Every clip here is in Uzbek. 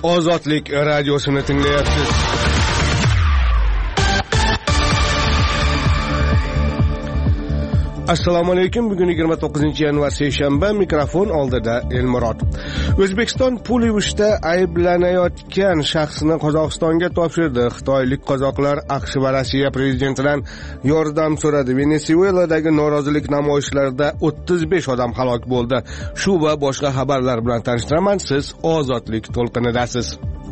Ozodlik radiosini tinglayapsiz. Assalomu alaykum. Bugun 29-yanvar seshanba, mikrofon oldida Elmurod. O'zbekiston pul yuvishda ayblanayotgan shaxsni Qozog'istonga topshirdi. Xitoylik qozoqlar AQSh va Rossiya prezidentidan yordam so'radi. Venesueladagi norozilik namoyishlarida 35 odam halok bo'ldi. Shu va boshqa xabarlar bilan tanishtiraman. Siz Ozodlik to'lqinidasiz.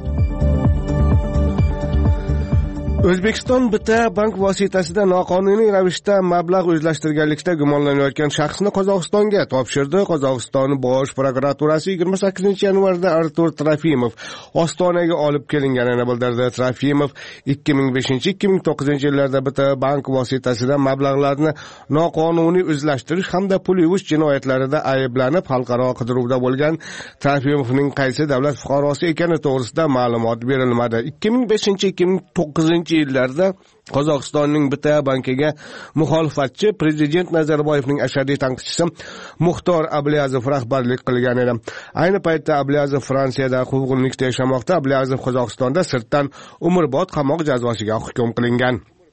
O'zbekiston bitta bank vositasida noqonuniy ravishda mablag' o'zlashtirganlikda gumonlanayotgan shaxsni Qozog'istonga topshirdi. Qozog'iston bosh prokuraturasi 28-yanvarda Artur Trofimov Ostonaga olib kelinganini bildirdi. Trofimov 2005-2009-yillarda bitta bank vositasida mablag'larni noqonuniy o'zlashtirish hamda pul yuvish jinoyatlarida ayblanib xalqaro qidiruvda bo'lgan. Trofimovning qaysi davlat fuqarosi ekani to'g'risida ma'lumot berilmadi. 2005-2009-yillarda Qozog'istonning bitta bankiga muxolifatchi prezident Nazarboyevning ashaddiy tanqidchisi Muxtor Ablyazov rahbarlik qilgan edi. Ayni paytda Ablyazov Fransiyada quvg'inlikda yashamoqda. Ablyazov Qozog'istonda sirtdan umrbod qamoq jazosiga hukm qilingan.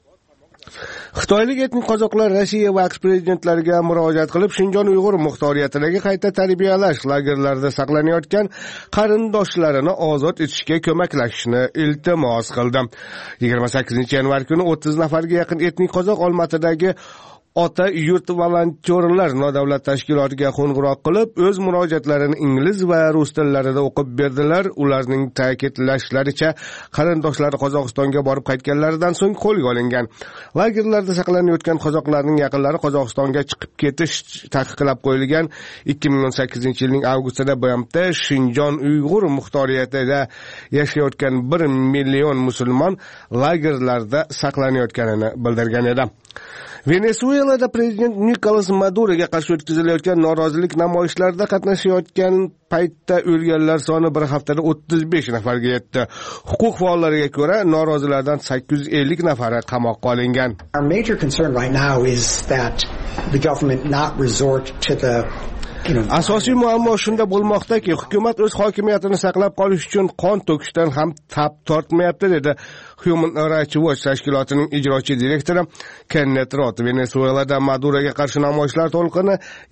Xitoylik etnik qozoqlar Rossiya va AQSh prezidentlariga murojaat qilib, Shinjon Uyg'ur muxtoriyatidagi qayta tarbiyalash lagerlarida saqlanayotgan qarindoshlarini ozod etishga ko'maklashishni iltimos qildi. 28-yanvar kuni 30 nafarga yaqin etnik qozoq Olmatidagi Ota yurt volontyorlar nodavlat tashkilotiga qo'ng'iroq qilib, o'z murojaatlarini ingliz va rus tillarida o'qib berdilar. Ularning ta'kidlashlaricha, qarindoshlari Qozog'istonga borib qaytganlaridan so'ng qo'lga olingan. Lagerlarda saqlanayotgan qozoqlarning yaqinlari Qozog'istonga chiqib ketish taqiqlab qo'yilgan. 2018-yilning avgustida BMT Shinjon Uyg'ur muxtoriyatida yashayotgan 1 million musulmon lagerlarda saqlanayotganini bildirgan edi. Venesuelada prezident Nikolas Maduroga qarshi o'tkazilayotgan norozilik namoyishlarida qatnashayotgan paytda o'lganlar soni bir haftada 35 nafarga yetdi. Huquq faollariga ko'ra, norozilardan 850 nafari qamoqqa olingan. Our major concern right now is that the government not resort to the Asosiy muammo shunda bo'lmoqdaki, hukumat o'z hokimiyatini saqlab qolish uchun qon to'kishdan ham tap tortmayapti, dedi Human Rights Watch tashkilotining ijrochi direktori Kenneth Roth. Venesuelada Maduroga qarshi namoyishlar to'lqini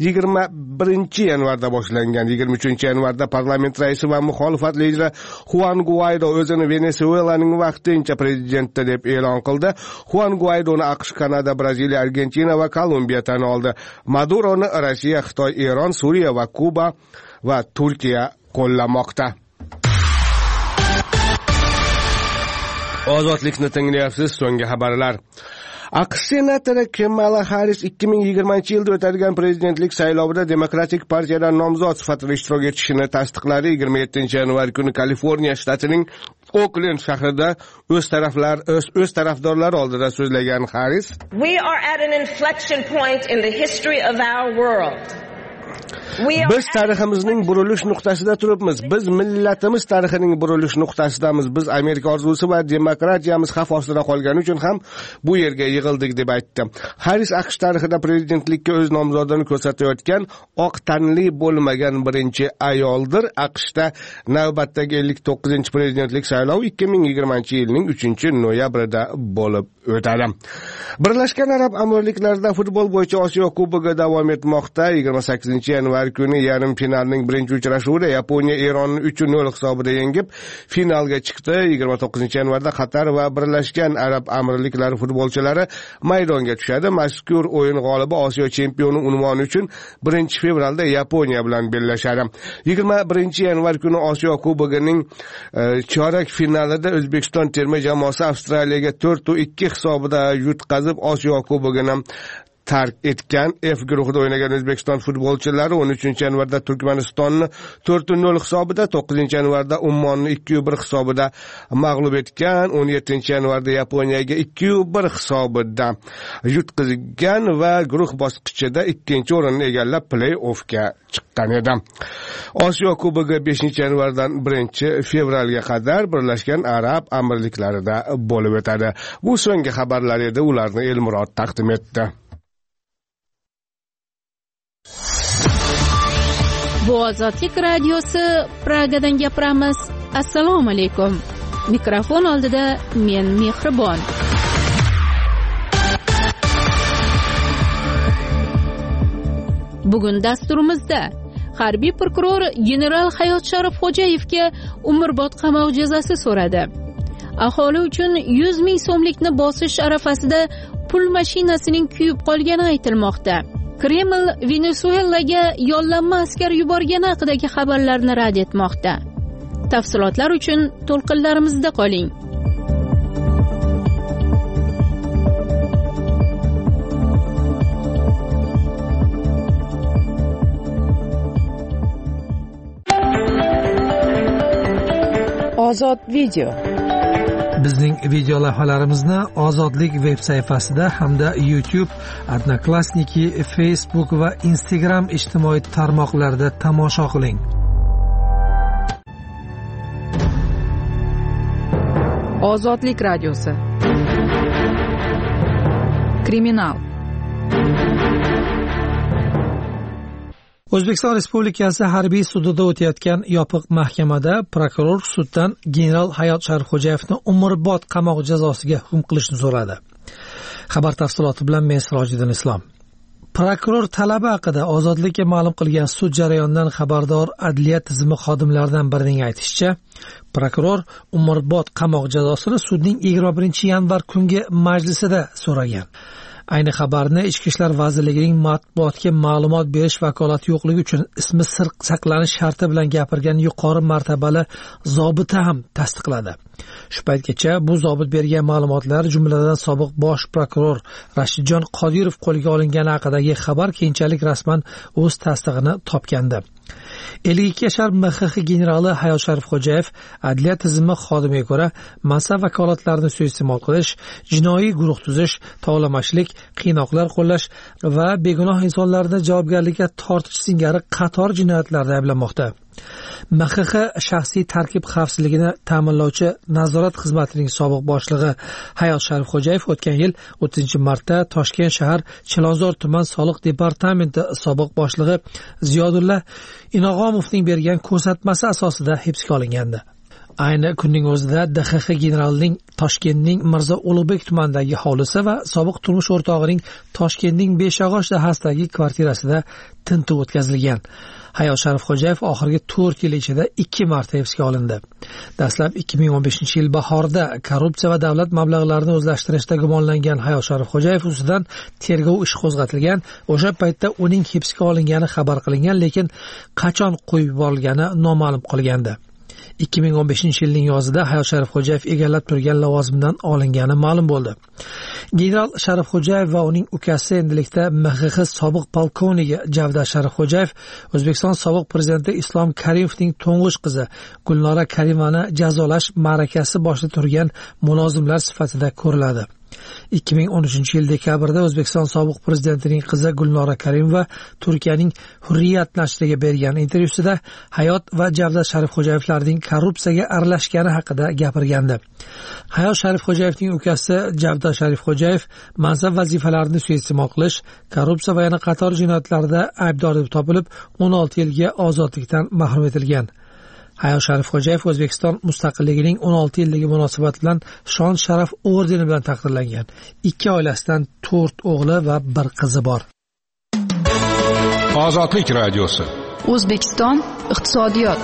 21-yanvarda boshlangan. 23-yanvarda parlament raisi va muxolifat lideri Juan Guaido o'zini Venesuelaning vaqtincha prezidenti deb e'lon qildi. Juan Guaidoni AQSh, Kanada, Braziliya, Argentina va Kolumbiya tan oldi. Maduroni Rossiya, Xitoy, Eron, Suriya va Kuba va Turkiya qo'llamoqda. Ozodlikni tinglayapsiz. So'nggi xabarlar. AQSh senatori Kamala Harris 2020-yilda o'tadigan prezidentlik saylovida Demokratik partiyadan nomzod sifatida ishtirok etishini tasdiqladi. 27-yanvar kuni Kaliforniya shtatining Oakland shahrida o'z tarafdorlari oldida so'zlagan Harris, "We are at an inflection point in the history of our world. Biz tariximizning burilish nuqtasida turibmiz. Biz millatimiz tarixining burilish nuqtasidamiz. Biz Amerika orzusi va demokratiyamiz xavf ostida qolgani uchun ham bu yerga yig'ildik", deb aytdi. Harris AQSh tarixida prezidentlikka o'z nomzodini ko'rsatayotgan oq tanli bo'lmagan birinchi ayoldir. AQShda navbatdagi 59-prezidentlik saylovi 2020-yilning 3-noyabrida bo'lib o'tadi. Birlashgan Arab Amirliklarida futbol bo'yicha Osiyo Kubogi davom etmoqda. 28-yanvar kuni yarim finalning birinchi uchrashuvida Yaponiya Eronni 3-0 hisobida yengib, finalga chiqdi. 29-yanvarda Qatar va Birlashgan Arab Amirliklari futbolchilari maydonga tushadi. Mazkur o'yin g'olibi Osiyo chempioni unvoni uchun 1-fevralda Yaponiya bilan bellashadi. 21-yanvar kuni Osiyo Kubogining chorak finalida O'zbekiston terma jamoasi Avstraliyaga 4-2 hisobida yutqazib Osiyo Kubogini tark etgan. F guruhida o'ynagan O'zbekiston futbolchilari 13-yanvarda Turkmanistonni 4-0 hisobida, 9-yanvarda Ummonni 2-1 hisobida mag'lub etgan. 17-yanvarda Yaponiyaga 2-1 hisobida yutqizgan va guruh bosqichida 2-o'rinni egallab play-offga chiqqan edi. Osiyo Kubogi 5-yanvardan 1-fevralga qadar Birlashgan Arab Amirliklarida bo'lib o'tadi. Bu so'nggi xabarlar edi. Ularni Elmurod taqdim etdi. Bu Ozodlik radiosi, Pragadan gapiramiz. Assalomu alaykum. Mikrofon oldida men Mehribon. Bugun dasturimizda harbiy prokuror general Hayot Sharifxo'jayevga umrbod qamoq jazosi so'radi. Aholi uchun 100 ming so'mlikni bosish arafasida pul mashinasining kuyib qolgani aytilmoqda. Kreml Venesuelaga yollanma askar yuborgani haqidagi xabarlarni rad etmoqda. Tafsilotlar uchun to'lqinlarimizda qoling. Ozod video. Bizning video lavhalarimizni Ozodlik veb sayfasida hamda YouTube, Odnoklassniki, Facebook va Instagram ijtimoiy tarmoqlarida tomosha qiling. Ozodlik radiosi. Kriminal. O'zbekiston Respublikasi harbiy sudida o'tayotgan yopiq mahkamada prokuror suddan general Hayot Sharifxo'jayevni umrbod qamoq jazosiga hukm qilishni so'radi. Xabar tafsiloti bilan men Sirojiddin Islom. Prokuror talabi haqida Ozodlikka ma'lum qilgan sud jarayonidan xabardor adliya tizimi xodimlaridan birining aytishicha, prokuror umrbod qamoq jazosini sudning 21 yanvar kungi majlisida so'ragan. Ayni xabarni Ichki ishlar vazirligining matbuotga ma'lumot berish vakolati yo'qligi uchun ismi sir saqlanish sharti bilan gapirgan yuqori martabali zobita ham tasdiqladi. Shu paytgacha bu zobit bergan ma'lumotlar, jumladan sobiq bosh prokuror Rashidjon Qodirov qo'lga olingani haqidagi xabar keyinchalik rasman o'z tasdig'ini topgandi. 52 yashar MXX generali Hayot Sharifxo'jayev adliya tizimi xodimiga ko'ra mansab vakolatlarini suiiste'mol qilish, jinoiy guruh tuzish, tovlamachilik, qiynoqlar qo'llash va begunoh insonlarni javobgarlikka tortish singari qator jinoyatlarda ayblanmoqda. MXX shaxsiy tarkib xavfsizligini ta'minlovchi nazorat xizmatining sobiq boshlig'i Hayot Sharifxo'jayev o'tgan yil 30-martda Toshkent shahar Chilonzor tuman soliq departamenti sobiq boshlig'i Ziyodulla Inog'omovning bergan ko'rsatmasi asosida hibsga olingandi. Ayni kunning o'zida DXX generalining Toshkentning Mirzo Ulug'bek tumanidagi hovlisi va sobiq turmush o'rtog'ining Toshkentning Beshyog'och dahasidagi kvartirasida tintuv o'tkazilgan. Hayot Sharifxo'jayev oxirgi 4 yil ichida 2 marta hibsga olindi. Dastlab 2015-yil bahorda korrupsiya va davlat mablag'larini o'zlashtirishda gumonlangan Hayot Sharifxo'jayev ustidan tergov ishi qo'zg'atilgan. O'sha paytda uning hibsga olingani xabar qilingan, lekin qachon qo'yib yuborilgani noma'lum qolgandi. 2015-yilning yozida Hayot Sharifxo'jayev egallab turgan lavozimdan olingani ma'lum bo'ldi. General Sharifxo'jayev va uning ukasi endilikda MXX sobiq polkovniki Javdar Sharifxo'jayev O'zbekiston sobiq prezidenti Islom Karimovning to'ng'ich qizi Gulnora Karimani jazolash ma'rakasi boshida turgan mulozimlar sifatida ko'riladi. 2013-yil dekabrda O'zbekiston sobiq prezidentining qizi Gulnora Karimova Turkiyaning Hurriyat nashriga bergan intervyusida Hayot va Javdar Sharifxo'jayevlarning korrupsiyaga aralashgani haqida gapirgandi. Hayot Sharifxo'jayevning ukasi Javdar Sharifxo'jayev mansab vazifalarini suiiste'mol qilish, korrupsiya va yana qator jinoyatlarda aybdor deb topilib, 16 yilga ozodlikdan mahrum etilgan. Hayot Sharifxo'jayev O'zbekiston mustaqilligining 16 yilligi munosabati bilan shon sharaf ordeni bilan taqdirlangan. 2 oilasidan 4 o'g'li va 1 qizi bor. Ozodlik radiosi. O'zbekiston iqtisodiyot.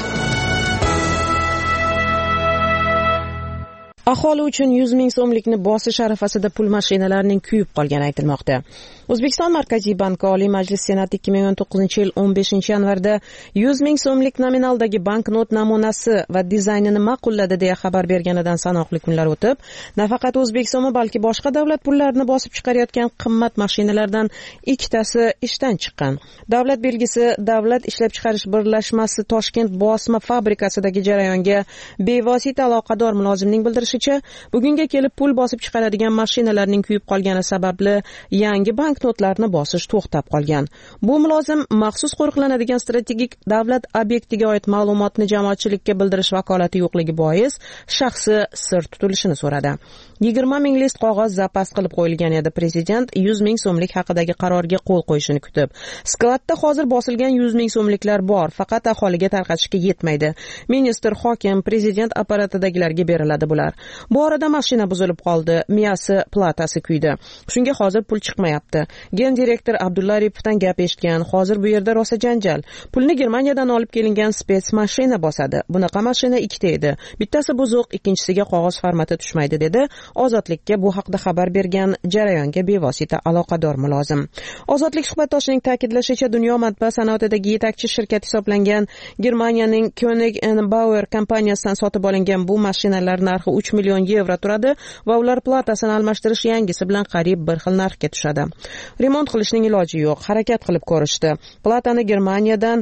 Aholi uchun 100 ming so'mlikni bosish arafasida pul mashinalarining kuyib qolgani aytilmoqda. O'zbekiston Markaziy banki Oliy Majlis Senati 2019-yil 15-yanvarda 100 ming so'mlik nominaldagi banknot namunasi va dizaynini ma'qulladi deya xabar berganidan sanoqli kunlar o'tib, nafaqat O'zbekistonmi, balki boshqa davlat pullarini bosib chiqarayotgan qimmat mashinalardan ikkitasi ishdan chiqqan. Davlat belgisi Davlat ishlab chiqarish birlashmasi Toshkent bosma fabrikasidagi jarayonga bevosita aloqador mulozimning bildirishicha ta'kidlashicha, bugunga kelib pul bosib chiqaradigan mashinalarning kuyib qolgani sababli yangi banknotlarni bosish to'xtab qolgan. Bu mulozim maxsus qo'riqlanadigan strategik davlat obyektiga oid ma'lumotni jamoatchilikka bildirish vakolati yo'qligi bois shaxsi sir tutilishini so'radi. 20 ming list qog'oz zapas qilib qo'yilgan edi. Prezident 100 ming so'mlik haqidagi qarorga qo'l qo'yishini kutib, skladda hozir bosilgan 100 ming so'mliklar bor, faqat aholiga tarqatishga yetmaydi. Ministr, hokim, prezident apparatidagilarga beriladi bular. Bu orada mashina buzilib qoldi, miyasi, platasi kuydi. Shunga hozir pul chiqmayapti. Gen direktor Abdulla Aripovdan gap eshitgan. Hozir bu yerda rosa janjal. Pulni Germaniyadan olib kelingan spets mashina bosadi. Bunaqa mashina ikkita edi. Bittasi buzuq, ikkinchisiga qog'oz formati tushmaydi, dedi. Ozodlikka bu haqda xabar bergan jarayonga bevosita aloqador mulozim. Ozodlik suhbatdoshining ta'kidlashicha, dunyo matbaa sanoatidagi yetakchi shirkat hisoblangan Germaniyaning Koenig & Bauer kompaniyasidan sotib olingan bu mashinalar narxi 3 million yevro turadi va ular platasini almashtirish yangisi bilan qariyb bir xil narxga tushadi. Remont qilishning iloji yo'q, harakat qilib ko'rishdi. Platani Germaniyadan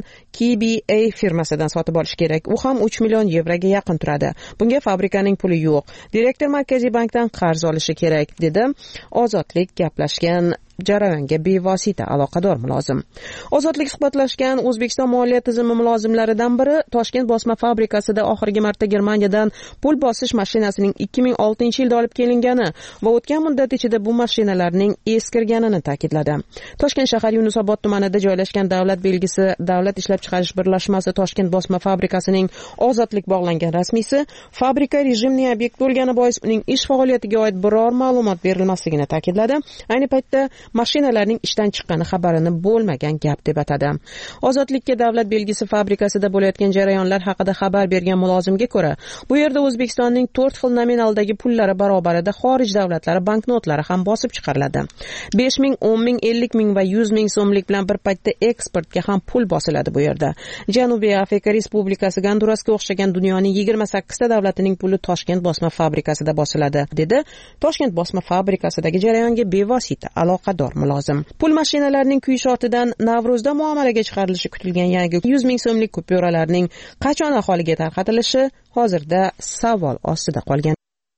KBA firmasidan sotib olish kerak. U ham 3 million yevroga yaqin turadi. Bunga fabrikaning puli yo'q. Direktor Markaziy bankdan qarz olishi kerak, dedi Ozodlik gaplashgan jarayonga bevosita aloqador mulozim. Ozodlik suhbatlashgan O'zbekiston moliya tizimi mulozimlaridan biri Toshkent bosma fabrikasida oxirgi marta Germaniyadan pul bosish mashinasining 2006-yilda olib kelingani va o'tgan muddat ichida bu mashinalarning eskirganini ta'kidladi. Toshkent shahar Yunusobod tumanida joylashgan davlat belgisi Davlat ishlab chiqarish birlashmasi Toshkent bosma fabrikasining ozodlik bog'langan rasmiysi fabrika rejimli obyekt bo'lgani bois uning ish faoliyatiga oid biror ma'lumot berilmasligini ta'kidladi. Ayni paytda mashinalarning ishdan chiqqani xabarini bo'lmagan gap deb atadi. Ozodlikka davlat belgisi fabrikasida bo'layotgan jarayonlar haqida xabar bergan mulozimga ko'ra, bu yerda O'zbekistonning 4 xil nominaldagi pullari barobarida xorij davlatlari banknotlari ham bosib chiqariladi. 5 ming, 10 ming, 50 ming va 100 ming so'mlik bilan bir paytda eksportga ham pul bosiladi bu yerda. Janubiy Afrika Respublikasi Gondurasga o'xshagan dunyoning 28 ta davlatining puli Toshkent bosma fabrikasida bosiladi, dedi Toshkent bosma fabrikasidagi jarayonga bevosita aloqador mulozim. Pul mashinalarining kuyish ortidan Navruzda muomalaga chiqarilishi kutilgan yangi 100 ming so'mlik kupyuralarning qachon aholiga tarqatilishi hozirda savol ostida qolgan.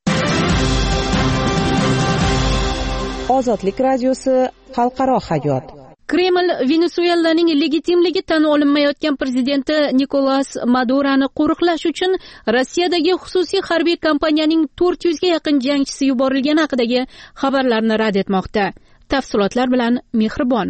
Ozodlik radiosi, xalqaro hayot. Kreml Venesuelaning legitimligi tan olinmayotgan prezidenti Nikolas Maduroni qo'riqlash uchun Rossiyadagi xususiy harbiy kompaniyaning 400 ga yaqin jangchisi yuborilgani haqidagi xabarlarni rad etmoqda. Tafsilotlar bilan Mehribon.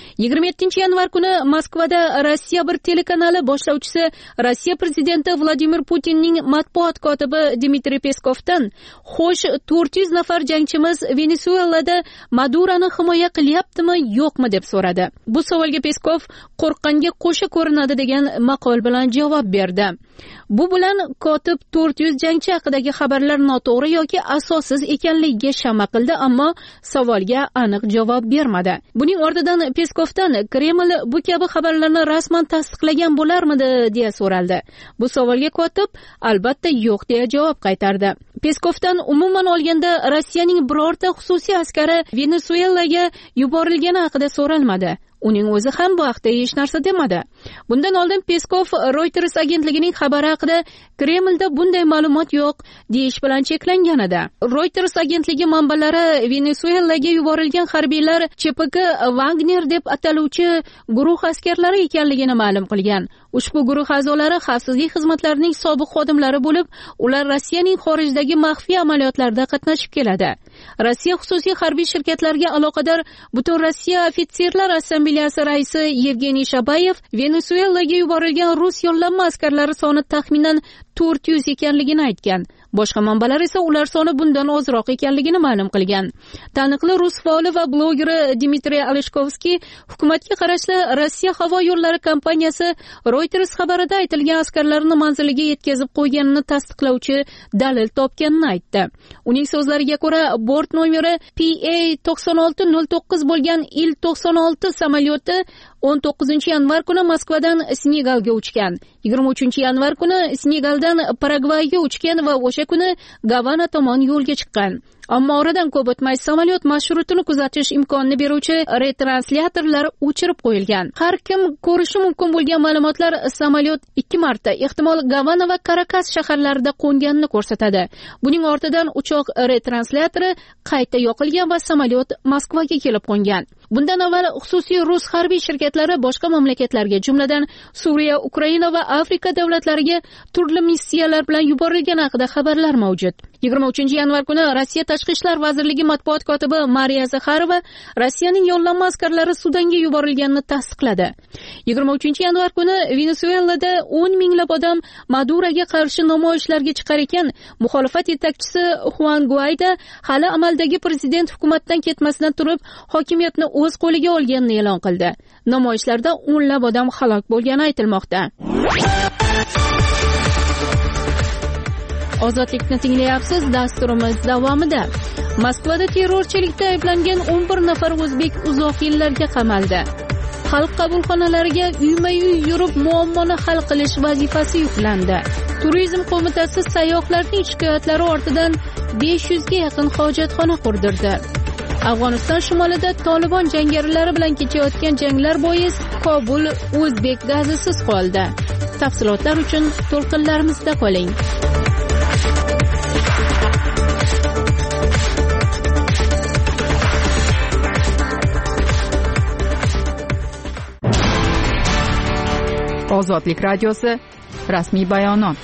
27 yanvar kuni Moskvada Rossiya bir telekanali boshlovchisi Rossiya prezidenti Vladimir Putinning matbuot kotibi Dmitriy Peskovdan "Xo'sh, 400 nafar jangchimiz Venesuelada Maduroni himoya qilyaptimi, yo'qmi?" deb so'radi. Bu savolga Peskov qo'rqqanga qo'sha ko'rinadi degan maqol bilan javob berdi. Bu bilan kotib 400 jangchi haqidagi xabarlar noto'g'ri yoki asossiz ekanligiga shama qildi, ammo savolga aniq javob bermadi. Buning ortidan Peskovdan Kreml bu kabi xabarlarni rasman tasdiqlagan bo'larmidi deya so'raldi. Bu savolga kotib albatta yo'q deya javob qaytardi. Peskovdan umuman olganda Rossiyaning birorta xususiy askari Venesuelaga yuborilgani haqida so'ralmadi. Uning o'zi ham bu haqda hech narsa demadi. Bundan oldin Peskov Reuters agentligining xabari haqida Kremlda bunday ma'lumot yo'q deyish bilan cheklangan edi. Reuters agentligi manbalari Venesuelaga yuborilgan harbiylar CPK Wagner deb ataluvchi guruh askarlari ekanligini ma'lum qilgan. Ushbu guruh a'zolari xavfsizlik xizmatlarining sobiq xodimlari bo'lib, ular Rossiyaning xorijdagi maxfiy amaliyotlarda qatnashib keladi. Rossiya xususiy harbiy shirkatlariga aloqador Butun Rossiya ofitserlar assambleyasi raisi Yevgeniy Shabayev Venesuelaga yuborilgan rus yollanma askarlari soni taxminan 400 ekanligini aytgan. Boshqa manbalar esa ular soni bundan ozroq ekanligini ma'lum qilgan. Taniqli rus faoli va blogeri Dmitriy Aleshkovskiy hukumatga qarashli Rossiya havo yo'llari kompaniyasi Reuters xabarida aytilgan askarlarni manziliga yetkazib qo'yganini tasdiqlovchi dalil topganini aytdi. Uning so'zlariga ko'ra, bort nomeri PA9609 bo'lgan Il-96 samolyoti 19 yanvar kuni Moskvadan Senegalga uchgan. 23 yanvar kuni Senegaldan Paragvayga uchgan va o'sha kuni Gavana tomon yo'lga chiqqan. Ammo oradan ko'p o'tmay samolyot marshrutini kuzatish imkonini beruvchi retranslyatorlar o'chirib qo'yilgan. Har kim ko'rishi mumkin bo'lgan ma'lumotlar samolyot 2 marta ehtimol Gavana va Karakas shaharlarida qo'nganini ko'rsatadi. Buning ortidan uchoq retransляторi qayta yoqilgan va samolyot Moskvaga kelib qo'ngan. Bundan avval xususiy rus harbiy shirkatlari boshqa mamlakatlarga, jumladan Suriya, Ukraina va Afrika davlatlariga turli missiyalar bilan yuborilgani haqida xabarlar mavjud. 23-yanvar kuni Rossiya Tashqi ishlar vazirligi matbuot kotibi Mariya Zakharova Rossiyaning yollanma askarlari Sudanga yuborilganini tasdiqladi. 23-yanvar kuni Venesuelada 10 minglab odam Maduroga qarshi namoyishlarga chiqar ekan, muxolifat yetakchisi Juan Guaido hali amaldagi prezident hukumatdan ketmasidan turib hokimiyatni o'z qo'liga olganini e'lon qildi. Namoyishlarda o'nlab odam halok bo'lgani aytilmoqda. Ozodlikni tinglayapsiz, dasturimiz davomida. Moskvada terrorchilikda ayblangan 11 nafar o'zbek uzoq yillarga qamaldi. Xalq qabulxonalariga uyma-uy yurib muammoni hal qilish vazifasi yuklandi. Turizm qo'mitasi sayyohlarning shikoyatlari ortidan 500 ga yaqin hojatxona qurdirdi. Afg'oniston shimolida Tolibon jangarilari bilan kechayotgan janglar bois Kobul o'zbek gazisiz qoldi. Tafsilotlar uchun to'lqinlarimizda qoling. Ozodlik radiosi rasmiy bayonot.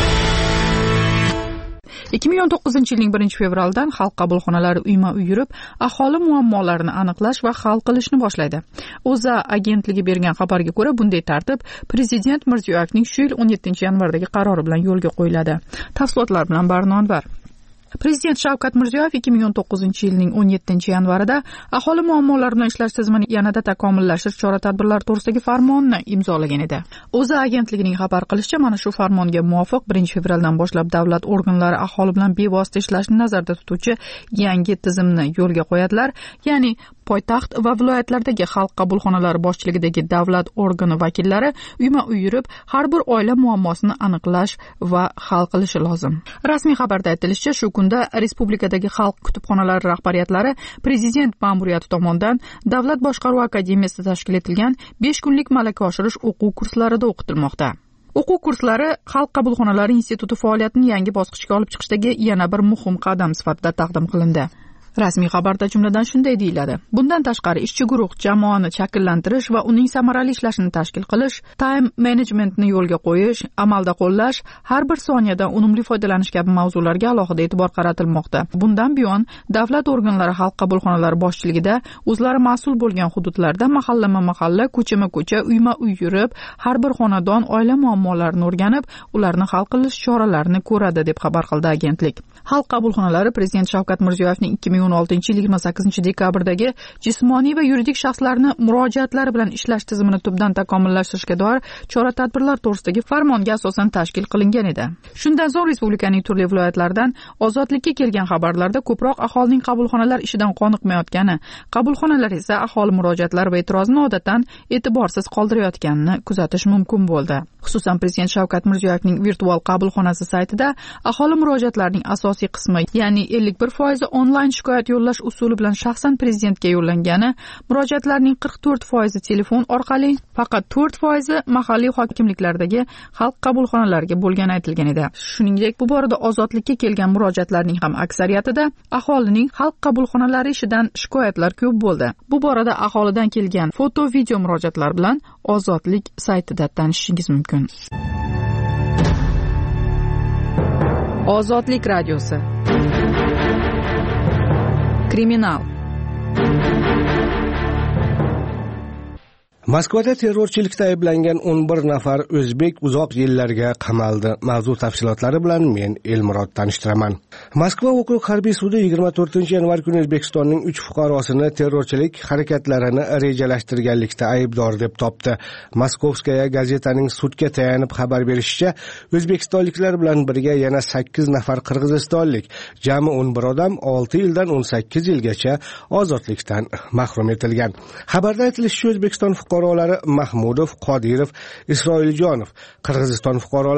2019-yilning 1-fevralidan xalq qabulxonalari uyma-uy yurib, aholi muammolarini aniqlash va hal qilishni boshlaydi. O'zA agentligi bergan xabarga ko'ra, bunday tartib Prezident Mirziyoyevning shu yil 17-yanvardagi qarori bilan yo'lga qo'yiladi. Tafsilotlar bilan Barnonvar. Prezident Shavkat Mirziyoyev 2019-yilning 17-yanvarida aholi muammolari bilan ishlash tizimini yanada takomillashtirish chora-tadbirlari to'g'risidagi farmonni imzolagan edi. O'zA agentligining xabar qilishicha, mana shu farmonga muvofiq 1-fevraldan boshlab davlat organlari aholi bilan bevosita ishlashni nazarda tutuvchi yangi tizimni yo'lga qo'yadilar, ya'ni poytaxt va viloyatlardagi xalq qabulxonalari boshchiligidagi davlat organi vakillari uyma-uy yurib, har bir oila muammosini aniqlash va hal qilishi lozim. Rasmiy xabarda aytilishicha, shu kunda respublikadagi xalq kutubxonalari rahbariyatlari prezident ma'muriyati tomonidan Davlat boshqaruvi akademiyasida tashkil etilgan 5 kunlik malaka oshirish o'quv kurslarida o'qitilmoqda. O'quv kurslari xalq qabulxonalari instituti faoliyatini yangi bosqichga olib chiqishdagi yana bir muhim qadam sifatida taqdim qilindi. Rasmiy xabarda jumladan shunday deyiladi: bundan tashqari ishchi guruh jamoani shakllantirish va uning samarali ishlashini tashkil qilish, time managementni yo'lga qo'yish, amalda qo'llash, har bir soniyadan unumli foydalanish kabi mavzularga alohida e'tibor qaratilmoqda. Bundan buyon davlat organlari xalq qabulxonalari boshchiligida o'zlari mas'ul bo'lgan hududlarda mahallama-mahalla, ko'chama-ko'cha, uyma-uy yurib, har bir xonadon oila muammolarini o'rganib, ularni hal qilish choralarini ko'radi, deb xabar qildi agentlik. Xalq qabulxonalari Prezident Shavkat Mirziyoyevning 2016-yil 28-dekabrdagi jismoniy va yuridik shaxslarni murojaatlari bilan ishlash tizimini tubdan takomillashtirishga doir chora-tadbirlar to'g'risidagi farmonga asosan tashkil qilingan edi. Shundan so'ng respublikaning turli viloyatlaridan ozodlikka kelgan xabarlarda ko'proq aholining qabulxonalar ishidan qoniqmayotgani, qabulxonalar esa aholi murojaatlari va e'tirozini odatdan e'tiborsiz qoldirayotganini kuzatish mumkin bo'ldi. Xususan, Prezident Shavkat Mirziyoyevning virtual qabulxonasi saytida aholi murojaatlarining asosiy qismi, ya'ni 51% onlayn shikoyat yo'llash usuli bilan shaxsan prezidentga yo'llangani, murojaatlarning 44% telefon orqali, faqat 4% mahalliy hokimliklardagi xalq qabulxonalariga bo'lgani aytilgan edi. Shuningdek, bu borada ozodlikka kelgan murojaatlarning ham aksariyatida aholining xalq qabulxonalari ishidan shikoyatlar ko'p bo'ldi. Bu borada aholidan kelgan foto, video murojaatlar bilan Ozodlik saytida tanishishingiz mumkin. Ozodlik radiosi. Kriminal. Moskvada terrorchilikda ayblangan 11 nafar o'zbek uzoq yillarga qamaldi. Mavzu tafsilotlari bilan men Elmurod tanishtiraman. Moskva okrug harbiy sudi 24-yanvar kuni O'zbekistonning 3 fuqarosini terrorchilik harakatlarini rejalashtirganlikda aybdor deb topdi. Moskovskaya gazetaning sudga tayanib xabar berishicha, o'zbekistonliklar bilan birga yana 8 nafar qirg'izistonlik, jami 11 odam 6 yildan 18 yilgacha ozodlikdan mahrum etilgan. Xabarda aytilishicha, O'zbekiston fuqarolari Mahmudov, Qodirov, Isroiljonov, Qirg'iziston fuqarolari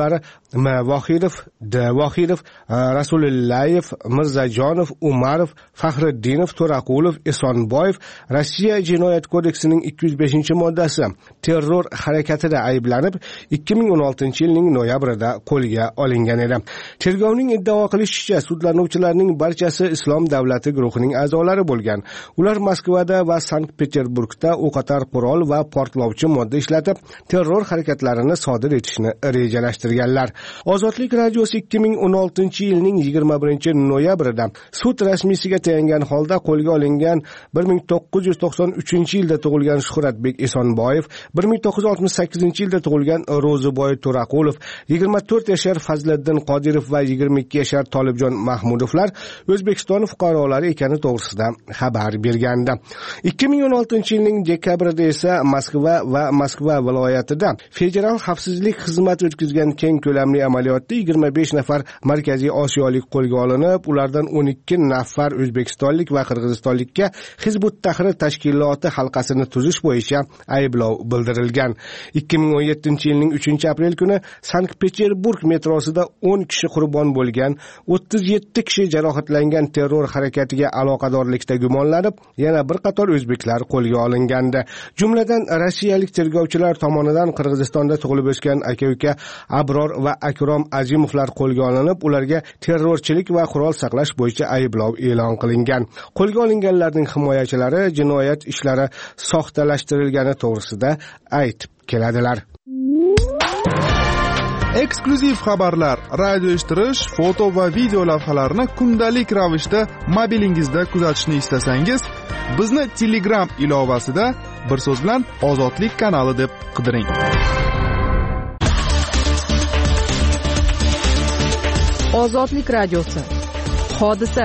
M. Vohidov, D. Vohidov, Rasulillayev, Mirzajonov, Umarov, Faxriddinov, To'raqulov, Esonboyev Rossiya Jinoyat kodeksining 205-moddasi terror harakatida ayblanib 2016-yilning noyabrida qo'lga olingan edi. Tergovning iddao qilishicha, sudlanuvchilarning barchasi Islom davlati guruhining a'zolari bo'lgan. Ular Moskvada va Sankt-Peterburgda o'qotar qurol va portlovchi modda ishlatib, terror harakatlarini sodir etishni rejalashtirganlar. Ozodlik radiosi 2016-yilning 21-noyabrida sud rasmiysiga tayangan holda qo'lga olingan 1993-yilda tug'ilgan Shuhratbek Esonboyev, 1968-yilda tug'ilgan Ro'ziboy To'raqulov, 24 yashar Fazliddin Qodirov va 22 yashar Tolibjon Mahmudovlar O'zbekiston fuqarolari ekani to'g'risida xabar bergandi. 2016-yilning dekabrida esa Moskva va Moskva viloyatida federal xavfsizlik xizmati o'tkazgan keng ko'lamli amaliyotda 25 nafar Markaziy Osiyolik qo'lga olinib, ulardan 12 nafar o'zbekistonlik va qirg'izistonlikka Hizbut Tahrir tashkiloti halqasini tuzish bo'yicha ayblov bildirilgan. 2017-yilning 3-aprel kuni Sankt-Peterburg metrosida 10 kishi qurbon bo'lgan, 37 kishi jarohatlangan terror harakatiga aloqadorlikda gumonlanib, yana bir qator o'zbeklar qo'lga olingandi. Jumladan rossiyalik tergovchilar tomonidan Qirg'izistonda tug'ilib o'sgan aka-uka Abror va Akrom Azimovlar qo'lga olinib, ularga terrorchilik va qurol saqlash bo'yicha ayblov e'lon qilingan. Qo'lga olinganlarning himoyachilari jinoyat ishlari soxtalashtirilgani to'g'risida aytib keladilar. Eksklyuziv xabarlar, radio eshittirish, foto va video lavhalarni kundalik ravishda mobilingizda kuzatishni istasangiz, bizni Telegram ilovasida bir so'z bilan Ozodlik kanali deb qidiring. Ozodlik radiosi. Hodisa.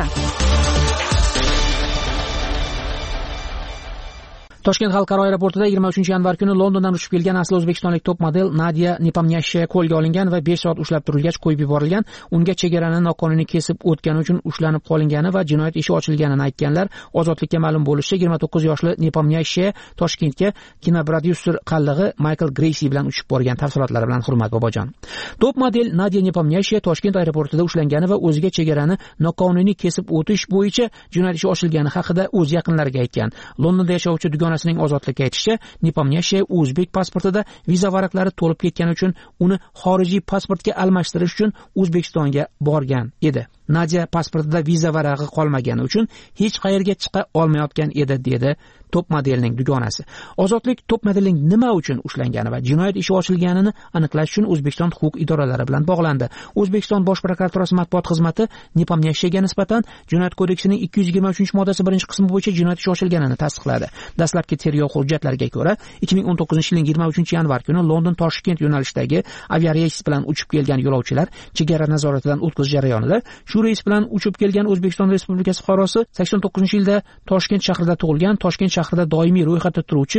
Toshkent xalqaro aeroportida 23-yanvar kuni Londondan uchib kelgan asli o'zbekistonlik top model Nadia Nepomniashchaya qo'lga olingan va 5 soat ushlab turilgach qo'yib yuborilgan. Unga chegarani noqonuniy kesib o'tgani uchun ushlanib qolingani va jinoyat ishi ochilganini aytganlar. Ozodlikka ma'lum bo'lishicha, 29 yoshli Nepomniashchaya Toshkentga kinoprodyuser qallig'i Michael Greysi bilan uchib borgan. Tafsilotlari bilan Hurmat Bobojon. Top model Nadia Nepomniashchaya Toshkent aeroportida ushlangani va o'ziga chegarani noqonuniy kesib o'tish bo'yicha jinoyat ishi ochilgani haqida o'z yaqinlariga aytgan. Londonda yashovchi dugonasining Ozodlikka aytishicha, Nepomniashchaya o'zbek pasportida viza varaqlari to'lib ketgani uchun uni xorijiy pasportga almashtirish uchun O'zbekistonga borgan edi. Nadia pasportida viza varag'i qolmagani uchun hech qayerga chiqa olmayotgan edi, dedi top modelning dugonasi. Ozodlik top modelning nima uchun ushlangani va jinoyat ishi ochilganini aniqlash uchun O'zbekiston huquq idoralari bilan bog'landi. O'zbekiston Bosh prokuraturasi matbuot xizmati Nepomniashchayaga nisbatan Jinoyat kodeksining 223-moddasi 1-qismi bo'yicha jinoyat ishi ochilganini tasdiqladi. Dastlabki tergov hujjatlariga ko'ra, 2019-yilning 23-yanvar kuni London-Toshkent yo'nalishidagi aviareys bilan uchib kelgan yo'lovchilar chegara nazoratidan o'tkazish jarayonida shu reys bilan uchib kelgan O'zbekiston Respublikasi fuqarosi 89-yilda Toshkent shahrida tug'ilgan, Toshkent shahrida doimiy ro'yxatda turuvchi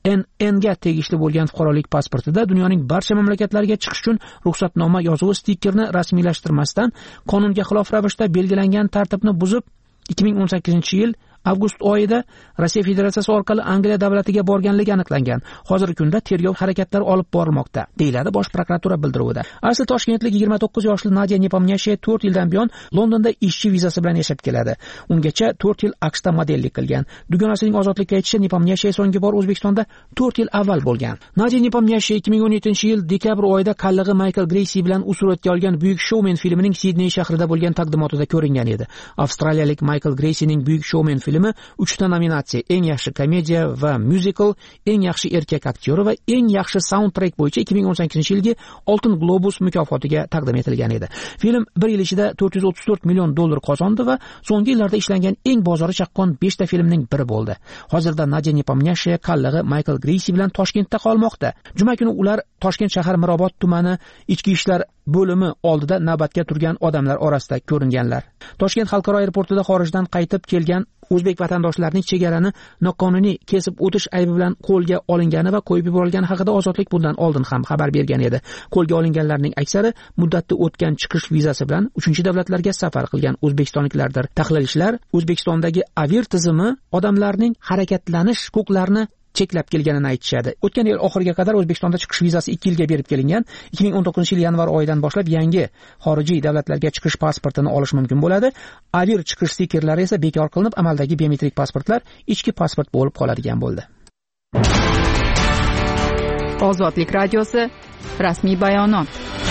NN ga tegishli bo'lgan fuqarolik pasportida dunyoning barcha mamlakatlariga chiqish uchun ruxsatnoma yozuvi stikerni rasmiylashtirmasdan qonunga xilof ravishda belgilangan tartibni buzib 2018-yil avgust oyida Rossiya Federatsiyasi orqali Angliya davlatiga borganligi aniqlangan. Hozirgi kunda tergov harakatlari olib borilmoqda, deyiladi Bosh prokuratura bildiruvida. Asli toshkentlik 29 yoshli Nadia Nepomniashchaya 4 yildan buyon Londonda ishchi vizasi bilan yashab keladi. Ungacha 4 yil AQShda modellik qilgan. Dugonasining Ozodlikka aytishicha, Nepomniashchaya so'nggi bor O'zbekistonda 4 yil avval bo'lgan. Nadia Nepomniashchaya 2017-yil dekabr oyida qallig'i Michael Greysi bilan u suratga olgan Buyuk Showman filmining Sidney shahrida bo'lgan taqdimotida ko'ringan edi. Avstraliyalik Michael Greysining Buyuk Showman filmi 3 ta nominatsiya: eng yaxshi komediya va musical, eng yaxshi erkak aktyori va eng yaxshi soundtrack bo'yicha 2018-yilgi Oltin Globus mukofotiga taqdim etilgan edi. Film 1 yil ichida $434 million qozondi va so'nggi yillarda ishlangan eng bozori chaqqon 5 ta filmning biri bo'ldi. Hozirda Nadia Nepomniashchaya qallig'i Michael Greysi bilan Toshkentda qolmoqda. Juma kuni ular Toshkent shahar Mirobod tumani ichki ishlar bo'limi oldida navbatga turgan odamlar orasida ko'ringanlar. Toshkent xalqaro aeroportida xorijdan qaytib kelgan o'zbek vatandoshlarning chegarani noqonuniy kesib o'tish aybi bilan qo'lga olingani va qo'yib yuborilgani haqida Ozodlik bundan oldin ham xabar bergan edi. Qo'lga olinganlarning aksari muddatda o'tgan chiqish vizasi bilan 3-davlatlarga safar qilgan o'zbekistonliklardir. Tahlilchilar O'zbekistondagi avir tizimi odamlarning harakatlanish huquqlarini cheklab kelganini aytishadi. O'tgan yil oxiriga qadar O'zbekistonda chiqish vizasi 2 yilga berib kelingan. 2019-yil yanvar oyidan boshlab yangi xorijiy davlatlarga chiqish pasportini olish mumkin bo'ladi. Avir chiqish stikerlari esa bekor qilinib, amaldagi biometrik pasportlar ichki pasport bo'lib qoladigan bo'ldi. Ozodlik radiosi rasmiy bayonot.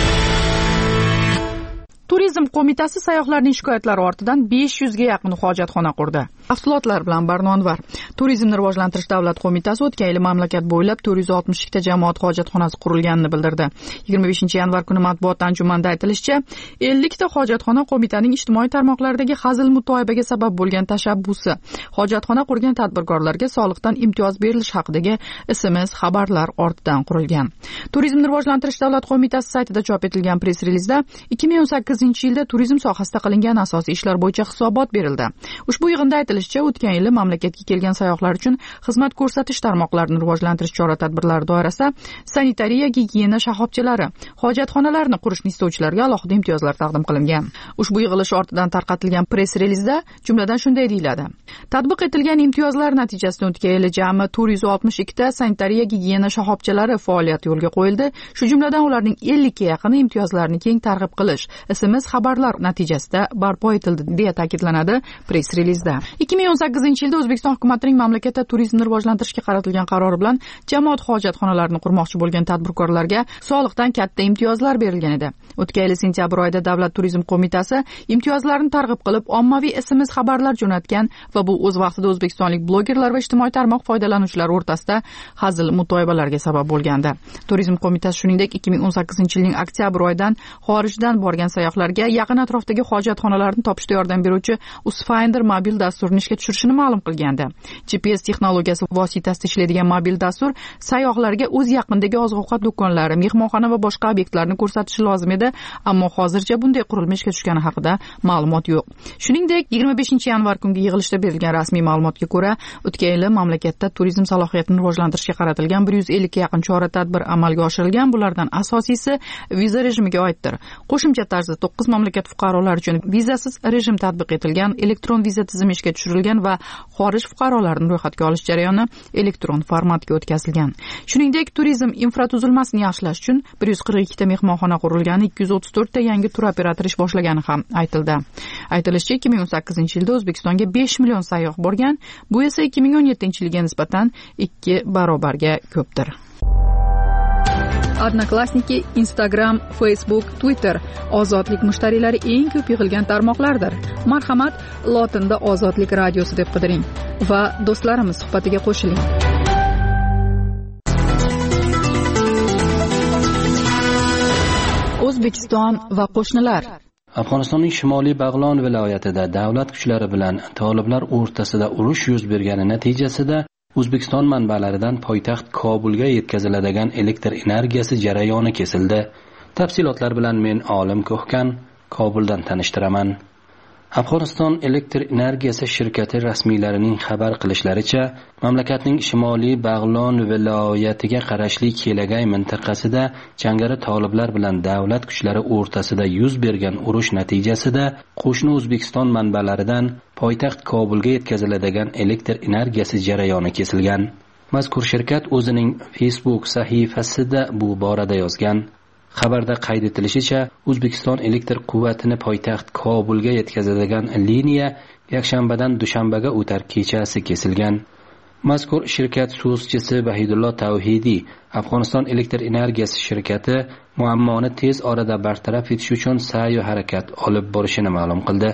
Turizm qo'mitasi sayyohlarning shikoyatlari ortidan 500 ga yaqin hojatxona qurdi. Tafsilotlar bilan Barnonvar. Turizmni rivojlantirish davlat qo'mitasi o'tgan yil mamlakat bo'ylab 462 ta jamoat hojatxonasi qurilganini bildirdi. 25-yanvar kuni matbuot anjumanida aytilishicha, 50 ta hojatxona qo'mitaning ijtimoiy tarmoqlardagi hazil mutoyibaga sabab bo'lgan tashabbusi. Hojatxona qurgan tadbirkorlarga soliqdan imtiyoz berilish haqidagi SMS xabarlar ortidan qurilgan. Turizmni rivojlantirish davlat qo'mitasi saytida chop etilgan press-relizda 2018-yilda turizm sohasida qilingan asosiy ishlar bo'yicha hisobot berildi. Ushbu yig'inda aytilishicha, o'tgan yili mamlakatga kelgan sayyohlar uchun xizmat ko'rsatish tarmoqlarini rivojlantirish chora-tadbirlari doirasida sanitariya, gigiyena shoxobchalari, hojatxonalarni qurishni istovchilarga alohida imtiyozlar taqdim qilingan. Ushbu yig'ilish ortidan tarqatilgan press-relizda jumladan shunday deyiladi: Tatbiq etilgan imtiyozlar natijasida o'tgan yili jami 462 ta sanitariya, gigiyena shoxobchalari faoliyati yo'lga qo'yildi. Shu jumladan ularning 50 ga yaqini imtiyozlarni keng targ'ib qilish, SMS xabarlar natijasida barpo etildi, deya ta'kidlanadi press-relizda. 2018-yilda O'zbekiston hukumatining mamlakatda turizmni rivojlantirishga qaratilgan qarori bilan jamoat hojatxonalarini qurmoqchi bo'lgan tadbirkorlarga soliqdan katta imtiyozlar berilgan edi. O'tgan yil sentyabr oyida Davlat turizm qo'mitasi imtiyozlarni targ'ib qilib, ommaviy SMS xabarlar jo'natgan va bu o'z vaqtida o'zbekistonlik blogerlar va ijtimoiy tarmoq foydalanuvchilari o'rtasida hazil mutoyibalarga sabab bo'lgandi. Turizm qo'mitasi shuningdek 2018-yilning oktyabr oyidan xorijdan borgan sayyohlarga yaqin atrofdagi hojatxonalarni topishda yordam beruvchi Usfinder mobil dasturini ishga tushirishini ma'lum qilgandi. GPS texnologiyasi vositasida ishlaydigan mobil dastur sayyohlarga o'z yaqindagi oziq-ovqat do'konlari, mehmonxona va boshqa obyektlarni ko'rsatishi lozim edi, ammo hozircha bunday qurilma ishga tushgani haqida ma'lumot yo'q. Shuningdek, 25-yanvar kungi yig'ilishda berilgan rasmiy ma'lumotga ko'ra, o'tgan yil mamlakatda turizm salohiyatini rivojlantirishga qaratilgan 150 ga yaqin chora-tadbir amalga oshirilgan. Bulardan asosiysi viza rejimiga oiddir. Qo'shimcha tarzda 9 mamlakat fuqarolari uchun vizasiz rejim tatbiq etilgan, elektron viza tizimi ishga tushirilgan va xorij fuqarolarini ro'yxatga olish jarayoni elektron formatga o'tkazilgan. Shuningdek, turizm infratuzilmasini yaxshilash uchun 142 ta mehmonxona qurilgani, 234 ta yangi tur operatori ish boshlagani ham aytildi. Aytilishicha, 2018-yilda O'zbekistonga 5 million sayyoh borgan, bu esa 2017-yilga nisbatan 2 barobarga ko'pdir. Odnoklassniki, Instagram, Facebook, Twitter ozodlik mushtariylari eng ko'p yig'ilgan tarmoqlardir. Marhamat, lotinda Ozodlik radiosi deb qidiring va do'stlarimiz suhbatiga qo'shiling. O'zbekiston va qo'shnilar. Afg'onistonning Shimoliy Bag'lon viloyatida davlat kuchlari bilan toliblar o'rtasida urush yuz bergani natijasida O'zbekiston manbalaridan poytaxt Kobulga yetkaziladigan elektr energiyasi jarayoni kesildi. Tafsilotlar bilan men Olim Ko'hkan Kobuldan tanishtiraman. Afg'oniston elektr energiyasi shirkati rasmiylarining xabar qilishlaricha, mamlakatning Shimoliy Bag'lon viloyatiga qarashli Kelagay mintaqasida jangari toliblar bilan davlat kuchlari o'rtasida yuz bergan urush natijasida qo'shni O'zbekiston manbalaridan poytaxt Kobulga yetkaziladigan elektr energiyasi jarayoni kesilgan. Mazkur shirkat o'zining Facebook sahifasida bu borada yozgan. Xabarda qayd etilishicha, O'zbekiston elektr quvvatini poytaxt Kobulga yetkazadigan liniya yakshanbadan dushanbaga o'tar kechasi kesilgan. Mazkur shirkat so'zchisi Bahidullo Tavhidiy Afg'oniston elektr energiyasi shirkati muammoni tez orada bartaraf etish uchun sa'y va harakat olib borishini ma'lum qildi.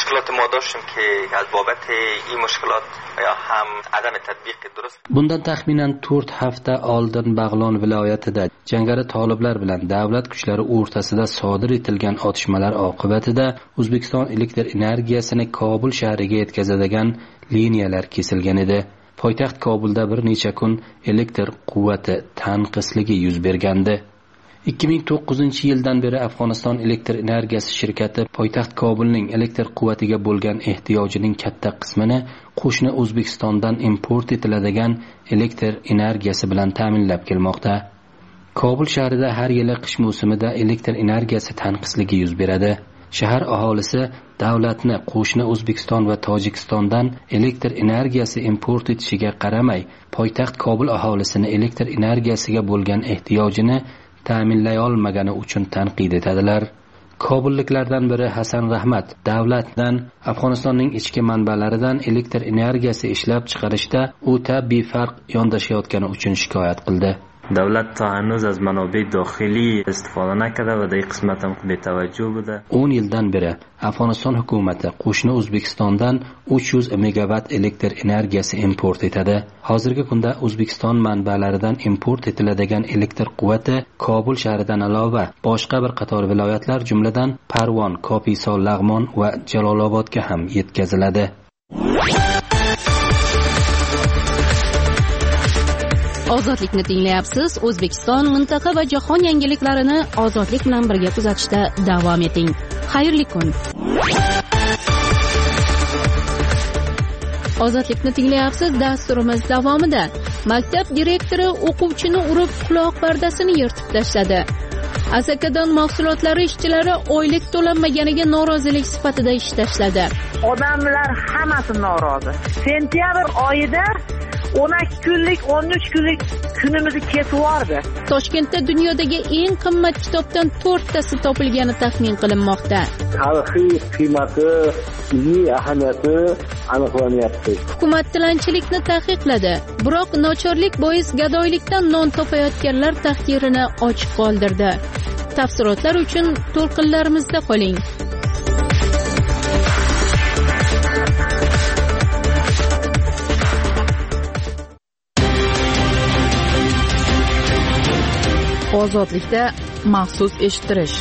Bundan taxminan 4 hafta oldin Bag'lon viloyatida jangari toliblar bilan davlat kuchlari o'rtasida sodir etilgan otishmalar oqibatida O'zbekiston elektr energiyasini Kobul shahriga yetkazadigan liniyalar kesilgan edi. Poytaxt Kobulda bir necha kun elektr quvvati tanqisligi yuz bergandi. 2009-yildan beri Afg'oniston elektr energiyasi shirkati poytaxt Kobulning elektr quvvatiga bo'lgan ehtiyojining katta qismini qo'shni O'zbekistondan import etiladigan elektr energiyasi bilan ta'minlab kelmoqda. Kobul shahrida har yili qish mavsumida elektr energiyasi tanqisligi yuz beradi. shahar aholisi davlatni qo'shni O'zbekiston va Tojikistondan elektr energiyasi import etishiga qaramay, poytaxt Kobul aholisini elektr energiyasiga bo'lgan ehtiyojini ta'minlay olmagani uchun tanqid etadilar. Kobulliklardan biri Hasan Rahmat davlatdan Afg'onistonning ichki manbalaridan elektr energiyasi ishlab chiqarishda o'ta befarq yondashayotgani uchun shikoyat qildi. Davlat ta hanuz az manobe' doxiliy istifoda nakirdi va day qismat ham betavajjuh bo'ldi. 10 yildan beri Afg'oniston hukumati qo'shni O'zbekistondan 300 megawatt elektr energiyasi import etadi. Hozirgi kunda O'zbekiston manbalaridan import etiladigan elektr quvvati Kobul shahridan alova boshqa bir qator viloyatlar, jumladan Parvon, Kopiso, Lag'mon va Jalolobodga ham yetkaziladi. Ozodlikni tinglayapsiz. O'zbekiston, mintaqa va jahon yangiliklarini ozodlik bilan birga kuzatishda davom eting. Xayrli kun. Ozodlikni tinglayapsiz. Dasturimiz davomida maktab direktori o'quvchini urib quloq pardasini yirtib tashladi. Asakadan mahsulotlari ishchilari oylik to'lanmaganiga norozilik sifatida ish tashladi. Odamlar hammasi norozi. Sentyabr oyida 12 kunlik, 13 kunlik kunimizni kesib yubordi. Toshkentda dunyodagi eng qimmat kitobdan 4 tasi topilgani taxmin qilinmoqda. Tarixiy qiymati, ilmiy ahamiyati aniqlanyapti. Hukumat tilanchilikni taqiqladi, biroq nochorlik bois gadoylikdan non topayotganlar taqdirini ochiq qoldirdi. Tafsilotlar uchun to'lqinlarimizda qoling. Ozodlikda maxsus eshittirish.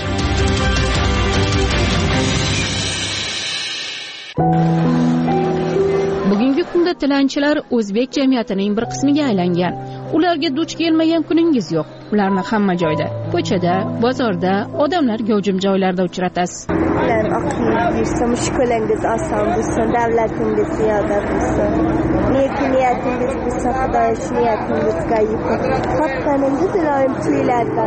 Bugungi kunda tilanchilar o'zbek jamiyatining bir qismiga aylangan. Ularga duch kelmagan kuningiz yo'q. Ularni hamma joyda, ko'chada, bozorda, odamlar gavjum joylarda uchratasiz. Ular oqib yursa, mushkulingiz oson bo'lsin, davlatingiz ziyoda bo'lsin. Niyatingiz bo'lsa, Xudo shu niyatingizga yetsin. Xohlaningiz iloyim tuyulardan.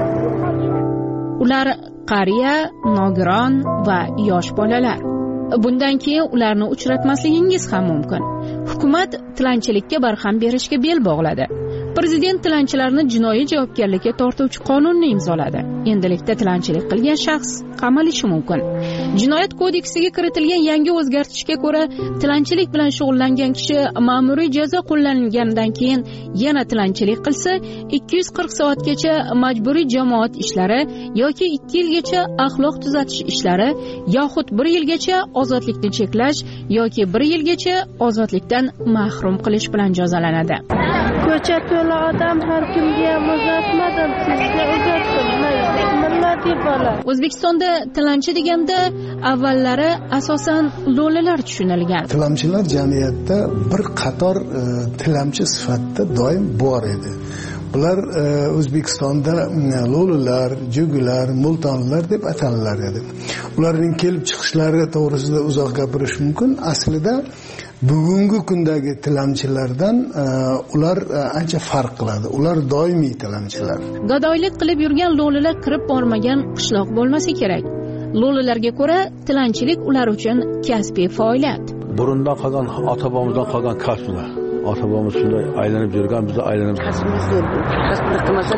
Ular qariya, nogiron va yosh bolalar. Bundan keyin ularni uchratmasligingiz ham mumkin. Hukumat tilanchilikka barham berishga bel bog'ladi. Prezident tilanchilarni jinoiy javobgarlikka tortuvchi qonunni imzoladi. Endilikda tilanchilik qilgan shaxs qamalishi mumkin. Jinoyat kodeksiga kiritilgan yangi o'zgartirishga ko'ra, tilanchilik bilan shug'ullangan kishi ma'muriy jazo qo'llanilganidan keyin yana tilanchilik qilsa, 240 soatgacha majburiy jamoat ishlari yoki 2 yilgacha axloq tuzatish ishlari yoxud 1 yilgacha ozodlikni cheklash yoki 1 yilgacha ozodlikdan mahrum qilish bilan jazolanadi. Ko'cha to'la odam, har kimga ham uzatmadim, sizga uzatdim. Nima deb bo'lar? O'zbekistonda tilanchi deganda avvallari asosan lo'lilar tushunilgan. Tilamchilar jamiyatda bir qator tilamchi sifatida doim bor edi. Bular O'zbekistonda lo'lilar, jugular, multonlar deb atalinar edi. Ularning kelib chiqishlari to'g'risida uzoq gapirish mumkin. Aslida bugungi kundagi tilamchilardan ular ancha farq qiladi. Ular doimiy tilamchilar. Gadoylik qilib yurgan lo'lilar kirib bormagan qishloq bo'lmasa kerak. Lo'lilarga ko'ra, tilanchilik ular uchun kasbiy faoliyat. Burundan qolgan, ota-bobomizdan qolgan kasblar. Ota-bobomiz shunday aylanib yurgan, biz aylanib kasbimiz zo'r. Kasbni qilmasak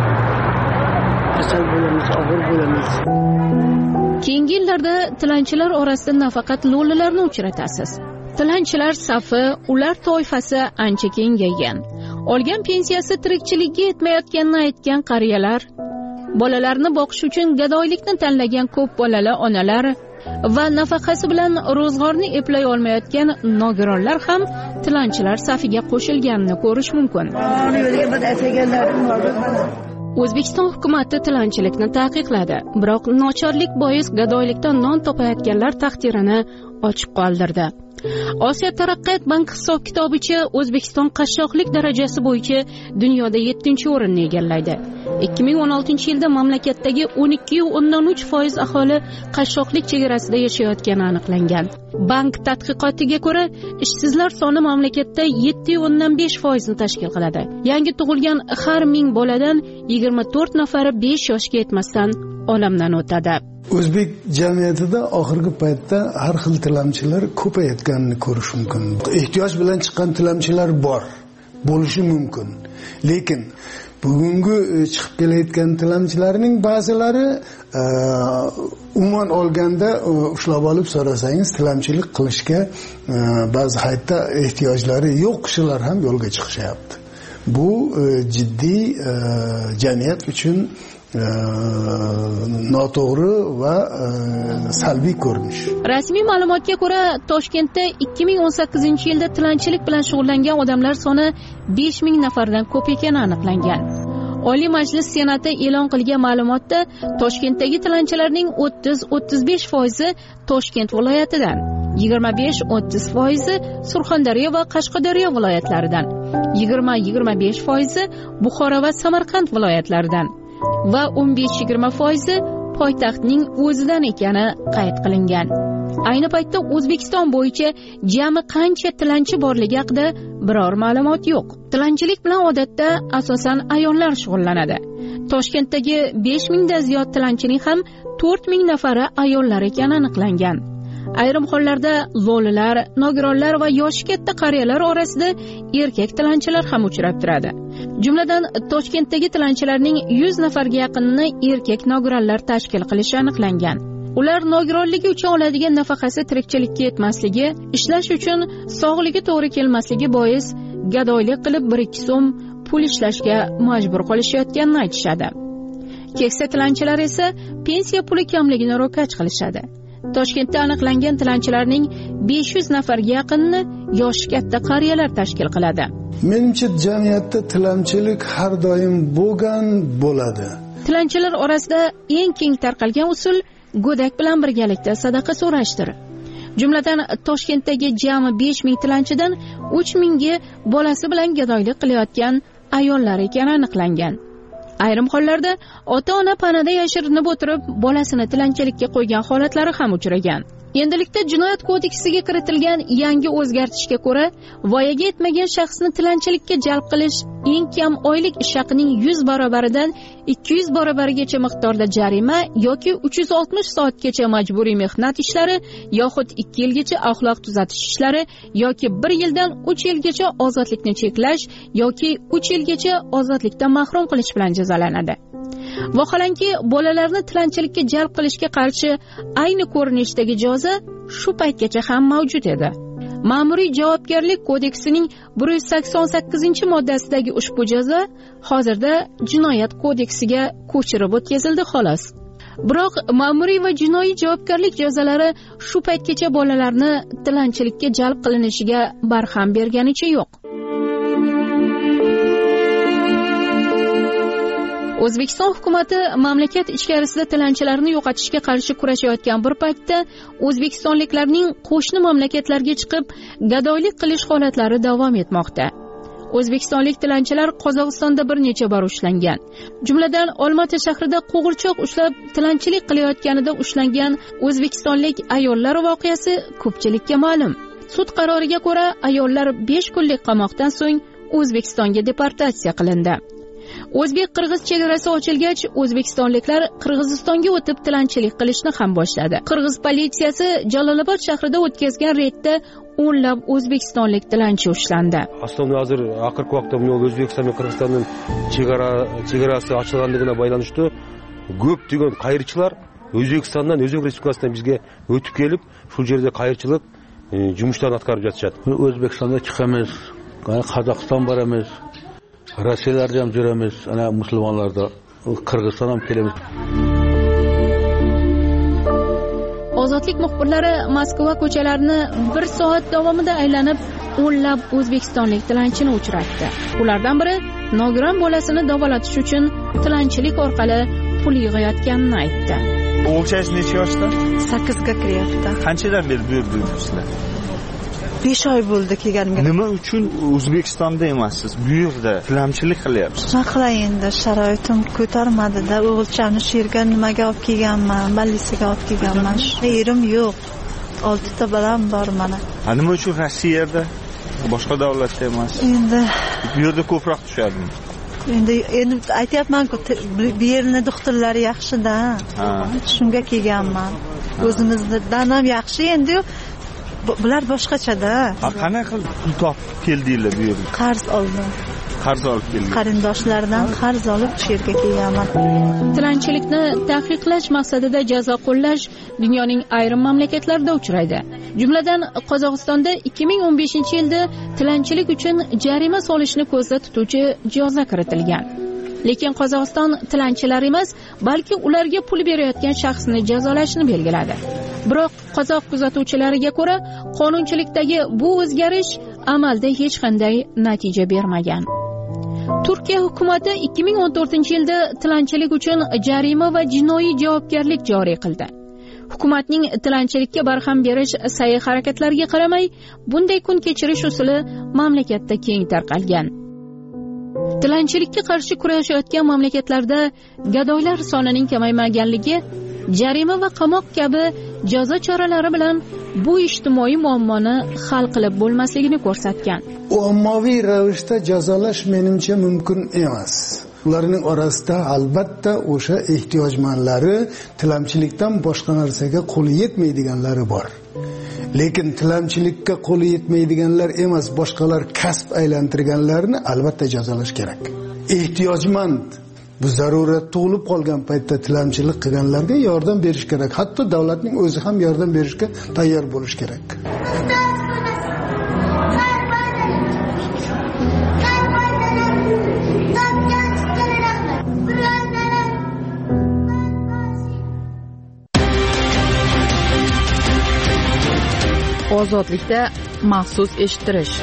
kasal bo'lamiz, og'ir bo'lamiz. Keyingi yillarda tilanchilar orasida nafaqat lo'lilarni uchratasiz. Tilanchilar safi, ular toifasi ancha kengaygan. Olgan pensiyasi tirikchilikka yetmayotganini aytgan qariyalar, bolalarni boqish uchun gadoylikni tanlagan ko'p bolali onalar va nafaqasi bilan ro'zg'orni eplay olmayotgan nogironlar ham tilanchilar safiga qo'shilganini ko'rish mumkin. O'zbekiston hukumati tilanchilikni taqiqladi, biroq nochorlik bois gadoylikdan non topayotganlar taqdirini ochiq qoldirdi. Osiyo taraqqiyot banki hisob-kitobicha O'zbekiston qashshoqlik darajasi bo'yicha dunyoda 7-o'rinni egallaydi. 2016-yilda mamlakatdagi 12.3% aholi qashshoqlik chegarasida yashayotgani aniqlangan. Bank tadqiqotiga ko'ra, ishsizlar soni mamlakatda 7.5% ni tashkil qiladi. Yangi tug'ilgan har 1000 boladan 24 nafari 5 yoshga yetmasdan olamdan o'tadi. O'zbek jamiyatida oxirgi paytda har xil tilamchilar ko'payayotganini ko'rish mumkin. Ehtiyoj bilan chiqqan tilamchilar bor, bo'lishi mumkin. Lekin bugungi chiqib kelayotgan tilamchilarning ba'zilari umuman olganda ushlab olib so'rasangiz tilamchilik qilishga ba'zi hayotda ehtiyojlari yo'q kishilar ham yo'lga chiqishyapti. Bu jiddiy jamiyat uchun noto'g'ri va salbiy ko'rinish. Rasmiy ma'lumotga ko'ra, Toshkentda 2018-yilda tilanchilik bilan shug'ullangan odamlar soni 5000 nafardan ko'p ekani aniqlangan. Oliy Majlis Senati e'lon qilgan ma'lumotda Toshkentdagi tilanchilarning 30-35% Toshkent viloyatidan, 25-30% Surxondaryo va Qashqadaryo viloyatlaridan, 20-25% Buxoro va Samarqand viloyatlaridan va 15-20% poytaxtning o'zidan ekani qayd qilingan. Ayni paytda O'zbekiston bo'yicha jami qancha tilanchi borligi haqida biror ma'lumot yo'q. Tilanchilik bilan odatda asosan ayollar shug'ullanadi. Toshkentdagi 5000 dan ziyod tilanchining ham 4000 nafari ayollar ekani aniqlangan. Ayrim hollarda lo'lilar, nogironlar va yoshi katta qariyalar orasida erkak tilanchilar ham uchrab turadi. Jumladan Toshkentdagi tilanchilarning 100 nafarga yaqinini erkak nogironlar tashkil qilishi aniqlangan. Ular nogironligi uchun oladigan nafaqasi tirikchilikka yetmasligi, ishlash uchun sog'ligi to'g'ri kelmasligi bois gadoylik qilib 1-2 so'm pul ishlashga majbur qilishayotganini aytishadi. Keksa tilanchilar esa pensiya puli kamligini ro'kach qilishadi. Toshkentda aniqlangan tilanchilarning 500 nafarga yaqinini yoshi katta qariyalar tashkil qiladi. Menimcha jamiyatda tilanchilik har doim bo'ladi. Tilanchilar orasida eng keng tarqalgan usul go'dak bilan birgalikda sadaqa so'rashdir. Jumladan Toshkentdagi jami 5000 tilanchidan 3000 ga bolasi bilan gadoylik qilayotgan ayollar ekani aniqlangan. Ayrim hollarda ota-ona panada yashirinib o'tirib bolasini tilanchilikka qo'ygan holatlari ham uchragan. Endilikda Jinoyat kodeksiga kiritilgan yangi o'zgartishga ko'ra, voyaga yetmagan shaxsni tilanchilikka jalb qilish eng kam oylik ish haqining 100 barobaridan 200 barobarigacha miqdorda jarima yoki 360 soatgacha majburiy mehnat ishlari yoxud 2 yilgacha axloq tuzatish ishlari yoki 1 yildan 3 yilgacha ozodlikni cheklash yoki 3 yilgacha ozodlikdan mahrum qilish bilan jazolanadi. Vaholanki, bolalarni tilanchilikka jalb qilishga qarshi ayni ko'rinishdagi jazo shu paytgacha ham mavjud edi. Ma'muriy javobgarlik kodeksining 188-moddasidagi ushbu jazo hozirda Jinoyat kodeksiga ko'chirib o'tkazildi xolos. Biroq ma'muriy va jinoiy javobgarlik jazolari shu paytgacha bolalarni tilanchilikka jalb qilinishiga barham berganicha yo'q. O'zbekiston hukumatı mamlakat ichkarisida tilanchilarni yo'qotishga qarshi kurashayotgan bir paytda o'zbekistonliklarning qo'shni mamlakatlarga chiqib gadoylik qilish holatlari davom etmoqda. O'zbekistonlik tilanchilar Qozog'istonda bir necha bor ushlangan. Jumladan Olma-ota shahrida qo'g'irchoq ushlab tilanchilik qilayotganida ushlangan o'zbekistonlik ayollar voqeasi ko'pchilikka ma'lum. Sud qaroriga ko'ra ayollar 5 kunlik qamoqdan so'ng O'zbekistonga deportatsiya qilindi. O'zbek-qirg'iz chegarasi ochilgach, o'zbekistonliklar Qirg'izistonga o'tib tilanchilik qilishni ham boshladi. Qirg'iz politsiyasi Jalolobod shahrida o'tkazgan reydda o'nlab o'zbekistonlik tilanchi ushlandi. Aslında hozir oxirgi vaqtda bu O'zbekiston va Qirg'izistonning chegarasi ochilganligina байланыштуу көптөгөн qayırchilar O'zbekistondan, O'zbek Respublikasidan bizga o'tib kelib, shu yerda qayırchilik жұмыштарын атқарып жатышат. O'zbekistonda chiqamiz, Qozog'iston boramiz. Rossiyalarda ham yuramiz, ana musulmonlarda, Qirg'iziston ham kelamiz. Ozodlik muxbirlari Moskva ko'chalarini 1 soat davomida aylanib, o'nlab o'zbekistonlik tilanchini uchratdi. Ulardan biri nogiron bolasini davolatish uchun tilanchilik orqali pul yig'ayotganini aytdi. O'xshash necha yoshda? 8 ga kiryapti. Qanchadan beri bu yerda yuribsizlar? 5 oy bo'ldi kelganimga. Nima uchun O'zbekistonda emassiz? Bu yerda tilanchilik qilyapsiz. Nima qilay endi, sharoitim ko'tarmadi-da. O'g'ilchamni shu yerga nimaga olib kelganman? Ballisiga olib kelganman. Erim yo'q. 6 ta bolam bor mana. Nima uchun Rossiyada, boshqa davlatda emas? Endi bu yerda ko'proq tushadimi? endi aytyapman-ku, bu yerni doktorlari yaxshi-da. Shunga kelganman. O'zimizdan ham yaxshi endi. Bular boshqacha-da. Qanday qilib pul topib keldinglar bu yerga? Qarz oldim. Qarz olib keldim. Qarindoshlardan qarz olib shu yerga kelganman. Tilanchilikni taqiqlash maqsadida jazo qo'llash dunyoning ayrim mamlakatlarida uchraydi. Jumladan Qozog'istonda 2015-yilda tilanchilik uchun jarima solishni ko'zda tutuvchi jazo kiritilgan. Lekin Qozog'iston tilanchilar emas, balki ularga pul berayotgan shaxsni jazolashni belgiladi. Biroq qozoq kuzatuvchilariga ko'ra, qonunchilikdagi bu o'zgarish amalda hech qanday natija bermagan. Turkiya hukumati 2014-yilda tilanchilik uchun jarima va jinoiy javobgarlik joriy qildi. Hukumatning tilanchilikka barham berish sa'y-harakatlariga qaramay, bunday kun kechirish usuli mamlakatda keng tarqalgan. Tilanchilikka qarshi kurashayotgan mamlakatlarda gadoylar sonining kamaymaganligi, jarima va qamoq kabi jazo choralari bilan bu ijtimoiy muammoni hal qilib bo'lmasligini ko'rsatgan. Ommaviy ravishda jazolash menimcha mumkin emas. Ularning orasida albatta o'sha ehtiyojmandlari, tilamchilikdan boshqa narsaga qo'li yetmaydiganlari bor. Lekin tilamchilikka qo'li yetmaydiganlar emas, boshqalar kasb aylantirganlarni albatta jazolash kerak. Ehtiyojmand, bu zarurat tug'ilib qolgan paytda tilamchilik qilganlarga yordam berish kerak. Hatto davlatning o'zi ham yordam berishga tayyor bo'lish kerak. Ozodlikda maxsus eshittirish.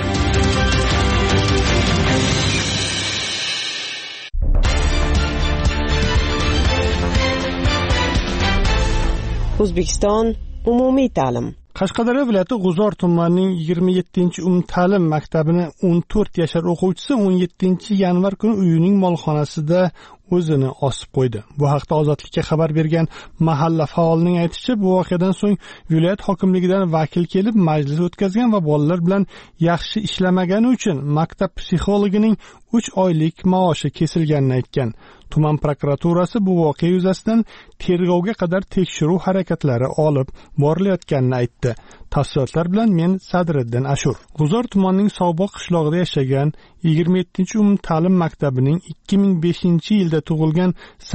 O'zbekiston umumiy ta'lim. Qashqadaryo viloyati G'uzor tumanining 27-umumta'lim maktabini 14 yashar o'quvchisi 17-yanvar kuni uyining molxonasida o'zini osib qo'ydi. Bu haqda Ozodlikka xabar bergan mahalla faolining aytishicha, bu voqeadan so'ng viloyat hokimligidan vakil kelib majlis o'tkazgan va bolalar bilan yaxshi ishlamagani uchun maktab psixologining 3 oylik maoshi kesilganini aytgan. Tuman prokuraturasi bu voqea yuzasidan tergovga qadar tekshiruv harakatlari olib borilayotganini aytdi. Tafsilotlar bilan men Sadriddin Ashur. G'uzor tumanining So'g'boq qishlog'ida yashagan 27-umumta'lim maktabining 2005-yilda tug'ilgan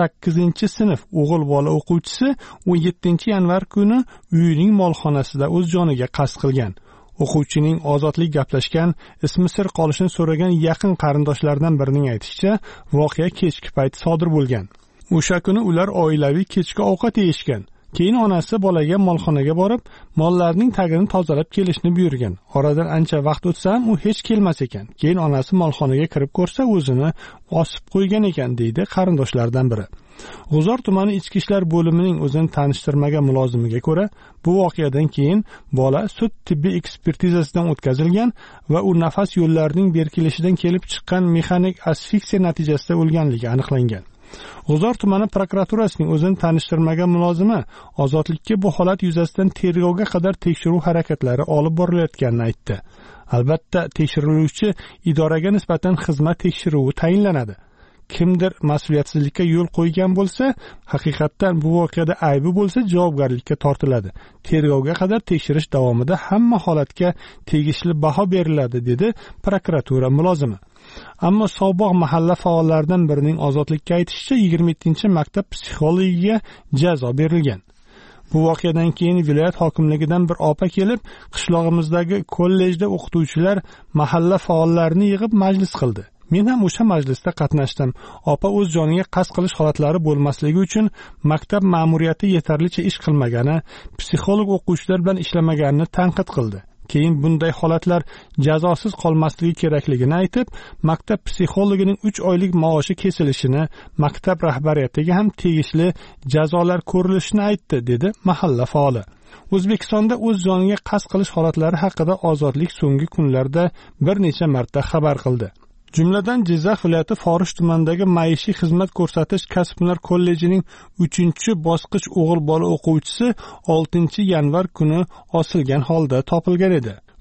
8-sinf o'g'il bola o'quvchisi 17-yanvar kuni uyining molxonasida o'z joniga qasd qilgan. O'quvchining ozodlik gaplashgan, ismi sir qolishini so'ragan yaqin qarindoshlaridan birining aytishicha, voqea kechki payt sodir bo'lgan. O'sha kuni ular oilaviy kechki ovqat yeyishgan. Keyin onasi bolaga molxonaga borib, mollarning tagini tozalab kelishni buyurgan. Oradan ancha vaqt o'tsa ham u hech kelmas ekan. Keyin onasi molxonaga kirib ko'rsa, o'zini osib qo'ygan ekan, deydi qarindoshlardan biri. G'uzor tumani ichki ishlar bo'limining o'zini tanishtirmagan mulozimiga ko'ra, bu voqeadan keyin bola sud tibbiy ekspertizasidan o'tkazilgan va u nafas yo'llarining berkilishidan kelib chiqqan mexanik asfiksiya natijasida o'lganligi aniqlangan. G'uzor tumani prokuraturasining o'zini tanishtirmagan mulozimi Ozodlikka bu holat yuzasidan tergovga qadar tekshiruv harakatlari olib borilayotganini aytdi. Albatta, tekshiriluvchi idoraga nisbatan xizmat tekshiruvi tayinlanadi. Kimdir mas'uliyatsizlikka yo'l qo'ygan bo'lsa, haqiqatdan bu voqeada aybi bo'lsa, javobgarlikka tortiladi. Tergovga qadar tekshirish davomida hamma holatga tegishli baho beriladi, dedi prokuratura mulozimi. Ammo So'g'boq mahalla faollaridan birining Ozodlikka aytishicha, 27-maktab psixologiga jazo berilgan. Bu voqeadan keyin viloyat hokimligidan bir opa kelib, qishlog'imizdagi kollejda o'qituvchilar mahalla faollarini yig'ib majlis qildi. Men ham o'sha majlisda qatnashdim. Opa o'z joniga qasd qilish holatlari bo'lmasligi uchun maktab ma'muriyati yetarlicha ish qilmagani, psixolog o'quvchilar bilan ishlamaganini tanqid qildi. Keyin bunday holatlar jazosiz qolmasligi kerakligini aytib, maktab psixologining 3 oylik maoshi kesilishini, maktab rahbariyatiga ham tegishli jazolar ko'rilishini aytdi, dedi mahalla faoli. O'zbekistonda o'z joniga qasd qilish holatlari haqida Ozodlik so'nggi kunlarda bir necha marta xabar qildi. Jumladan Jizzax viloyati Forish tumanidagi maishiy xizmat ko'rsatish kasb-hunar kollejining 3-bosqich o'g'il bola o'quvchisi 6-yanvar kuni osilgan holda topilgan edi.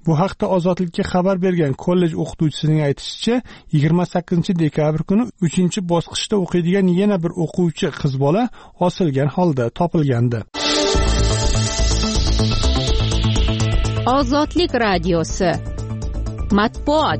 Bu haqda Ozodlikka xabar bergan kollej o'qituvchisining aytishicha, 28-dekabr kuni 3-bosqichda o'qiydigan yana bir o'quvchi qiz bola osilgan holda topilgandi. Ozodlik radiosi matbuot.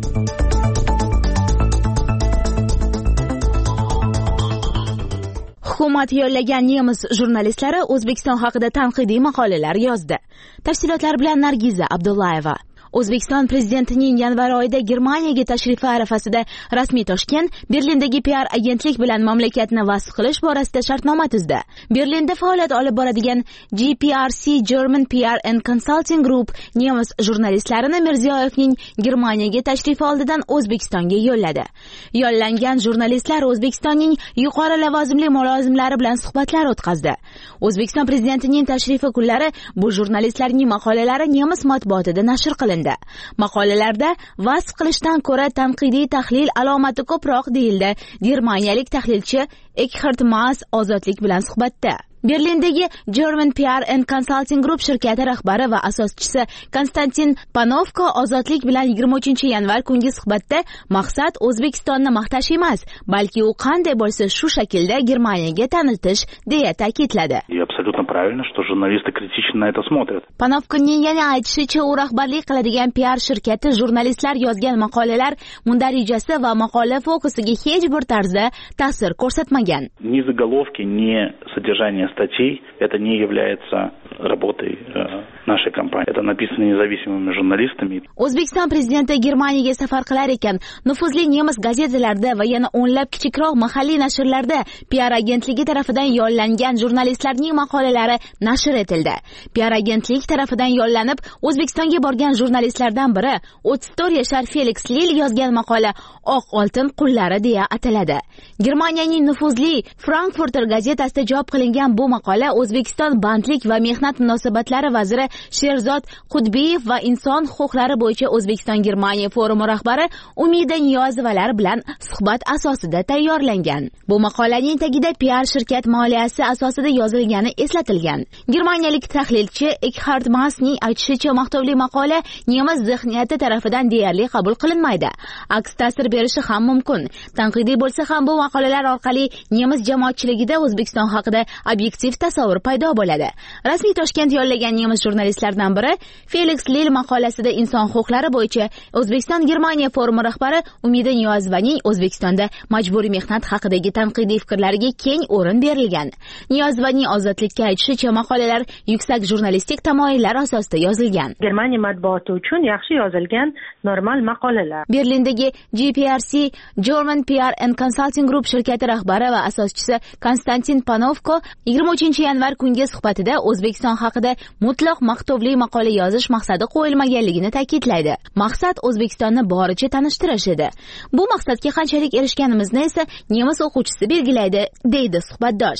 Hukumat yollagan nemis jurnalistlari O'zbekiston haqida tanqidiy maqolalar yozdi. Tafsilotlar bilan Nargiza Abdullayeva. O'zbekiston prezidentining yanvar oyida Germaniyaga tashrifi arafasida rasmiy Toshkent Berlindagi PR agentlik bilan mamlakatni vasf qilish borasida shartnoma tuzdi. Berlinda faoliyat olib boradigan GPRC German PR and Consulting Group nemis jurnalistlarini Mirziyoyevning Germaniyaga tashrifi oldidan O'zbekistonga yo'lladi. Yollangan jurnalistlar O'zbekistonning yuqori lavozimli mulozimlari bilan suhbatlar o'tkazdi. O'zbekiston prezidentining tashrifi kunlari bu jurnalistlarning maqolalari nemis matbuotida nashr qilindi. Maqolalarda vasf qilishdan ko'ra tanqidiy tahlil alomati ko'proq deyildi germaniyalik tahlilchi Eckhard Maas Ozodlik bilan suhbatda. Berlindagi German PR and Consulting Group shirkati rahbari va asoschisi Konstantin Panovko Ozodlik bilan 23-yanvar kungi suhbatda maqsad O'zbekistonni maqtash emas, balki u qanday bo'lsa shu shaklda Germaniyaga tanitish deya ta'kidladi. И абсолютно правильно, что журналисты критично на это смотрят. Panovkoning yana aytishicha, u rahbarlik qiladigan PR shirkati jurnalistlar yozgan maqolalar mundarijasi va maqola fokusiga hech bir tarzda ta'sir ko'rsatmagan. Ни заголовки, ни содержание статей это не является работой нашей компании. Это написано независимыми журналистами. O'zbekiston prezidenti Germaniyaga safar qilar ekan, nufuzli nemis gazetalarida va yana o'nlab kichikroq mahalliy nashrlarda PR agentligi tarafidan yollangan jurnalistlarning maqolalari nashr etildi. PR agentlik tarafidan yollanib O'zbekistonga borgan jurnalistlardan biri 34 yashar Felix Lil yozgan maqola Oq oltin qullari deya ataladi. Germaniyaning nufuzli Frankfurter gazetasida javob qilingan bu maqola O'zbekiston bandlik va mehnat munosabatlari vaziri Sherzod Qudbiyev va inson huquqlari bo'yicha O'zbekiston Germaniya forumi rahbari Umida Niyozovalar bilan suhbat asosida tayyorlangan. Bu maqolaning tagida PR shirkat moliyasi asosida yozilgani eslatilgan. Germaniyalik tahlilchi Eckhard Maasning aytishicha, maqtovli maqola nemis zihniyati tarafidan deyarli qabul qilinmaydi. Aks ta'sir berishi ham mumkin. Tanqidiy bo'lsa ham bu maqolalar orqali nemis jamoatchiligida O'zbekiston haqida obyektiv tasavvur paydo bo'ladi. Rasmiy Toshkent yollagan nemis jurnalistlardan biri Felix Lil maqolasida inson huquqlari bo'yicha O'zbekiston Germaniya forumi rahbari Umida Niyozovaning O'zbekistonda majburiy mehnat haqidagi tanqidiy fikrlariga keng o'rin berilgan. Niyozovaning Ozodlikka aytishicha, maqolalar yuksak jurnalistik tamoyillar asosida yozilgan. Germaniya matbuoti uchun yaxshi yozilgan normal maqolalar. Berlindagi GPRC German PR and Consulting Group shirkati rahbari va asoschisi Konstantin Panovko 23-yanvar kungi suhbatida O'zbekiston haqida mutlaq maqtovli maqola yozish maqsadi qo'yilmaganligini ta'kidlaydi. Maqsad O'zbekistonni boricha tanishtirish edi. Bu maqsadga qanchalik erishganimizni esa nemis o'quvchisi belgilaydi, deydi suhbatdosh.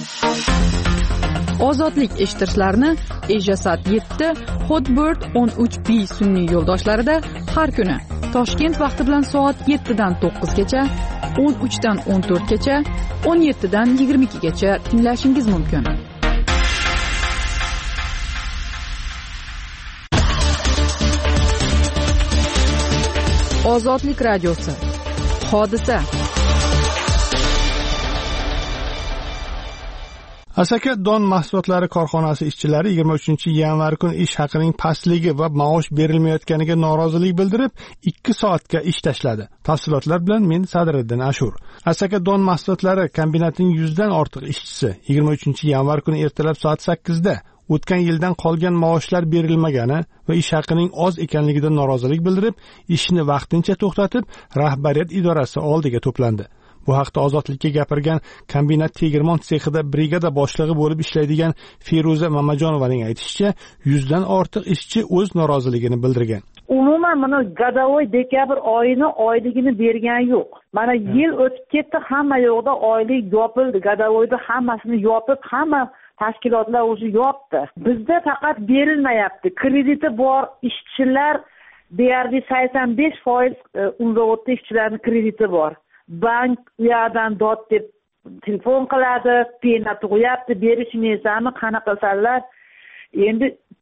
Ozodlik eshittirishlarni Ejasat 7, Hotbird 13B sun'iy yo'ldoshlarida har kuni Toshkent vaqti bilan soat 7 dan 9 gacha, 13 dan 14 gacha, 17 dan 22 gacha tinglashingiz mumkin. Ozodlik radiosi. Hodisa. Asaka don mahsulotlari korxonasi ishchilari 23-yanvar kuni ish haqining pastligi va maosh berilmayotganiga norozilik bildirib 2 soatga ish tashladi. Tafsilotlar bilan men Sadriddin Ashur. Asaka don mahsulotlari kombinatining 100 dan ortiq ishchisi 23-yanvar kuni ertalab soat 8 da o'tgan yildan qolgan maoshlar berilmagani va ish haqining oz ekanligida norozilik bildirib, ishni vaqtincha to'xtatib, rahbariyat idorasi oldiga to'plandi. Bu haqda Ozodlikka gapirgan kombinat tegirmon sexida brigada boshlig'i bo'lib ishlaydigan Feruza Mamajonovaning aytishicha, 100 dan ortiq ishchi o'z noroziligini bildirgan. Umuman mana gadavoy dekabr oyini oyligini bergan yo'q. Mana yil o'tib ketdi, hamma yo'qda oylik yopildi. Gadavoyda hammasini yopib, hamma tashkilotlar o'zi yopdi. Bizda faqat berilmayapti. Krediti bor ishchilar deyarli 85% unzavodda ishchilarning krediti bor. Bank u yerdan dod deb telefon qiladi, pena tug'yapti, berishingizmi, qanaqa qilsalar. Endi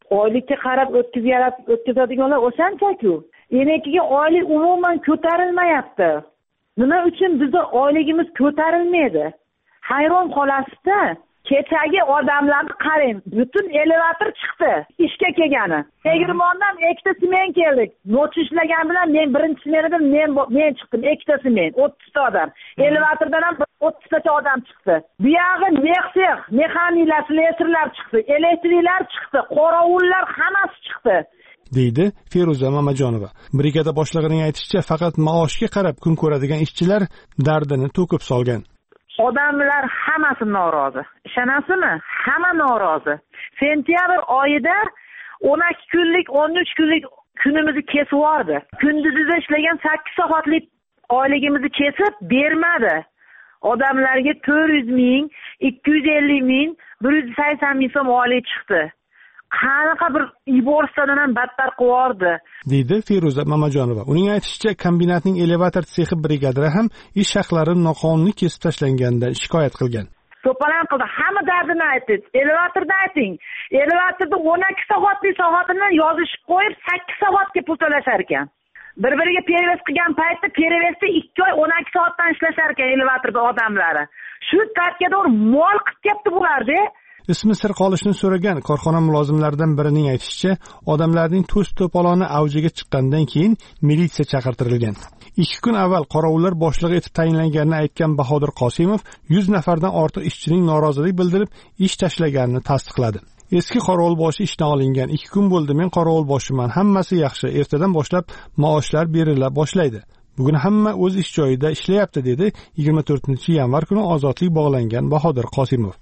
oylikka qarab o'tkazadiganlar o'shancha-ku. Enekiga oylik umuman ko'tarilmayapti. Nima uchun bizda oyligimiz ko'tarilmaydi? Hayron qolasizda, kechagi odamlarni qarang, butun elevator chiqdi ishga kelgani. Tegirmondan ikkita smen keldik. Noch ishlagan bilan men birinchi smenidan men chiqdim, ikkita smen, 30 ta odam. Elevatordan ham 30 tacha odam chiqdi. Bu yog'i mexsex, mexaniklar, slesarlar chiqdi, elektriklar chiqdi, qorovullar hammasi chiqdi. deydi Feruza Mamajonova. Brigada boshlig'ining aytishicha, faqat maoshga qarab kun ko'radigan ishchilar dardini to'kib solgan. Odamlar hammasi norozi. Ishonasizmi? Hamma norozi. Sentyabr oyida 12 kunlik, 13 kunlik kunimizni kesib yubordi. Kunduzida ishlagan 8 soatlik oyligimizni kesib bermadi. Odamlarga 400 ming, 250 ming, 180 ming so'm oylik chiqdi. Qanaqa bir yuborsadan ham battar qiyordi, deydi Feruza Mamajonova. Uning aytishicha, kombinatning elevator sexi brigadalari ham ish haqlarini noqonuniy kesib tashlanganda shikoyat qilgan. To'polon qildi, hamma dardini aytdi. Elevatorda ayting. Elevatorda 12 soatlik soatini yozishib qo'yib 8 soatga pul to'lashar ekan. Bir-biriga perevez qilgan paytda perevezda 2 oy 12 soatdan ishlashar ekan elevatorda odamlari. Shu tartibda mol qilib ketdi bularda. Ismi sir qolishini so'ragan korxona mulozimlaridan birining aytishicha, odamlarning to's-to'poloni avjiga chiqqandan keyin militsiya chaqirtirilgan. 2 kun avval qorovullar boshlig'i etib tayinlanganini aytgan Bahodir Qosimov 100 nafardan ortiq ishchining norozilik bildirib, ish tashlaganini tasdiqladi. Eski qorovulboshi ishdan olingan. 2 kun bo'ldi, men qorovulboshiman. Hammasi yaxshi. Ertadan boshlab maoshlar berila boshlaydi. Bugun hamma o'z ish joyida ishlayapti, dedi 24-yanvar kuni ozodlik bog'langan Bahodir Qosimov.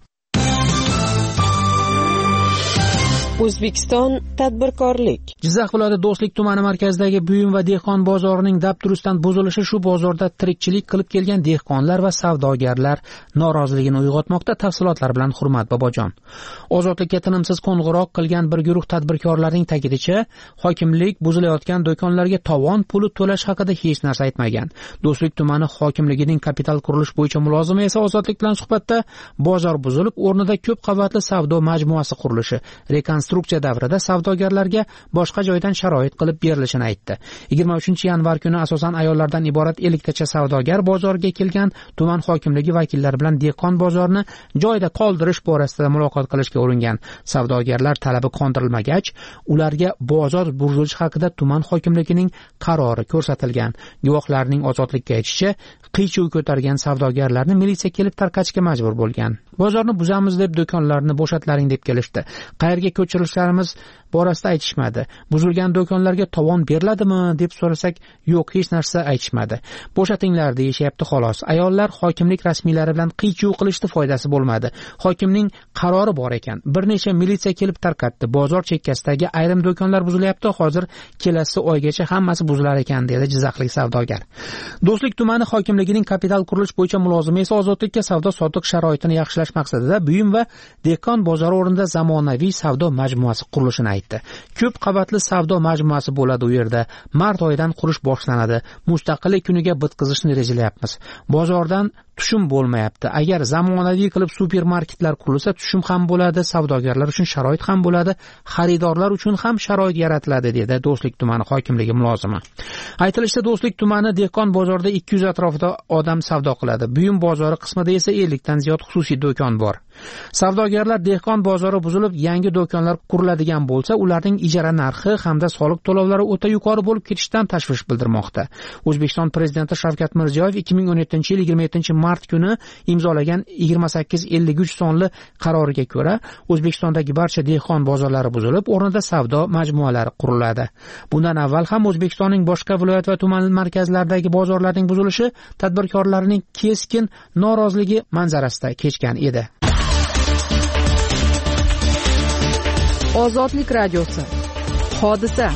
O'zbekiston tadbirkorlik. Jizzax viloyati Do'stlik tumani markazidagi buyum va dehqon bozorining dabdurustdan buzilishi shu bozorda tirikchilik qilib kelgan dehqonlar va savdogarlar noroziligini uyg'otmoqda. Tafsilotlar bilan Hurmat Bobojon. Ozodlikka tinimsiz qo'ng'iroq qilgan bir guruh tadbirkorlarning ta'kidincha, hokimlik buzilayotgan do'konlarga tovon puli to'lash haqida hech narsa aytmagan. Do'stlik tumani hokimligining kapital qurilish bo'yicha mulozimi esa Ozodlik bilan suhbatda bozor buzilib, o'rnida ko'p qavatli savdo majmuasi qurilishi, rekonstruksiya davrida savdogarlarga boshqa joydan sharoit qilib berilishini aytdi. 23-yanvar kuni asosan ayollardan iborat 50 tacha savdogar bozorga kelgan tuman hokimligi vakillari bilan dehqon bozorini joyida qoldirish borasida muloqot qilishga uringan. Savdogarlar talabi qondirilmagach, ularga bozor buzilishi haqida tuman hokimligining qarori ko'rsatilgan. Guvohlarning Ozodlikka aytishicha, qiy-chuv ko'targan savdogarlarni militsiya kelib tarqatishga majbur bo'lgan. Bozorni buzamiz deb do'konlarni bo'shatlaring deb kelishdi. Qayerga ko'chirishlarimiz borasida aytishmadi. Buzilgan do'konlarga tovon beriladimi deb so'rasak, yo'q, hech narsa aytishmadi. Bo'shatinglar deyishyapti xolos. Ayollar hokimlik rasmiylari bilan qiy-chuv qilishdi, foydasi bo'lmadi. Hokimning qarori bor ekan. Bir necha militsiya kelib tarqatdi. Bozor chekkasidagi ayrim do'konlar buzilyapti. Hozir kelasi oygacha hammasi buzilar ekan, dedi jizzaxlik savdogar. Do'stlik tumani hokimligining kapital qurilish bo'yicha mulozimi esa Ozodlikka savdo-sotiq sharoitini yaxshilash maqsadida buyum va dehqon bozori o'rnida zamonaviy savdo majmuasi qurilishini aytdi. Ko'p qavatli savdo majmuasi bo'ladi u yerda. Mart oyidan qurish boshlanadi. Mustaqillik kuniga bitkazishni rejalayapmiz. Bozordan tushum bo'lmayapti. Agar zamonaviy qilib supermarketlar qurilsa, tushum ham bo'ladi, savdogarlar uchun sharoit ham bo'ladi, xaridorlar uchun ham sharoit yaratiladi, dedi Do'stlik tumani hokimligi mulozimi. Aytilishicha, Do'stlik tumani dehqon bozorida 200 atrofida odam savdo qiladi. Buyum bozori qismida esa 50 dan ziyod xususiy do'kon bor. Savdogarlar dehqon bozori buzilib, yangi do'konlar quriladigan bo'lsa, ularning ijara narxi hamda soliq to'lovlari o'ta yuqori bo'lib ketishidan tashvish bildirmoqda. O'zbekiston prezidenti Shavkat Mirziyoyev 2017-yil 27-mart kuni imzolagan 2853 sonli qaroriga ko'ra, O'zbekistondagi barcha dehqon bozorlari buzilib, o'rnida savdo majmualari quriladi. Bundan avval ham O'zbekistonning boshqa viloyat va tuman markazlaridagi bozorlarning buzilishi tadbirkorlarning keskin noroziligi manzarasida kechgan edi. Ozodlik radiosi. Hodisa.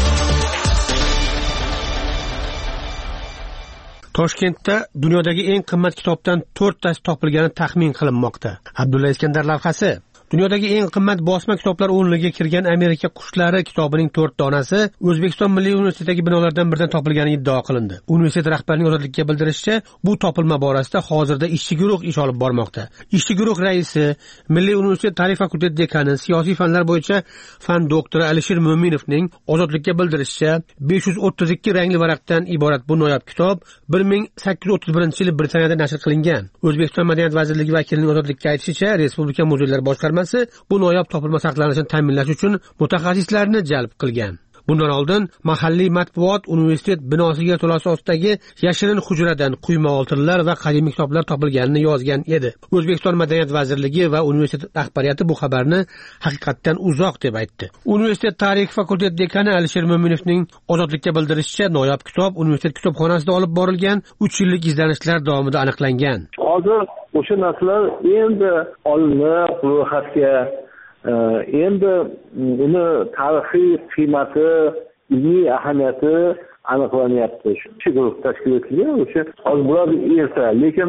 Toshkentda dunyodagi eng qimmat kitobdan 4 tasi topilgani taxmin qilinmoqda. Abdulla Iskandar lavhasi. Dunyodagi eng qimmat bosma kitoblar o'nligiga kirgan Amerika qushlari kitobining 4 donasi O'zbekiston Milliy universitetidagi binolardan biridan topilgani iddao qilindi. Universitet rahbarining ozodlikka bildirishicha, bu topilma borasida hozirda ishchi guruh ish olib bormoqda. Ishchi guruh raisi, Milliy universitet tarix fakulteti dekani, siyosiy fanlar bo'yicha fan doktori Alisher Mo'minovning ozodlikka bildirishicha, 532 rangli varaqdan iborat bu noyob kitob 1831-yili Britaniyada nashr qilingan. O'zbekiston Madaniyat vazirligi vakilining ozodlikka aytishicha, Respublika muzeylar boshqarmasi bu noyob topilma saqlanishini ta'minlash uchun mutaxassislarni jalb qilgan. Bundan oldin mahalliy matbuot universitet binosiga to'lasi ostidagi yashirin hujradan quyma oltinlar va qadimiy kitoblar topilganini yozgan edi. O'zbekiston Madaniyat vazirligi va universitet rahbariyati bu xabarni haqiqatdan uzoq deb aytdi. Universitet tarix fakulteti dekani Alisher Mo'minovning ozodlikka bildirishicha, noyob kitob universitet kitobxonasida olib borilgan 3 yillik izlanishlar davomida aniqlangan. Hozir o'sha narsalar endi olinib, ro'yxatga endi uni tarixiy qiymati, ilmiy ahamiyati aniqlanyapti. Shu guruh tashkil etilgan, o'sha hozir bular erta, lekin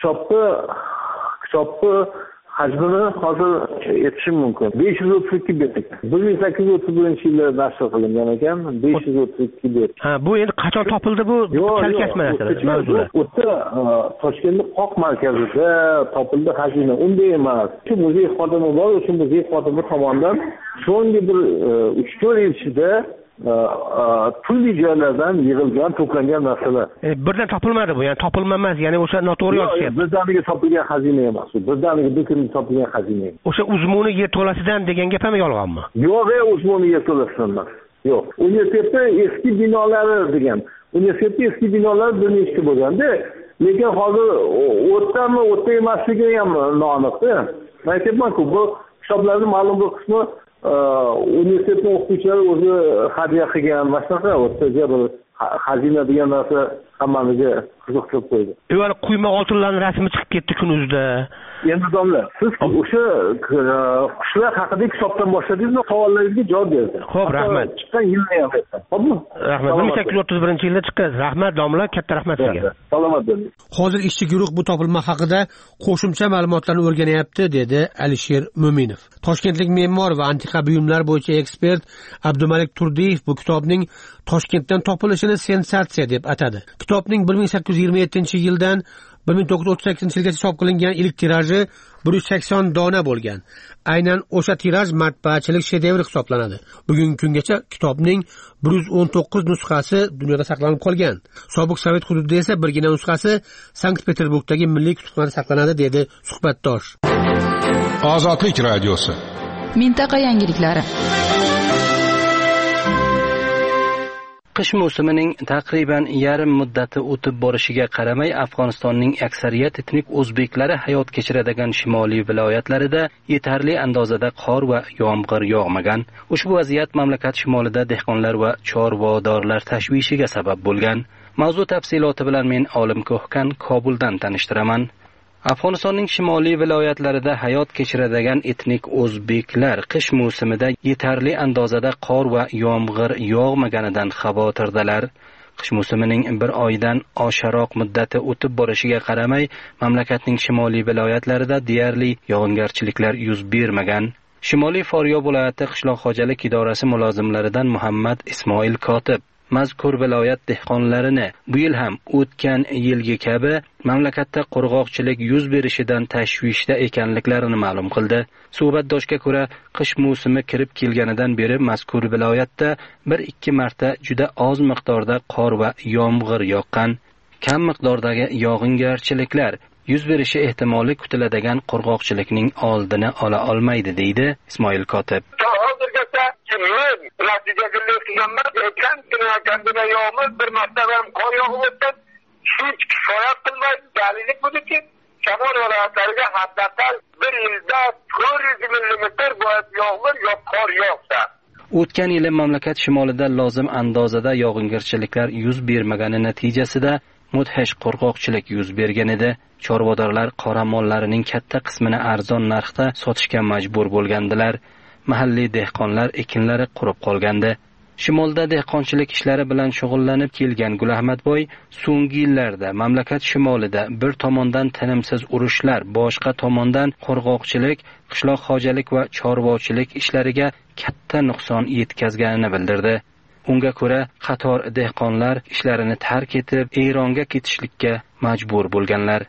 kitobni hajmini hozir aytishim mumkin. 532 bet. 1831-yilda nashr qilingan ekan, 532 bet. Ha, bu endi qachon topildi bu? Chalkashma narsalar. O'ta Toshkentning qoq markazida topildi xazina. Unday emas. Shu muzey xodimi bor, o'sha muzey xodimi tomonidan so'nggi bir 3-4 yil ichida turli joylardan yig'ilgan, to'plangan narsalar. Birdan topilmadi bu, ya'ni topilma emas, ya'ni o'sha noto'g'ri yozishyapti. Birdaniga topilgan xazina emas, birdaniga bir kunda topilgan xazina. O'sha uzmuni yer to'lasidan degan gap ham yolg'onmi? Yo'q, uzmuni yer to'lasidan emas. Yo'q. Universitetda eski binolari degan. Universitetda eski binolari bir nechta bo'lganda, lekin hozir o'tdami, o'tda emasligi ham noaniqda. Men aytayapman-ku, bu kitoblarning ma'lum bir qismi universitetning o'qituvchilari o'zi hadya qilgan, masalan, o'rtaga bir xazina degan narsa hammamiga qiziqtirib qo'ydi. Yo'q, quyma oltinlarning rasmi chiqib ketdi kun o'zida. Endi domla, siz o'sha qushlar haqidagi kitobdan boshladingizmi? Savollaringizga javob berdim. Xo'p, rahmat. Chiqqan yilni ham aytdim. Xo'pmi? Rahmat. 1831-yilda chiqqan. Rahmat domla, katta rahmat sizga. Salomat bo'ling. Hozir ishchi guruh bu topilma haqida qo'shimcha ma'lumotlarni o'rganyapti, dedi Alisher Mo'minov. Toshkentlik me'mor va antiqa buyumlar bo'yicha ekspert Abdumalik Turdiyev bu kitobning Toshkentdan topilishini sensatsiya deb atadi. Kitobning 1827-yildan 1938-yilgacha chop qilingan ilk tiraji 180 dona bo'lgan. Aynan o'sha tiraj matbaachilik shedevri hisoblanadi. Bugungi kungacha kitobning 119 nusxasi dunyoda saqlanib qolgan. Sobiq Sovet hududida esa birgina nusxasi Sankt-Peterburgdagi Milliy kutubxonada saqlanadi, dedi suhbatdosh. Ozodlik radiosi. Mintaqa yangiliklari. Qish mavsumining taqriban yarim muddati o'tib borishiga qaramay, Afg'onistonning aksariyat etnik o'zbeklari hayot kechiradigan shimoliy viloyatlarida yetarli andozada qor va yomg'ir yog'magan. Ushbu vaziyat mamlakat shimolida dehqonlar va chorvadorlar tashvishiga sabab bo'lgan. Mavzu tafsiloti bilan men Olim Ko'hkan Kobuldan tanishtiraman. Afg'onistonning shimoliy viloyatlarida hayot kechiradigan etnik o'zbeklar qish mavsumida yetarli andozada qor va yomg'ir yog'maganidan xavotirdalar. Qish mavsumining bir oydan osharoq muddati o'tib borishiga qaramay, mamlakatning shimoliy viloyatlarida deyarli yog'ingarchiliklar yuz bermagan. Shimoliy Foryob viloyati qishloq xo'jalik idorasi mulozimlaridan Muhammad Ismoil Kotib mazkur viloyat dehqonlarini bu yil ham o'tgan yilgi kabi mamlakatda qurg'oqchilik yuz berishidan tashvishda ekanliklarini ma'lum qildi. Suhbatdoshga ko'ra, qish mavsumi kirib kelganidan beri mazkur viloyatda 1-2 marta juda oz miqdorda qor va yomg'ir yoqqan. Kam miqdordagi yog'ingarchiliklar yuz berishi ehtimoli kutiladigan qurg'oqchilikning oldini ola olmaydi, deydi Ismoil Kotib. Bir martaba qor yog'ib o'tdi. Hech kifoya qilmaydi. Dalili buki, Shamol viloyatlariga haddaqal bir yilda 400 millimetr yomg'ir yo qor yog'sa. O'tgan yili mamlakat shimolida lozim andozada yog'ingarchiliklar yuz bermagani natijasida mudhish qurg'oqchilik yuz bergan edi. Chorvadorlar qora mollarining katta qismini arzon narxda sotishga majbur bo'lgandilar. Mahalliy dehqonlar ekinlari qurib qolgandi. Shimolda dehqonchilik ishlari bilan shug'ullanib kelgan Gulahmadboy so'nggi yillarda mamlakat shimolida bir tomondan tinimsiz urushlar, boshqa tomondan qurg'oqchilik, qishloq xo'jalik va chorvachilik ishlariga katta nuqson yetkazganini bildirdi. Unga ko'ra, qator dehqonlar ishlarini tark etib, Eronga ketishlikka majbur bo'lganlar.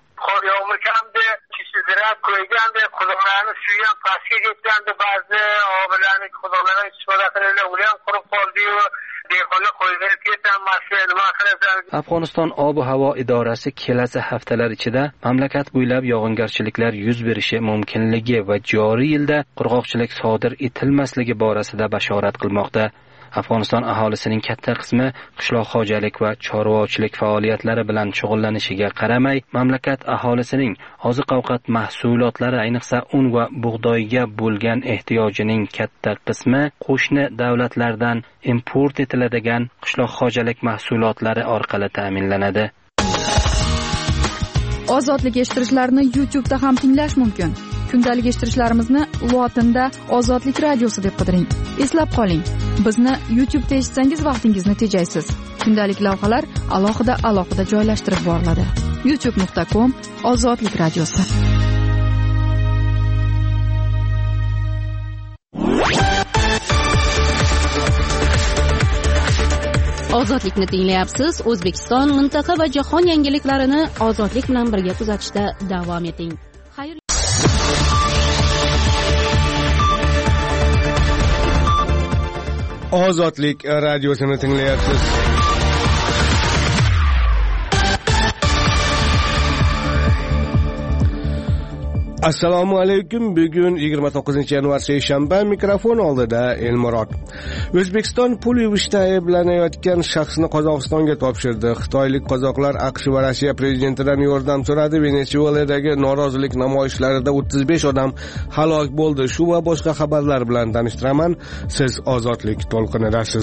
Ko'yganda quduqlarni suvi ham pastga ketgandi, ba'zi obilarni quduqlardan istifoda qilganlar ular ham qurib qoldi-yu, dehqonlar qo'yib ketganmasi, nima qilasan? Afg'oniston ob-havo idorasi kelasi haftalar ichida mamlakat bo'ylab yog'ingarchiliklar yuz berishi mumkinligi va joriy yilda qurg'oqchilik sodir etilmasligi borasida bashorat qilmoqda. Afg'oniston aholisining katta qismi qishloq xo'jalik va chorvachilik faoliyatlari bilan shug'ullanishiga qaramay, mamlakat aholisining oziq-ovqat mahsulotlari, ayniqsa un va bug'doyga bo'lgan ehtiyojining katta qismi qo'shni davlatlardan import etiladigan qishloq xo'jalik mahsulotlari orqali ta'minlanadi. Ozodlik eshittirishlarni YouTube'da ham tinglash mumkin. Kundalik eshittirishlarimizni lotinda Ozodlik radiosi deb qidiring. Eslab qoling, bizni YouTube'da eshitsangiz vaqtingizni tejaysiz. Kundalik lavhalar alohida joylashtirib boriladi. youtube.com/Ozodlik radiosi. Ozodlikni tinglayapsiz. O'zbekiston, mintaqa va jahon yangiliklarini ozodlik bilan birga kuzatishda davom eting. Ozodlik radiosini tinglayapsiz. Assalomu alaykum. Bugun 29-yanvar seshanba, mikrofon oldida Elmurod. O'zbekiston pul yuvishda ayblanayotgan shaxsni Qozog'istonga topshirdi. Xitoylik qozoqlar AQSh va Rossiya prezidentidan yordam so'radi. Venesueladagi norozilik namoyishlarida 35 odam halok bo'ldi. Shu va boshqa xabarlar bilan tanishtiraman. Siz Ozodlik to'lqinidasiz.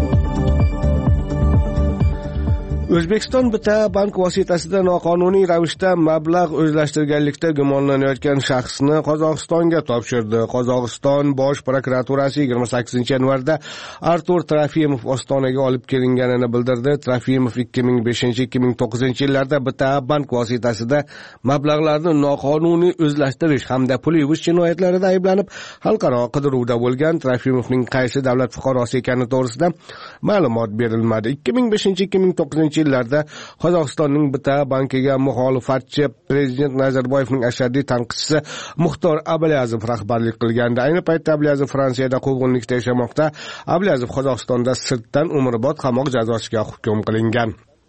O'zbekiston bitta bank vositasida noqonuniy ravishda mablag' o'zlashtirganlikda gumonlanayotgan shaxsni Qozog'istonga topshirdi. Qozog'iston bosh prokuraturasi 28-yanvarda Artur Trofimov Ostonaga olib kelinganini bildirdi. Trofimov 2005-2009 yillarda bitta bank vositasida mablag'larni noqonuniy o'zlashtirish hamda pul yuvish jinoyatlarida ayblanib, xalqaro qidiruvda bo'lgan. Trofimovning qaysi davlat fuqarosi ekani to'g'risida ma'lumot berilmadi. 2005-2009 yillarda Qozog'istonning bitta bankiga muxolifatchi prezident Nazarboyevning ashaddiy tanqidchisi Muxtor Ablyazov rahbarlik qilgandi. Ayni paytda Ablyazov Fransiyada quvg'inlikda yashamoqda. Ablyazov Qozog'istonda sirtdan umrbod qamoq jazosiga hukm qilingan.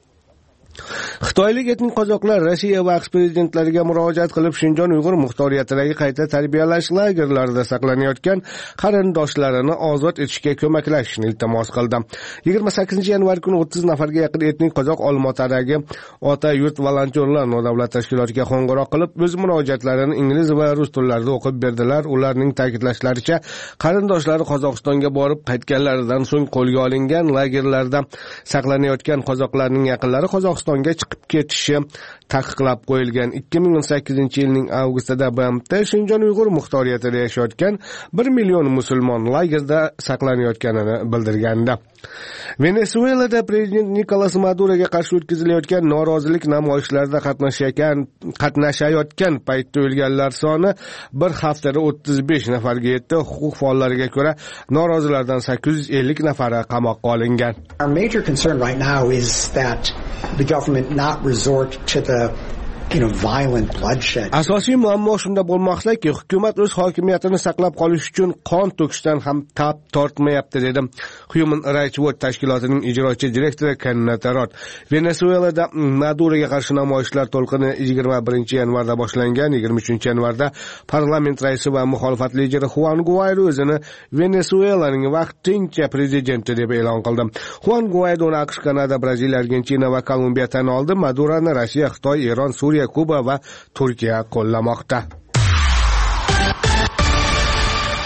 Xitoylik etnik qozoqlar Rossiya va AQSh prezidentlariga murojaat qilib, Shinjon Uyg'ur muxtoriyatidagi qayta tarbiyalash lagerlarida saqlanayotgan qarindoshlarini ozod etishga ko'maklashishni iltimos qildi. 28-yanvar kuni 30 nafarga yaqin etnik qozoq Olmaotadagi Ota yurt volontyorlar nodavlat tashkilotiga qo'ng'iroq qilib, o'z murojaatlarini ingliz va rus tillarida o'qib berdilar. Ularning ta'kidlashlaricha, qarindoshlari Qozog'istonga borib qaytganlaridan so'ng qo'lga olingan lagerlarda saqlanayotgan qozoqlarning yaqinlari Qozog'istonga chiqib ketishi taqiqlab qo'yilgan. 2018-yilning avgustida BMT Shinjon Uyg'ur muxtoriyatida yashayotgan 1 million musulmon lagerda saqlanayotganini bildirgandi. Venesuelada prezident Nikolas Maduroga qarshi o'tkazilayotgan norozilik namoyishlarida qatnashayotgan paytda o'lganlar soni bir haftada 35 nafarga yetdi. Huquq faollariga ko'ra, norozilardan 850 nafari qamoqqa olingan. Our major concern right now is that the government not resort to the violent bloodshed. Asosiy muammo shunda bo'lmoqdaki, hukumat o'z hokimiyatini saqlab qolish uchun qon to'kishdan ham tap tortmayapti, dedi Human Rights Watch tashkilotining ijrochi direktori Kenna Tarot. Venesuelada Maduroga qarshi namoyishlar to'lqini 21-yanvarda boshlangan. 23-yanvarda parlament raisi va muxolifat lideri Juan Guaido o'zini Venesuelaning vaqtincha prezidenti deb e'lon qildi. Juan Guaidoni AQSh, Kanada, Braziliya, Argentina va Kolumbiya tan oldi. Maduroni Rossiya, Xitoy, Eron, Suriya, Kuba va Turkiya qo'llamoqda.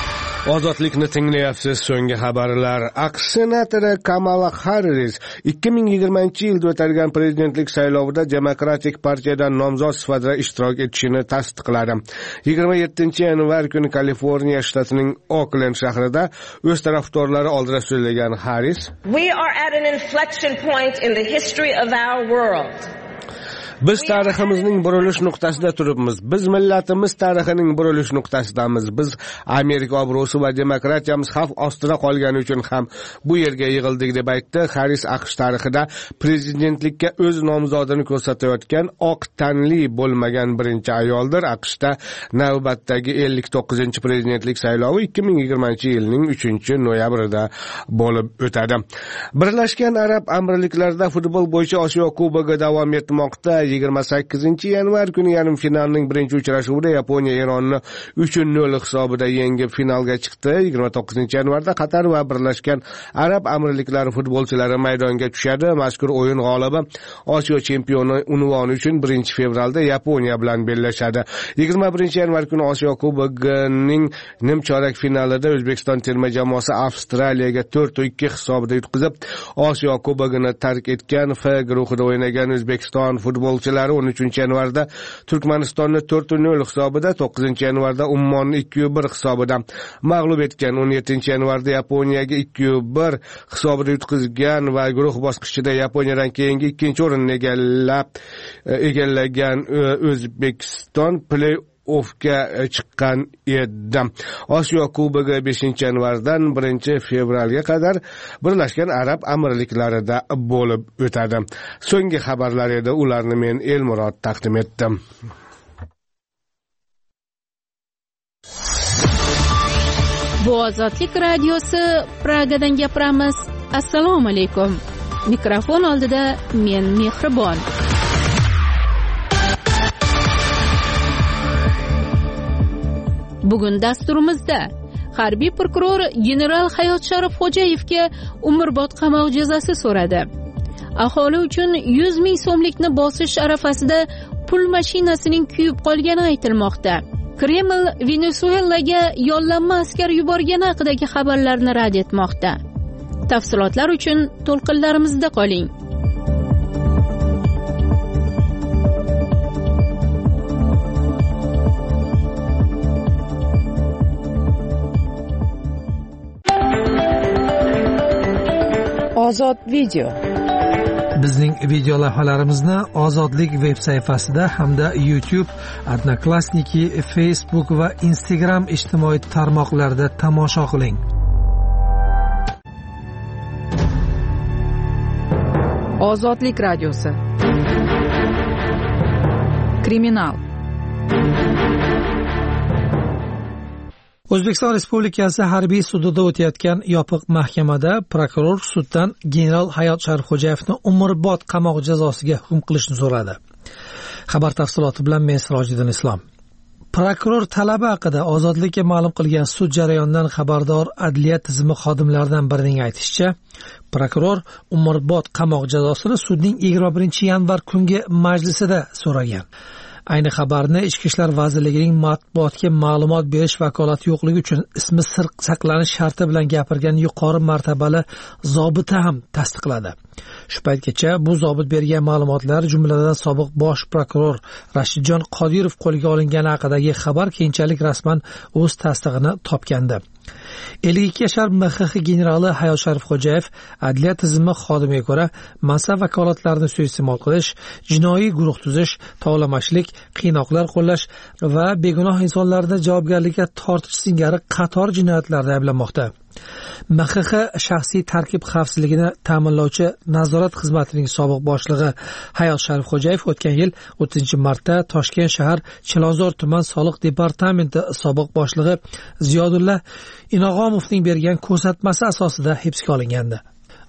Ozodlikni tinglayapsiz. So'nggi xabarlar. AQSh senatori Kamala Harris 2020-yilda o'tadigan prezidentlik saylovida Demokratik partiyadan nomzod sifatida ishtirok etishini tasdiqladi. 27-yanvar kuni Kaliforniya shtatining Oakland shahrida o'z tarafdorlari oldida so'zlagan Harris, "We are at an inflection point in the history of our world. Biz tariximizning burilish nuqtasida turibmiz. Biz millatimiz tarixining burilish nuqtasidamiz. Biz Amerika obro'si va demokratiyamiz xavf ostida qolgani uchun ham bu yerga yig'ildik", deb aytdi. Harris AQSh tarixida prezidentlikka o'z nomzodini ko'rsatayotgan oq tanli bo'lmagan birinchi ayoldir. AQShda navbatdagi 59-prezidentlik saylovi 2020-yilning 3-noyabrida bo'lib o'tadi. Birlashgan Arab Amirliklarida futbol bo'yicha Osiyo Kubogi davom etmoqda. 28-yanvar kuni yarim finalning birinchi uchrashuvida Yaponiya Eronni 3-0 hisobida yengib finalga chiqdi. 29-yanvarda Qatar va Birlashgan Arab Amirliklari futbolchilari maydonga tushadi. Mazkur o'yin g'olibi Osiyo chempioni unvoni uchun 1-fevralda Yaponiya bilan bellashadi. 21-yanvar kuni Osiyo Kubogining nimchorak finalida O'zbekiston terma jamoasi Avstraliyaga 4-2 hisobida yutqazib, Osiyo Kubogini tark etgan. F guruhida o'ynagan O'zbekiston futbolchilari 13-yanvarda Turkmanistonni 4-0 hisobida, 9-yanvarda Ummonni 2-1 hisobida mag'lub etgan. 17-yanvarda Yaponiyaga 2-1 hisobida yutqazgan va guruh bosqichida Yaponiyadan keyingi ikkinchi o'rinni egallagan O'zbekiston play-offga chiqqan edi. Osiyo Kubogi 5-yanvardan 1-fevralga qadar Birlashgan Arab Amirliklarida bo'lib o'tadi. So'nggi xabarlar edi, ularni men Elmurod taqdim etdim. Bu Ozodlik radiosi, Pragadan gapiramiz. Assalomu alaykum. Mikrofon oldida men Mehribon. Bugun dasturimizda harbiy prokuror general Hayot Sharif Xo'jayevga umrbod qamoq jazosi so'radi. Aholi uchun 100 ming so'mlikni bosish arafasida pul mashinasining kuyib qolgani aytilmoqda. Kreml Venesuelaga yollanma askar yuborgani haqidagi xabarlarni rad etmoqda. Tafsilotlar uchun to'lqinlarimizda qoling. Ozod video. Bizning video lavhalarimizni Ozodlik veb sayfasida hamda YouTube, Odnoklassniki, Facebook va Instagram ijtimoiy tarmoqlarida tomosha qiling. Ozodlik radiosi. Kriminal. O'zbekiston Respublikasi harbiy sudida o'tayotgan yopiq mahkamada prokuror suddan general Hayot Sharif Xo'jayevni umrbod qamoq jazosiga hukm qilishni so'radi. Xabar tafsiloti bilan men Sirojiddin Islom. Prokuror talabi haqida Ozodlikka ma'lum qilgan sud jarayonidan xabardor adliya tizimi xodimlaridan birining aytishicha, prokuror umrbod qamoq jazosini sudning 21-yanvar kungi majlisida so'ragan. Ayni xabarni Ichki ishlar vazirligining matbuotga ma'lumot berish vakolati yo'qligi uchun ismi sir saqlanish sharti bilan gapirgan yuqori martabali zobita ham tasdiqladi. Shu paytgacha bu zobit bergan ma'lumotlar, jumladan sobiq bosh prokuror Rashidjon Qodirov qo'lga olingani haqidagi xabar keyinchalik rasman o'z tasdig'ini topgandi. 52 yashar MXX generali Hayot Sharif Xo'jayev adliya tizimi xodimiga ko'ra mansab vakolatlarini suiiste'mol qilish, jinoiy guruh tuzish, tovlamashlik, qiynoqlar qo'llash va begunoh insonlarni javobgarlikka tortish singari qator jinoyatlarda ayblanmoqda. MXX shaxsiy tarkib xavfsizligini ta'minlovchi nazorat xizmatining sobiq boshlig'i Hayot Sharif Xo'jayev o'tgan yil 30-martda Toshkent shahar Chilonzor tuman soliq departamenti sobiq boshlig'i Ziyodulla Inog'omovning bergan ko'rsatmasi asosida hibsga olingandi.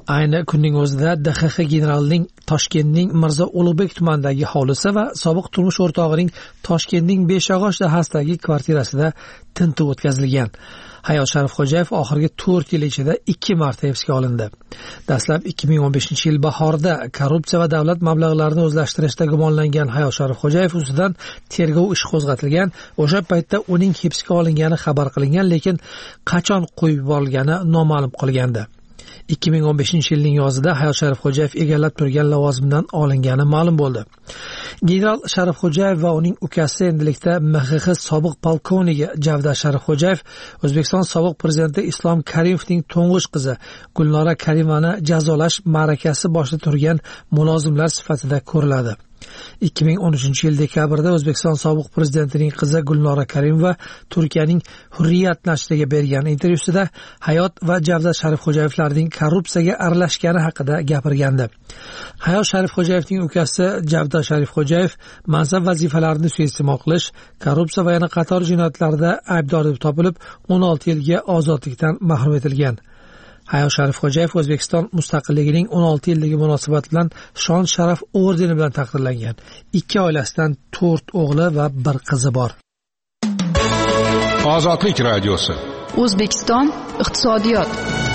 Ayni kunning o'zida DXX generalining Toshkentning Mirzo Ulug'bek tumanidagi hovlisi va sobiq turmush o'rtog'ining Toshkentning Beshog'och dahasidagi kvartirasida tintuv o'tkazilgan. Hayot Sharifxo'jayev oxirgi 4 yil ichida 2 marta hibsga olindi. Dastlab 2015-yil bahorida korrupsiya va davlat mablag'larini o'zlashtirishda gumonlangan Hayot Sharifxo'jayev ustidan tergov ishi qo'zg'atilgan. O'sha paytda uning hibsga olingani xabar qilingan, lekin qachon qo'yib yuborilgani noma'lum qolgandi. 2015-yilning yozida Hayot Sharifxo'jayev egallab turgan lavozimdan olingani ma'lum bo'ldi. General Sharifxo'jayev va uning ukasi endilikda MXX sobiq polkovniki Javdar Sharifxo'jayev O'zbekiston sobiq prezidenti Islom Karimovning to'ng'ich qizi Gulnora Karimani jazolash ma'rakasi boshida turgan mulozimlar sifatida ko'riladi. 2013-yil dekabrda O'zbekiston sobiq prezidentining qizi Gulnora Karimova Turkiyaning Hurriyat nashriga bergan intervyusida Hayot va Javdar Sharifxo'jayevlarning korrupsiyaga aralashgani haqida gapirgandi. Hayot Sharifxo'jayevning ukasi Javdar Sharifxo'jayev mansab vazifalarini suiiste'mol qilish, korrupsiya va yana qator jinoyatlarda aybdor deb topilib, 16 yilga ozodlikdan mahrum etilgan. Hayot Sharifxo'jayev O'zbekiston mustaqilligining 16 yilligi munosabati bilan shon sharaf ordeni bilan taqdirlangan. 2 oilasidan 4 o'g'li va 1 qizi bor. Ozodlik radiosi. O'zbekiston iqtisodiyot.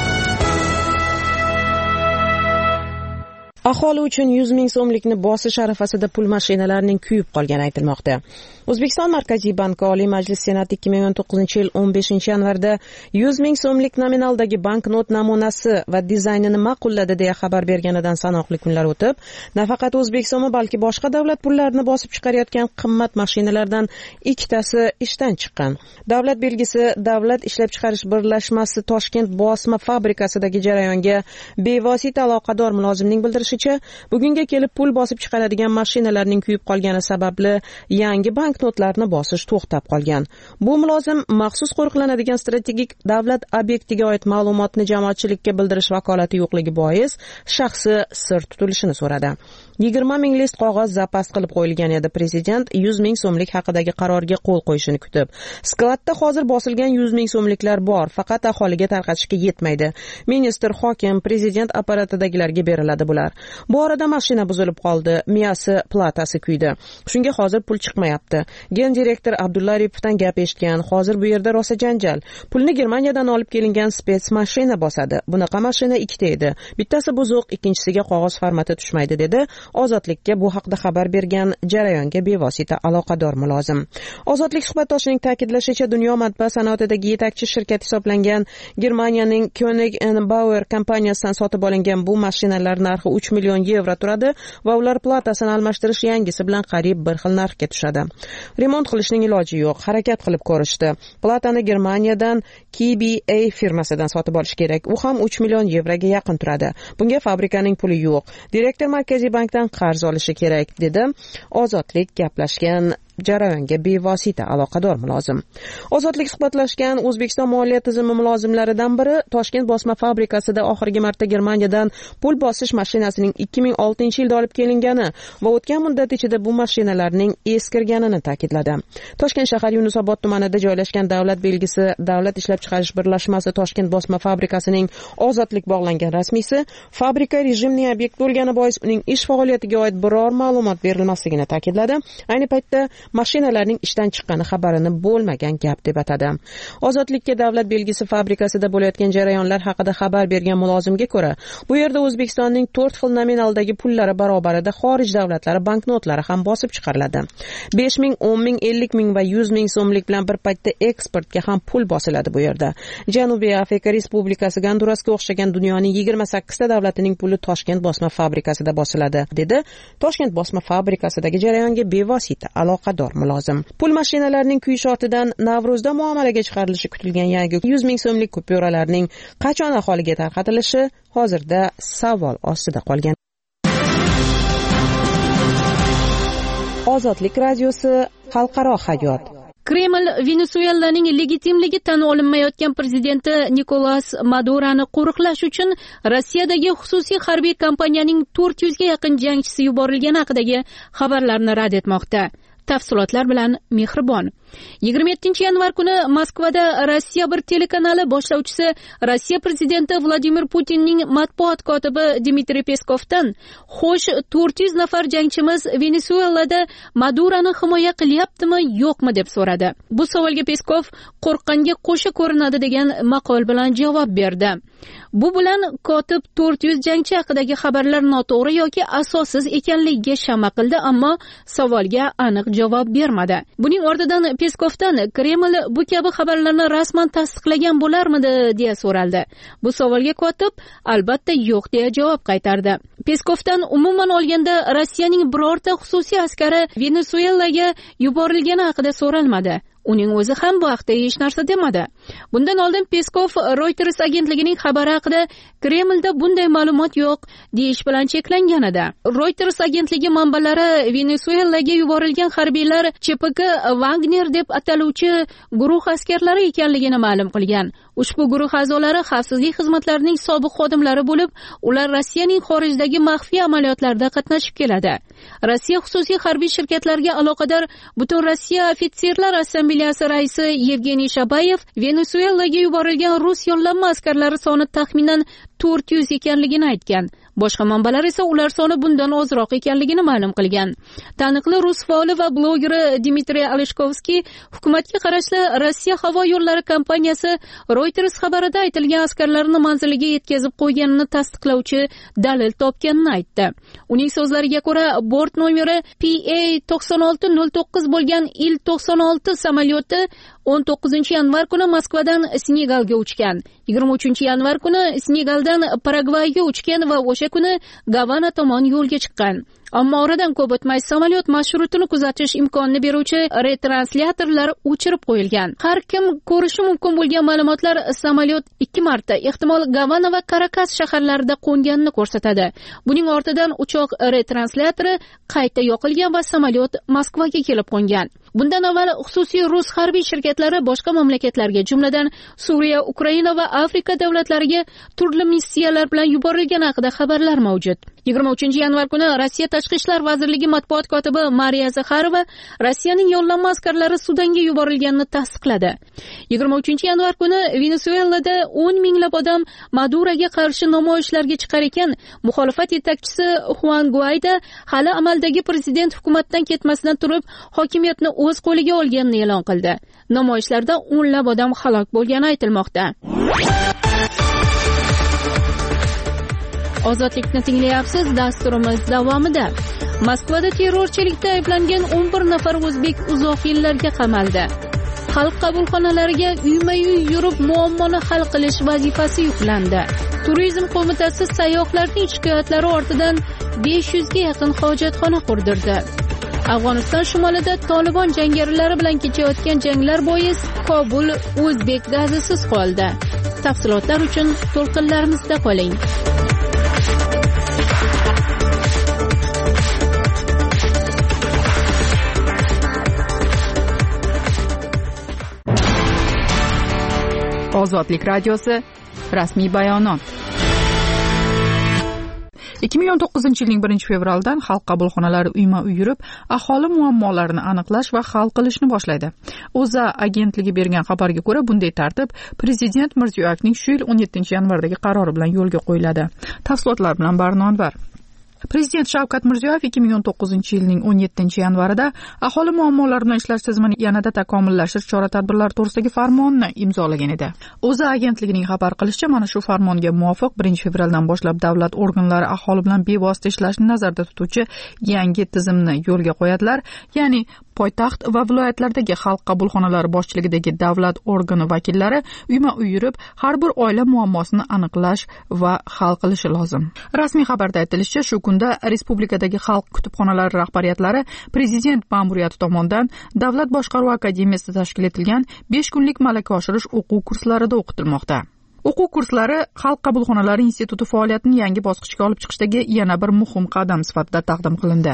Aholi uchun 100 ming so'mlikni bosish arafasida pul mashinalarining kuyib qolgani aytilmoqda. O'zbekiston Markaziy banki Oliy Majlis Senati 2019-yil 15-yanvarda 100 ming so'mlik nominaldagi banknot namunasi va dizaynini ma'qulladi deya xabar berganidan sanoqli kunlar o'tib, nafaqat O'zbekiston, balki boshqa davlat pullarini bosib chiqarayotgan qimmat mashinalardan ikkitasi ishdan chiqqan. Davlat belgisi Davlat ishlab chiqarish birlashmasi Toshkent bosma fabrikasidagi jarayonga bevosita aloqador mulozimning bildirishi, bugunga kelib pul bosib chiqaradigan mashinalarning kuyib qolgani sababli yangi banknotlarni bosish to'xtab qolgan. Bu mulozim maxsus qo'riqlanadigan strategik davlat obyektiga oid ma'lumotni jamoatchilikka bildirish vakolati yo'qligi bois shaxsi sir tutilishini so'radi. 20 ming list qog'oz zapas qilib qo'yilgan edi. Prezident 100 ming so'mlik haqidagi qarorga qo'l qo'yishini kutib, skladda hozir bosilgan 100 ming so'mliklar bor, faqat aholiga tarqatishga yetmaydi. Ministr, hokim, prezident apparatidagilarga beriladi bular. Bu orada mashina buzilib qoldi, miyasi, platasi kuydi. Shunga hozir pul chiqmayapti. Gen direktor Abdulla Aripovdan gap eshitgan, hozir bu yerda rosa janjal. Pulni Germaniyadan olib kelingan spets mashina bosadi. Bunaqa mashina 2 ta edi. Bittasi buzuq, ikkinchisiga qog'oz formati tushmaydi dedi. Ozodlikka bu haqda xabar bergan jarayonga bevosita aloqador mulozim. Ozodlik suhbatdoshining ta'kidlashicha, dunyo matbaa sanoatidagi yetakchi shirkat hisoblangan Germaniyaning Koenig & Bauer kompaniyasidan sotib olingan bu mashinalar narxi 3 million yevro turadi va ular platasini almashtirish yangisi bilan qariyb bir xil narxga tushadi. Remont qilishning iloji yo'q, harakat qilib ko'rishdi. Platani Germaniyadan KBA firmasidan sotib olish kerak. U ham 3 million yevroga yaqin turadi. Bunga fabrikaning puli yo'q. Direktor Markaziy bankdan qarz olishi kerak, dedi Ozodlik gaplashgan jarayonga bevosita aloqador mulozim. Ozodlik suhbatlashgan O'zbekiston moliya tizimi mulozimlaridan biri Toshkent bosma fabrikasida oxirgi marta Germaniyadan pul bosish mashinasining 2006-yilda olib kelingani va o'tgan muddat ichida bu mashinalarning eskirganini ta'kidladi. Toshkent shahar Yunusobod tumanida joylashgan davlat belgisi Davlat ishlab chiqarish birlashmasi Toshkent bosma fabrikasining Ozodlik bog'langan rasmiysi fabrika rejimli obyekt bo'lgani bois uning ish faoliyatiga oid biror ma'lumot berilmasligini ta'kidladi. Ayni paytda mashinalarning ishdan chiqqani xabarini bo'lmagan gap deb atadi. Ozodlikka davlat belgisi fabrikasida bo'layotgan jarayonlar haqida xabar bergan mulozimga ko'ra, bu yerda O'zbekistonning 4 xil nominaldagi pullari barobarida xorij davlatlari banknotlari ham bosib chiqariladi. 5 ming, 10 ming, 50 ming va 100 ming so'mlik bilan bir paytda eksportga ham pul bosiladi bu yerda. Janubiy Afrika Respublikasi, Gondurasga o'xshagan dunyoning 28 ta davlatining puli Toshkent bosma fabrikasida bosiladi, dedi Toshkent bosma fabrikasidagi jarayonga bevosita aloqador mulozim. Pul mashinalarining kuyish ortidan Navro'zda muomalaga chiqarilishi kutilgan yangi 100 ming so'mlik kupyuralarning qachon aholiga tarqatilishi hozirda savol ostida qolgan. Ozodlik radiosi, xalqaro hayot. Kreml Venesuelaning legitimligi tan olinmayotgan prezidenti Nikolas Maduroni qo'riqlash uchun Rossiyadagi xususiy harbiy kompaniyaning 400 ga yaqin jangchisi yuborilgani haqidagi xabarlarni rad etmoqda. Tafsilotlar bilan Mehribon. 27-yanvar kuni Moskvada Rossiya bir telekanali boshlovchisi Rossiya prezidenti Vladimir Putinning matbuot kotibi Dmitriy Peskovdan "Xo'sh, 400 nafar jangchimiz Venesuelada Maduroni himoya qilyaptimi, yo'qmi?" deb so'radi. Bu savolga Peskov qo'rqqanga qo'sha ko'rinadi degan maqol bilan javob berdi. Bu bilan kotib 400 jangchi haqidagi xabarlar noto'g'ri yoki asossiz ekanligiga shama qildi, ammo savolga aniq javob bermadi. Buning ortidan Peskovdan Kreml bu kabi xabarlarni rasman tasdiqlagan bo'larmidi deya so'raldi. Bu savolga kotib albatta yo'q deya javob qaytardi. Peskovdan umuman olganda Rossiyaning birorta xususiy askari Venesuelaga yuborilgani haqida so'ralmadi. Uning o'zi ham bu haqda hech narsa demadi. Bundan oldin Peskov Reuters agentligining xabari haqida Kremlda bunday ma'lumot yo'q deyish bilan cheklangan edi. Reuters agentligi manbalari Venesuelaga yuborilgan harbiylar CPK Wagner deb ataluvchi guruh askarlari ekanligini ma'lum qilgan. Ushbu guruh a'zolari xavfsizlik xizmatlarining sobiq xodimlari bo'lib, ular Rossiyaning xorijdagi maxfiy amaliyotlarida qatnashib keladi. Rossiya xususiy harbiy shirkatlariga aloqador Butun Rossiya ofitserlar assambleyasi raisi Yevgeniy Shabayev Venesuelaga yuborilgan rus yollanma askarlari soni taxminan 400 ekanligini aytgan. Boshqa manbalar esa ular soni bundan ozroq ekanligini ma'lum qilgan. Taniqli rus faoli va blogeri Dmitriy Aleshkovskiy hukumatga qarashli Rossiya havo yo'llari kompaniyasi Reuters xabarida aytilgan askarlarni manziliga yetkazib qo'yganini tasdiqlovchi dalil topganini aytdi. Uning so'zlariga ko'ra, bort nomeri PA9609 bo'lgan Il-96 samolyoti 19-yanvar kuni Moskvadan Senegalga uchgan. 23-yanvar kuni Senegaldan Paragvayga uchgan va o'sha kuni Gavana tomon yo'lga chiqqan. Ammo oradan ko'p o'tmay samolyot marshrutini kuzatish imkonini beruvchi retranslyatorlar o'chirib qo'yilgan. Har kim ko'rishi mumkin bo'lgan ma'lumotlar samolyot 2 marta ehtimol Gavana va Karakas shaharlarida qo'nganini ko'rsatadi. Buning ortidan uchoq retransляторi qayta yoqilgan va samolyot Moskvaga kelib qo'ngan. Bundan avval xususiy rus harbiy shirkatlari boshqa mamlakatlarga, jumladan Suriya, Ukraina va Afrika davlatlariga turli missiyalar bilan yuborilgani haqida xabarlar mavjud. 23-yanvar kuni Rossiya Tashqi ishlar vazirligi matbuot kotibi Mariya Zakharova Rossiyaning yollanma askarlari Sudanga yuborilganini tasdiqladi. 23-yanvar kuni Venesuelada 10 minglab odam Maduroga qarshi namoyishlarga chiqar ekan, muxolifat yetakchisi Juan Guaido hali amaldagi prezident hukumatdan ketmasdan turib hokimiyatni o'z qo'liga olganini e'lon qildi. Namoyishlarda o'nlab odam halok bo'lgani aytilmoqda. Ozodlikni tinglayapsiz. Dasturimiz davomida Moskvada terrorchilikda ayblangan 11 nafar o'zbek uzoq yillarga qamaldi. Xalq qabulxonalariga uyma-uy yurib muammoni hal qilish vazifasi yuklandi. Turizm qo'mitasi sayyohlarning shikoyatlari ortidan 500 ga yaqin hojatxona qurdirdi. Afg'oniston shimolida Tolibon jangarilari bilan kechayotgan janglar bois Kobul o'zbek gazisiz qoldi. Tafsilotlar uchun to'lqinlarimizda qoling. Ozodlik radiosi rasmiy bayonot. 2019-yilning 1-fevraldan xalq qabulxonalari uyma-uy yurib, aholi muammolarini aniqlash va hal qilishni boshlaydi. O'zA agentligi bergan xabarga ko'ra, bunday tartib Prezident Mirziyoyevning shu yil 17-yanvardagi qarori bilan yo'lga qo'yiladi. Tafsilotlar bilan Barnonvar. Prezident Shavkat Mirziyoyev 2019-yilning 17-yanvarida aholi muammolari bilan ishlash tizimini yanada takomillashtirish chora-tadbirlari to'g'risidagi farmonni imzolagan edi. O'zA agentligining xabar qilishicha, mana shu farmonga muvofiq 1-fevraldan boshlab davlat organlari aholi bilan bevosita ishlashni nazarda tutuvchi yangi tizimni yo'lga qo'yadilar, ya'ni poytaxt va viloyatlardagi xalq qabulxonalari boshchiligidagi davlat organi vakillari uyma-uy yurib, har bir oila muammosini aniqlash va hal qilishi lozim. Rasmiy xabarda aytilishicha, shu kunda respublikadagi xalq kutubxonalari rahbariyatlari prezident ma'muriyati tomonidan Davlat boshqaruvi akademiyasida tashkil etilgan 5 kunlik malaka oshirish o'quv kurslarida o'qitilmoqda. O'quv kurslari xalq qabulxonalari instituti faoliyatini yangi bosqichga olib chiqishdagi yana bir muhim qadam sifatida taqdim qilindi.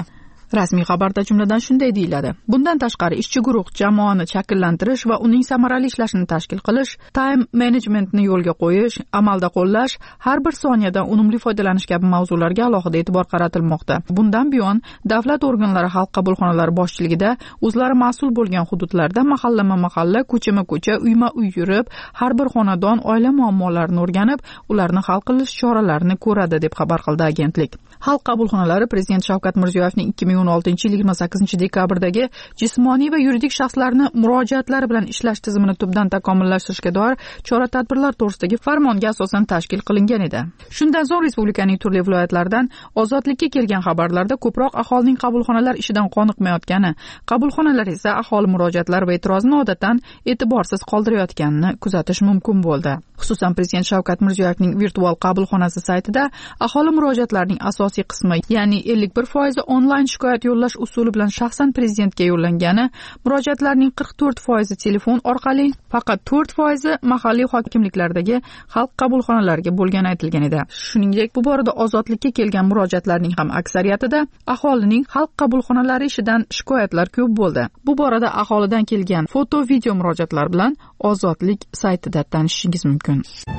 Rasmiy xabarda jumladan shunday deyiladi: bundan tashqari ishchi guruh jamoani shakllantirish va uning samarali ishlashini tashkil qilish, time managementni yo'lga qo'yish, amalda qo'llash, har bir soniyadan unumli foydalanish kabi mavzularga alohida e'tibor qaratilmoqda. Bundan buyon davlat organlari xalq qabulxonalari boshchiligida o'zlari mas'ul bo'lgan hududlarda mahallama-mahalla, ko'chama-ko'cha, uyma-uy yurib, har bir xonadon oila muammolarini o'rganib, ularni hal qilish choralarini ko'radi deb xabar qildi agentlik. Xalq qabulxonalari Prezident Shavkat Mirziyoyevning 2016-yil 28-dekabrdagi jismoniy va yuridik shaxslarni murojaatlari bilan ishlash tizimini tubdan takomillashtirishga doir chora-tadbirlar to'g'risidagi farmonga asosan tashkil qilingan edi. Shundan so'ng respublikaning turli viloyatlaridan ozodlikka kelgan xabarlarda ko'proq aholining qabulxonalar ishidan qoniqmayotgani, qabulxonalar esa aholi murojaatlari va e'tirozini odatdan e'tiborsiz qoldirayotganini kuzatish mumkin bo'ldi. Xususan, Prezident Shavkat Mirziyoyevning virtual qabulxonasi saytida aholi murojaatlarining asosiy qismi, ya'ni 51% onlayn shikoyat yo'llash usuli bilan shaxsan prezidentga yo'llangani, murojaatlarning 44% telefon orqali, faqat 4% mahalliy hokimliklardagi xalq qabulxonalariga bo'lgani aytilgan edi. Shuningdek, bu borada ozodlikka kelgan murojaatlarning ham aksariyatida aholining xalq qabulxonalari ishidan shikoyatlar ko'p bo'ldi. Bu borada aholidan kelgan foto, video murojaatlar bilan Ozodlik saytida tanishishingiz mumkin.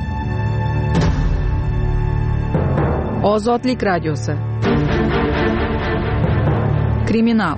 Ozodlik radiosi. Kriminal.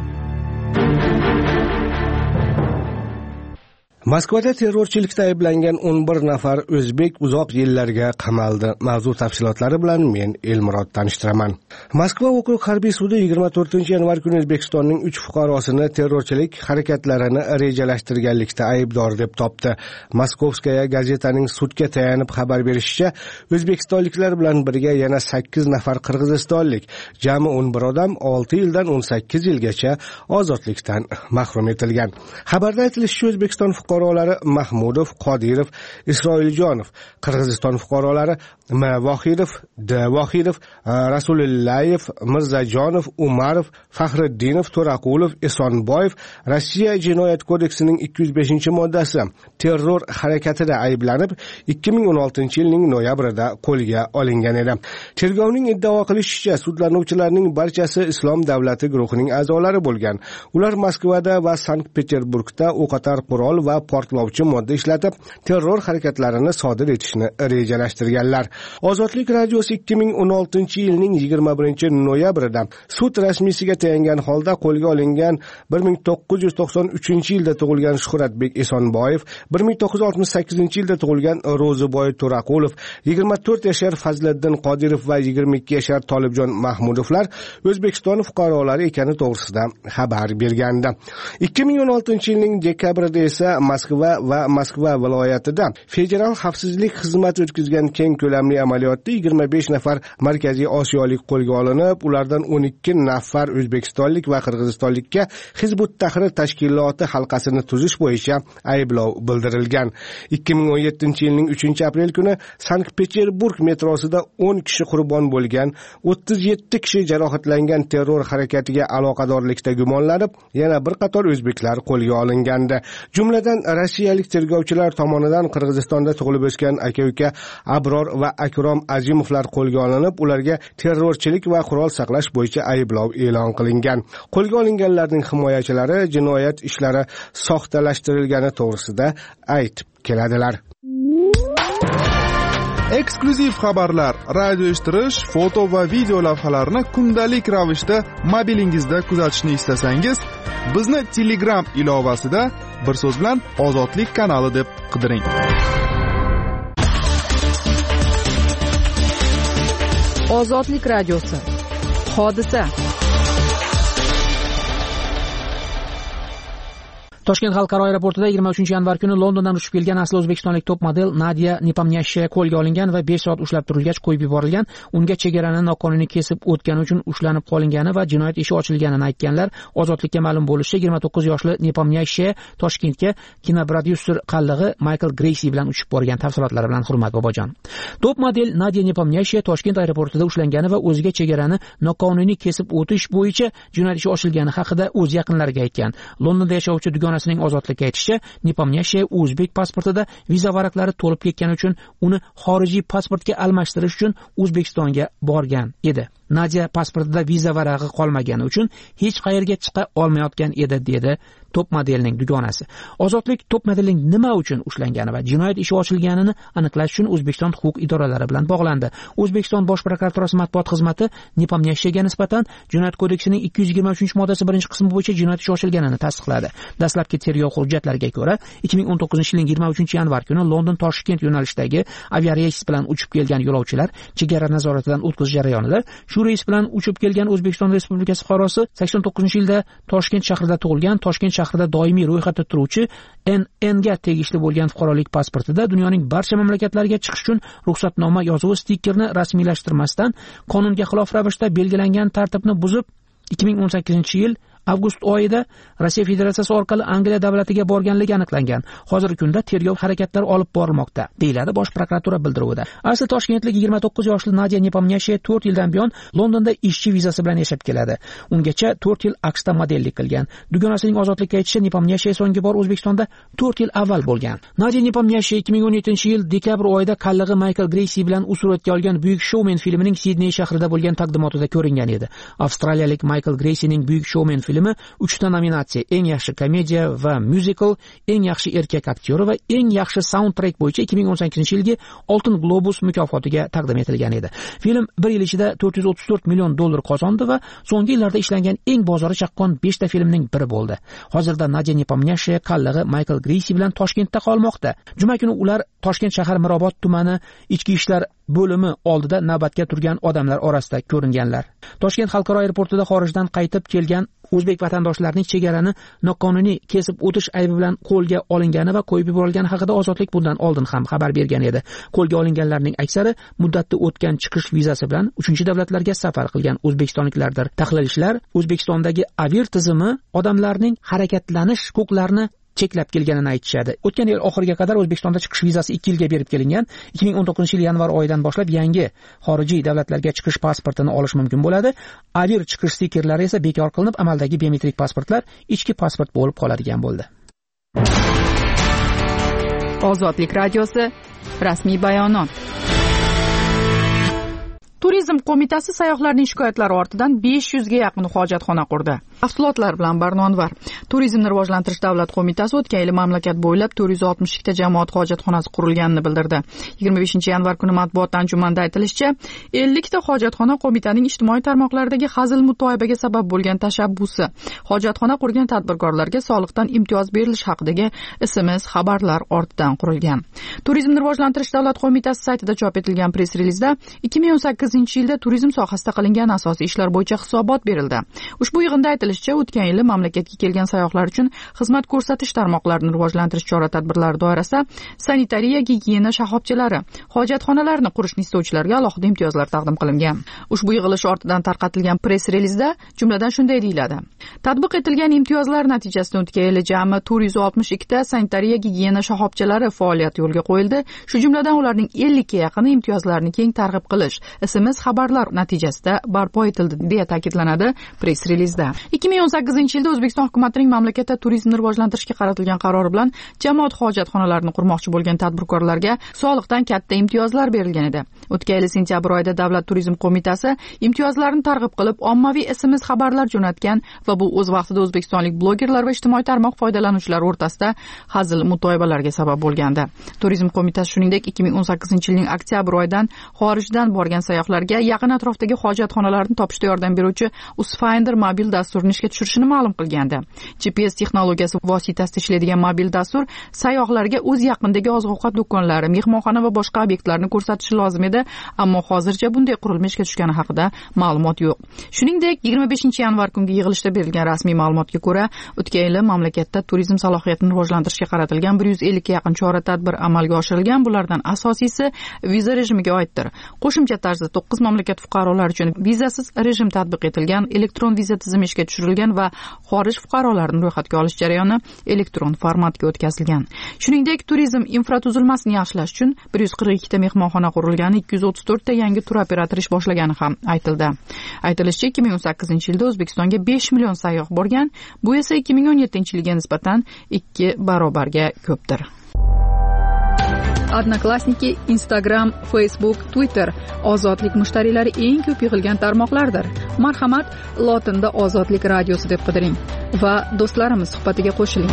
Moskvada terrorchilikda ayblangan 11 nafar o'zbek uzoq yillarga qamaldi. Mavzu tafsilotlari bilan men Elmurod tanishtiraman. Moskva okrug harbiy sudi 24-yanvar kuni O'zbekistonning 3 fuqarosini terrorchilik harakatlarini rejalashtirganlikda aybdor deb topdi. Moskovskaya gazetaning sudga tayanib xabar berishicha, o'zbekistonliklar bilan birga yana 8 nafar qirg'izistonlik, jami 11 odam 6 yildan 18 yilgacha ozodlikdan mahrum etilgan. Xabarda aytilishicha, O'zbekiston fuqarolari Mahmudov, Qodirov, Isroiljonov, Qirg'iziston fuqarolari M. Vohidov, D. Vohidov, Rasulillayev, Mirzajonov, Umarov, Faxriddinov, To'raqulov, Esonboyev Rossiya Jinoyat kodeksining 205-moddasi terror harakatida ayblanib 2016-yilning noyabrida qo'lga olingan edi. Tergovning iddao qilishicha, sudlanuvchilarning barchasi Islom davlati guruhining a'zolari bo'lgan. Ular Moskvada va Sankt-Peterburgda o'qotar qurol va portlovchi modda ishlatib, terror harakatlarini sodir etishni rejalashtirganlar. Ozodlik radiosi 2016-yilning 21-noyabrida sud rasmiysiga tayangan holda qo'lga olingan 1993-yilda tug'ilgan Shuhratbek Esonboyev, 1968-yilda tug'ilgan Ro'ziboy To'raqulov, 24 yashar Fazliddin Qodirov va 22 yashar Tolibjon Mahmudovlar O'zbekiston fuqarolari ekani to'g'risida xabar bergandi. 2016-yilning dekabrida esa Moskva va Moskva viloyatida Federal xavfsizlik xizmati o'tkazgan keng ko'lamli amaliyotda 25 nafar Markaziy Osiyolik qo'lga olinib, ulardan 12 nafar O'zbekistonlik va Qirg'izistonlikka Hizbut Tahrir tashkiloti halqasini tuzish bo'yicha ayblov bildirilgan. 2017-yilning 3-aprel kuni Sankt-Peterburg metrosida 10 kishi qurbon bo'lgan, 37 kishi jarohatlangan terror harakatiga aloqadorlikda gumonlanib, yana bir qator o'zbeklar qo'lga olingandi. Jumladan rossiyalik tergovchilar tomonidan Qirg'izistonda tug'ilib o'sgan aka-uka Abror va Akrom Azimovlar qo'lga olinib, ularga terrorchilik va qurol saqlash bo'yicha ayblov e'lon qilingan. Qo'lga olinganlarning himoyachilari jinoyat ishlari soxtalashtirilgani to'g'risida aytib keladilar. Eksklyuziv xabarlar, radio eshittirish, foto va video lavhalarni kundalik ravishda mobilingizda kuzatishni istasangiz, bizni Telegram ilovasida bir so'z bilan Ozodlik kanali deb qidiring. Ozodlik radiosi. Hodisa. Toshkent xalqaro aeroportida 23-yanvar kuni Londondan uchib kelgan asli o'zbekistonlik top model Nadia Nepomniashchaya qo'lga olingan va 5 soat ushlab turilgach qo'yib yuborilgan. Unga chegarani noqonuniy kesib o'tgani uchun ushlanib qolingani va jinoyat ishi ochilganini aytganlar. Ozodlikka ma'lum bo'lishicha, 29 yoshli Nepomniashchaya Toshkentga kinoprodyuser qallig'i Michael Greysi bilan uchib borgan. Tafsilotlari bilan Hurmat Bobojon. Top model Nadia Nepomniashchaya Toshkent aeroportida ushlangani va o'ziga chegarani noqonuniy kesib o'tish bo'yicha jinoyat ishi ochilgani haqida o'z yaqinlariga aytgan. Londonda yashovchi dugonasining Ozodlikka aytishicha, Nepomniashchaya o'zbek pasportida viza varaqlari to'lib ketgani uchun uni xorijiy pasportga almashtirish uchun O'zbekistonga borgan edi. Nadia pasportida viza varag'i qolmagani uchun hech qayerga chiqa olmayotgan edi, dedi top modelning dugonasi. Ozodlik top modelning nima uchun ushlangani va jinoyat ishi ochilganini aniqlash uchun O'zbekiston huquq idoralari bilan bog'landi. O'zbekiston Bosh prokuraturasi matbuot xizmati Nepomniashchiga nisbatan Jinoyat kodeksining 223-moddasi 1-qismi bo'yicha jinoyat ishi ochilganini tasdiqladi. Dastlabki tergov hujjatlariga ko'ra, 2019-yilning 23-yanvar kuni London-Toshkent yo'nalishidagi aviareys bilan uchib kelgan yo'lovchilar chegara nazoratidan o'tkazish jarayonida shu reys bilan uchib kelgan O'zbekiston Respublikasi fuqarosi 89-yilda Toshkent shahrida tug'ilgan, Toshkent shahrida doimiy ro'yxatda turuvchi NN ga tegishli bo'lgan fuqarolik pasportida dunyoning barcha mamlakatlariga chiqish uchun ruxsatnoma yozuvi stikerni rasmiylashtirmasdan qonunga xilof ravishda belgilangan tartibni buzib 2018-yil avgust oyida Rossiya Federatsiyasi orqali Angliya davlatiga borganligi aniqlangan. Hozirgi kunda tergov harakatlari olib borilmoqda, deyiladi Bosh prokuratura bildiruvida. Asli toshkentlik 29 yoshli Nadia Nepomniashchiya 4 yildan buyon Londonda ishchi vizasi bilan yashab keladi. Ungacha 4 yil AQShda modellik qilgan. Dugonasining ozodlikka aytishicha, Nepomniashchiya so'nggi bor O'zbekistonda 4 yil avval bo'lgan. Nadia Nepomniashchiya 2017-yil dekabr oyida qallig'i Michael Greysi bilan suratga olgan Buyuk Showman filmining Sidney shahrida bo'lgan taqdimotida ko'ringan edi. Avstraliyalik Michael Greysining Buyuk Showman filmi 3 ta nominatsiya: eng yaxshi komediya va musical, eng yaxshi erkak aktyori va eng yaxshi soundtrack bo'yicha 2018-yilgi Oltin Globus mukofotiga taqdim etilgan edi. Film 1 yil ichida $434 million qozondi va so'nggi yillarda ishlangan eng bozori chaqqon 5 ta filmning biri bo'ldi. Hozirda Nadia Nepomniashchiya qallig'i Michael Greysi bilan Toshkentda qolmoqda. Juma kuni ular Toshkent shahar Mirobod tumani ichki ishlar bo'limi oldida navbatga turgan odamlar orasida ko'ringanlar. Toshkent xalqaro aeroportida xorijdan qaytib kelgan o'zbek vatandoshlarning chegarani noqonuniy kesib o'tish aybi bilan qo'lga olingani va qo'yib yuborilgani haqida Ozodlik bundan oldin ham xabar bergan edi. Qo'lga olinganlarning aksari muddatda o'tgan chiqish vizasi bilan 3-davlatlarga safar qilgan o'zbekistonliklardir. Tahlilchilar O'zbekistondagi avir tizimi odamlarning harakatlanish huquqlarini cheklab kelganini aytishadi. O'tgan yil oxiriga qadar O'zbekistonda chiqish vizasi 2 yilga berib kelingan. 2019-yil yanvar oyidan boshlab yangi xorijiy davlatlarga chiqish pasportini olish mumkin bo'ladi. Avir chiqish stikerlari esa bekor qilinib, amaldagi biometrik pasportlar ichki pasport bo'lib qoladigan bo'ldi. Ozodlik radiosi rasmiy bayonot. Turizm qo'mitasi sayyohlarning shikoyatlari ortidan 500 ga yaqin hojatxona qurdi. Tafsilotlar bilan Barnonvar. Turizmni rivojlantirish davlat qo'mitasi o'tgan yil mamlakat bo'ylab 462 ta jamoat hojatxonasi qurilganini bildirdi. 25-yanvar kuni matbuot anjumanida aytilishicha, 50 ta hojatxona qo'mitaning ijtimoiy tarmoqlardagi hazil mutoyibaga sabab bo'lgan tashabbusi. Hojatxona qurgan tadbirkorlarga soliqdan imtiyoz berilish haqidagi SMS xabarlar ortidan qurilgan. Turizmni rivojlantirish davlat qo'mitasi saytida chop etilgan press-relizda 2018-yilda turizm sohasida qilingan asosiy ishlar bo'yicha hisobot berildi. Ushbu yig'inda aytilishicha, o'tgan yili mamlakatga kelgan sayyohlar uchun xizmat ko'rsatish tarmoqlarini rivojlantirish chora-tadbirlari doirasida sanitariya, gigiyena shoxobchalari, hojatxonalarni qurishni istovchilarga alohida imtiyozlar taqdim qilingan. Ushbu yig'ilish ortidan tarqatilgan press-relizda jumladan shunday deyiladi: Tatbiq etilgan imtiyozlar natijasida o'tgan yili jami 462 ta sanitariya, gigiyena shoxobchalari faoliyati yo'lga qo'yildi. Shu jumladan ularning 50 ga yaqini imtiyozlarni keng targ'ib qilish, SMS xabarlar natijasida barpo etildi, deya ta'kidlanadi press-relizda. 2018-yilda O'zbekiston hukumatining mamlakatda turizmni rivojlantirishga qaratilgan qarori bilan jamoat hojatxonalarini qurmoqchi bo'lgan tadbirkorlarga soliqdan katta imtiyozlar berilgan edi. O'tgan yil sentyabr oyida Davlat turizm qo'mitasi imtiyozlarni targ'ib qilib, ommaviy SMS xabarlar jo'natgan va bu o'z vaqtida o'zbekistonlik blogerlar va ijtimoiy tarmoq foydalanuvchilari o'rtasida hazil mutoyibalarga sabab bo'lgandi. Turizm qo'mitasi shuningdek 2018-yilning oktyabr oyidan xorijdan borgan sayyohlarga yaqin atrofdagi hojatxonalarni topishda yordam beruvchi Usfinder mobil dasturini ishga tushirishini ma'lum qilgandi. GPS texnologiyasi vositasida ishlaydigan mobil dastur sayyohlarga o'z yaqinidagi oziq-ovqat do'konlari, mehmonxona va boshqa obyektlarni ko'rsatishi lozim edi, ammo hozircha bunday qurilma ishga tushgani haqida ma'lumot yo'q. Shuningdek, 25-yanvar kungi yig'ilishda berilgan rasmiy ma'lumotga ko'ra, o'tgan yili mamlakatda turizm salohiyatini rivojlantirishga qaratilgan 150 ga yaqin chora-tadbir amalga oshirilgan. Bulardan asosiysi viza rejimiga oiddir. Qo'shimcha tarzda 9 mamlakat fuqarolari uchun vizasiz rejim tatbiq etilgan, elektron viza tizimi ishga tushirilgan va xorij fuqarolarini ro'yxatga olish jarayoni elektron formatga o'tkazilgan. Shuningdek, turizm infratuzilmasini yaxshilash uchun 142 ta mehmonxona qurilgani, 234 ta yangi tur operatori ish boshlagani ham aytildi. Aytilishicha, 2018-yilda O'zbekistonga 5 million sayyoh borgan, bu esa 2017-yilga nisbatan 2 barobarga ko'pdir. Odnoklassniki, Instagram, Facebook, Twitter ozodlik mushtariylari eng ko'p yig'ilgan tarmoqlardir. Marhamat, lotinda ozodlik radiosi deb qidiring va do'stlarimiz suhbatiga qo'shiling.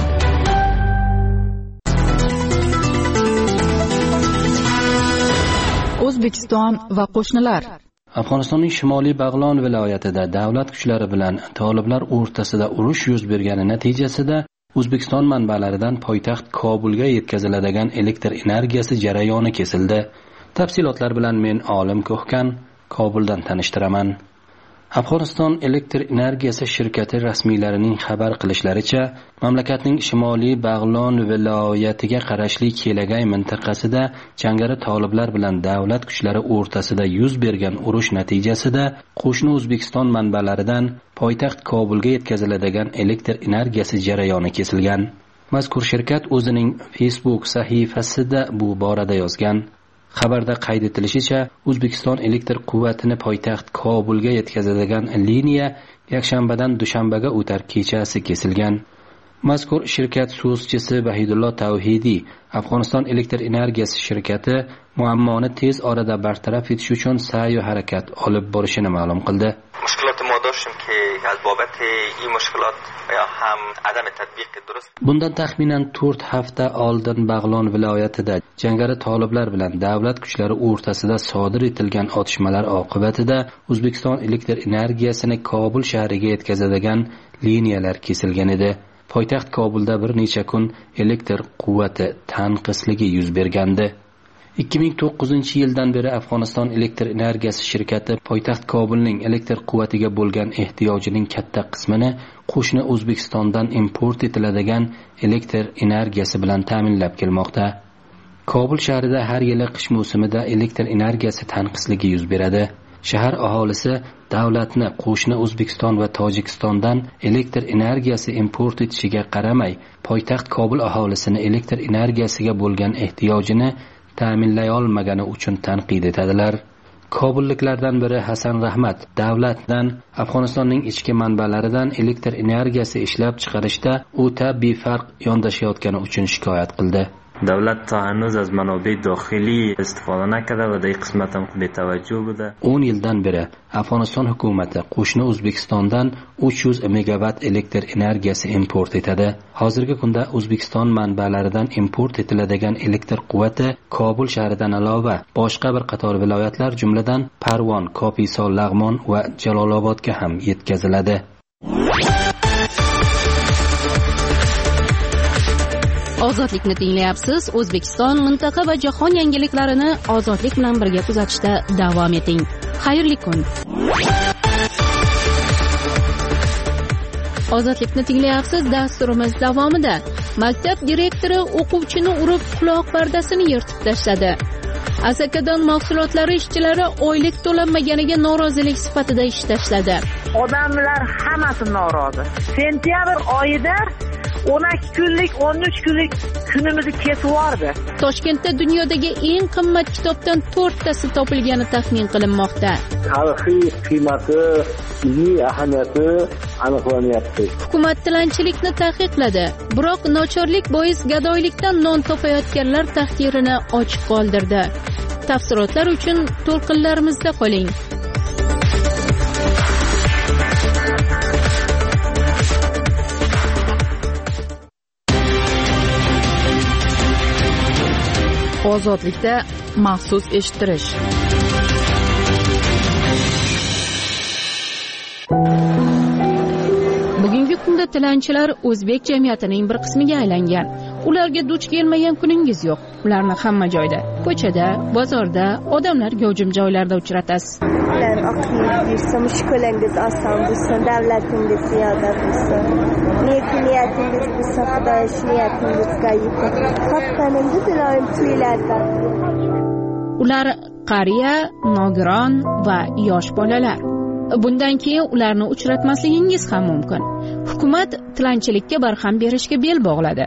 O'zbekiston va qo'shnilar. Afg'onistonning Shimoliy Bag'lon viloyatida davlat kuchlari bilan toliblar o'rtasida urush yuz bergani natijasida O'zbekiston manbalaridan poytaxt Kobulga yetkaziladigan elektr energiyasi jarayoni kesildi. Tafsilotlar bilan men Olim Ko'hkan Kobuldan tanishtiraman. Afg'oniston elektr energiyasi shirkati rasmiylarining xabar qilishlaricha, mamlakatning Shimoliy Bag'lon viloyatiga qarashli Kelagay mintaqasida jangari toliblar bilan davlat kuchlari o'rtasida yuz bergan urush natijasida qo'shni O'zbekiston manbalaridan poytaxt Kobulga yetkaziladigan elektr energiyasi jarayoni kesilgan. Mazkur shirkat o'zining Facebook sahifasida bu borada yozgan. Xabarda qayd etilishicha, O'zbekiston elektr quvvatini poytaxt Kobulga yetkazadigan liniya yakshanbadan dushanbaga o'tar kechasi kesilgan. Mazkur shirkat so'zchisi Bahidullo Tavhidiy Afg'oniston elektr energiyasi shirkati muammoni tez orada bartaraf etish uchun sa'y va harakat olib borishini ma'lum qildi. Bundan taxminan 4 hafta oldin Bag'lon viloyatida jangari toliblar bilan davlat kuchlari o'rtasida sodir etilgan otishmalar oqibatida O'zbekiston elektr energiyasini Kobul shahriga yetkazadigan liniyalar kesilgan edi. Poytaxt Kobulda bir necha kun elektr quvvati tanqisligi yuz bergandi. 2009-yildan beri Afg'oniston elektr energiyasi shirkati poytaxt Kobulning elektr quvvatiga bo'lgan ehtiyojining katta qismini qo'shni O'zbekistondan import etiladigan elektr energiyasi bilan ta'minlab kelmoqda. Kobul shahrida har yili qish mavsumida elektr energiyasi tanqisligi yuz beradi. Shahar aholisi davlatni qo'shni O'zbekiston va Tojikistondan elektr energiyasi import etishiga qaramay, poytaxt Kobul aholisini elektr energiyasiga bo'lgan ehtiyojini ta'minlay olmagani uchun tanqid etadilar. Kobulliklardan biri Hasan Rahmat davlatdan Afg'onistonning ichki manbalaridan elektr energiyasi ishlab chiqarishda o'ta befarq yondashayotgani uchun shikoyat qildi. Davlat ta hanuz az manobe daxiliy istifoda nakada va day qismat ham betavajjuh bude. 10 yildan beri Afg'oniston hukumati qo'shni O'zbekistondan 300 megawatt elektr energiyasi import etadi. Hozirgi kunda O'zbekiston manbalaridan import etiladigan elektr quvvati Kobul shahridan alova boshqa bir qator viloyatlar, jumladan Parvon, Kopisol, Lag'mon va Jalolobodga ham yetkaziladi. Ozodlikni tinglayapsiz. O'zbekiston, mintaqa va jahon yangiliklarini ozodlik bilan birga kuzatishda davom eting. Xayrli kun. Ozodlikni tinglayapsiz. Dasturimiz davomida maktab direktori o'quvchini urib quloq pardasini yirtib tashladi. Asakadan mahsulotlari ishchilari oylik to'lanmaganiga norozilik sifatida ish tashladi. Odamlar hammasi norozi. Sentyabr oyida 12 kunlik, 13 kunlik kunimizni kesib yubordi. Toshkentda dunyodagi eng qimmat kitobdan 4 tasi topilgani taxmin qilinmoqda. Tarixiy qiymati, ilmiy ahamiyati aniqlanyapti. Hukumat tilanchilikni taqiqladi, biroq nochorlik bois gadoylikdan non topayotganlar tahqirini ochiq qoldirdi. Tafsilotlar uchun to'lqinlarimizda qoling. Ozodlikda maxsus eshittirish. Bugungi kunda tilanchilar o'zbek jamiyatining bir qismiga aylangan. Ularga duch kelmagan kuningiz yo'q. Ularni hamma joyda, ko'chada, bozorda, odamlar gavjum joylarda uchratasiz. Ular oqiyib yursa, mushkulangiz oson bo'lsin, davlatingiz ziyoda bo'lsin. Niyatingiz bo'lsa, Xudoy niyatingizga yetsin. Xotganingiz iloyim tuylardan. Ular qariya, nogiron va yosh bolalar. Bundan keyin ularni uchratmasligingiz ham mumkin. Hukumat tilanchilikka barham berishga bel bog'ladi.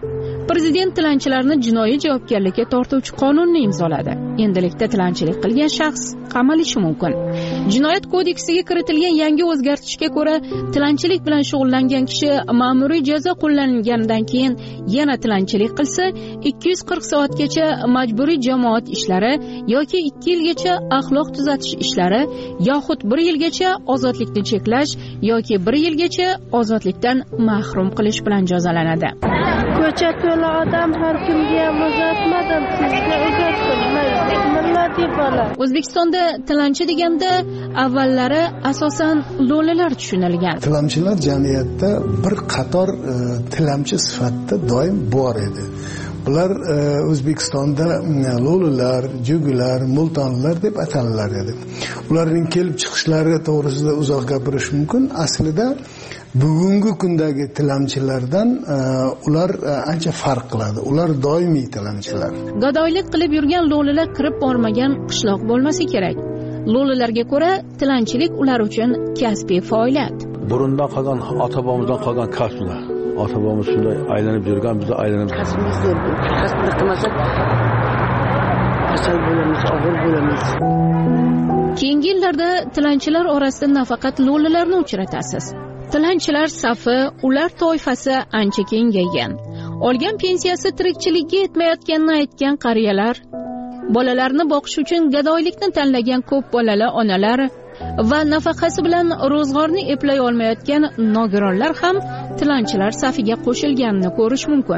Prezident tilanchilarni jinoiy javobgarlikka tortuvchi qonunni imzoladi. Endilikda tilanchilik qilgan shaxs qamalishi mumkin. Jinoyat kodeksiga kiritilgan yangi o'zgartishga ko'ra, tilanchilik bilan shug'ullangan kishi ma'muriy jazo qo'llanilganidan keyin yana tilanchilik qilsa, 240 soatgacha majburiy jamoat ishlari yoki 2 yilgacha axloq tuzatish ishlari yoxud 1 yilgacha ozodlikni cheklash yoki 1 yilgacha ozodlikdan mahrum qilish bilan jazolanadi. Ko'cha to'la odam, har kimga ham uzatmadim, sizga uzatdim. Nima deyapman? O'zbekistonda tilanchi deganda avvallari asosan lo'lilar tushunilgan. Tilamchilar jamiyatda bir qator tilamchi sifatida doim bor edi. Bular O'zbekistonda lo'lilar, jugular, multonlar deb atalinar edi. Ularning kelib chiqishlari to'g'risida uzoq gapirish mumkin. Aslida bugungi kundagi tilamchilardan ular ancha farq qiladi. Ular doimiy tilamchilar. Gadoylik qilib yurgan lo'lilar kirib bormagan qishloq bo'lmasa kerak. Lo'lilarga ko'ra, tilanchilik ular uchun kasbiy faoliyat. Burundan qolgan, ota-bobomizdan qolgan kasblar. Ota-bobomiz shunday aylanib yurgan, biz aylanib kasbimizda qilmasak kasal bo'lamiz, og'ir bo'lamiz. Keyingi yillarda tilanchilar orasida nafaqat lo'lilarni uchratasiz. Tilanchilar safi, ular toifasi ancha kengaygan. Olgan pensiyasi tirikchilikka yetmayotganini aytgan qariyalar, bolalarni boqish uchun gadoylikni tanlagan ko'p bolali onalar va nafaqasi bilan ro'zg'orni eplay olmayotgan nogironlar ham tilanchilar safiga qo'shilganini ko'rish mumkin.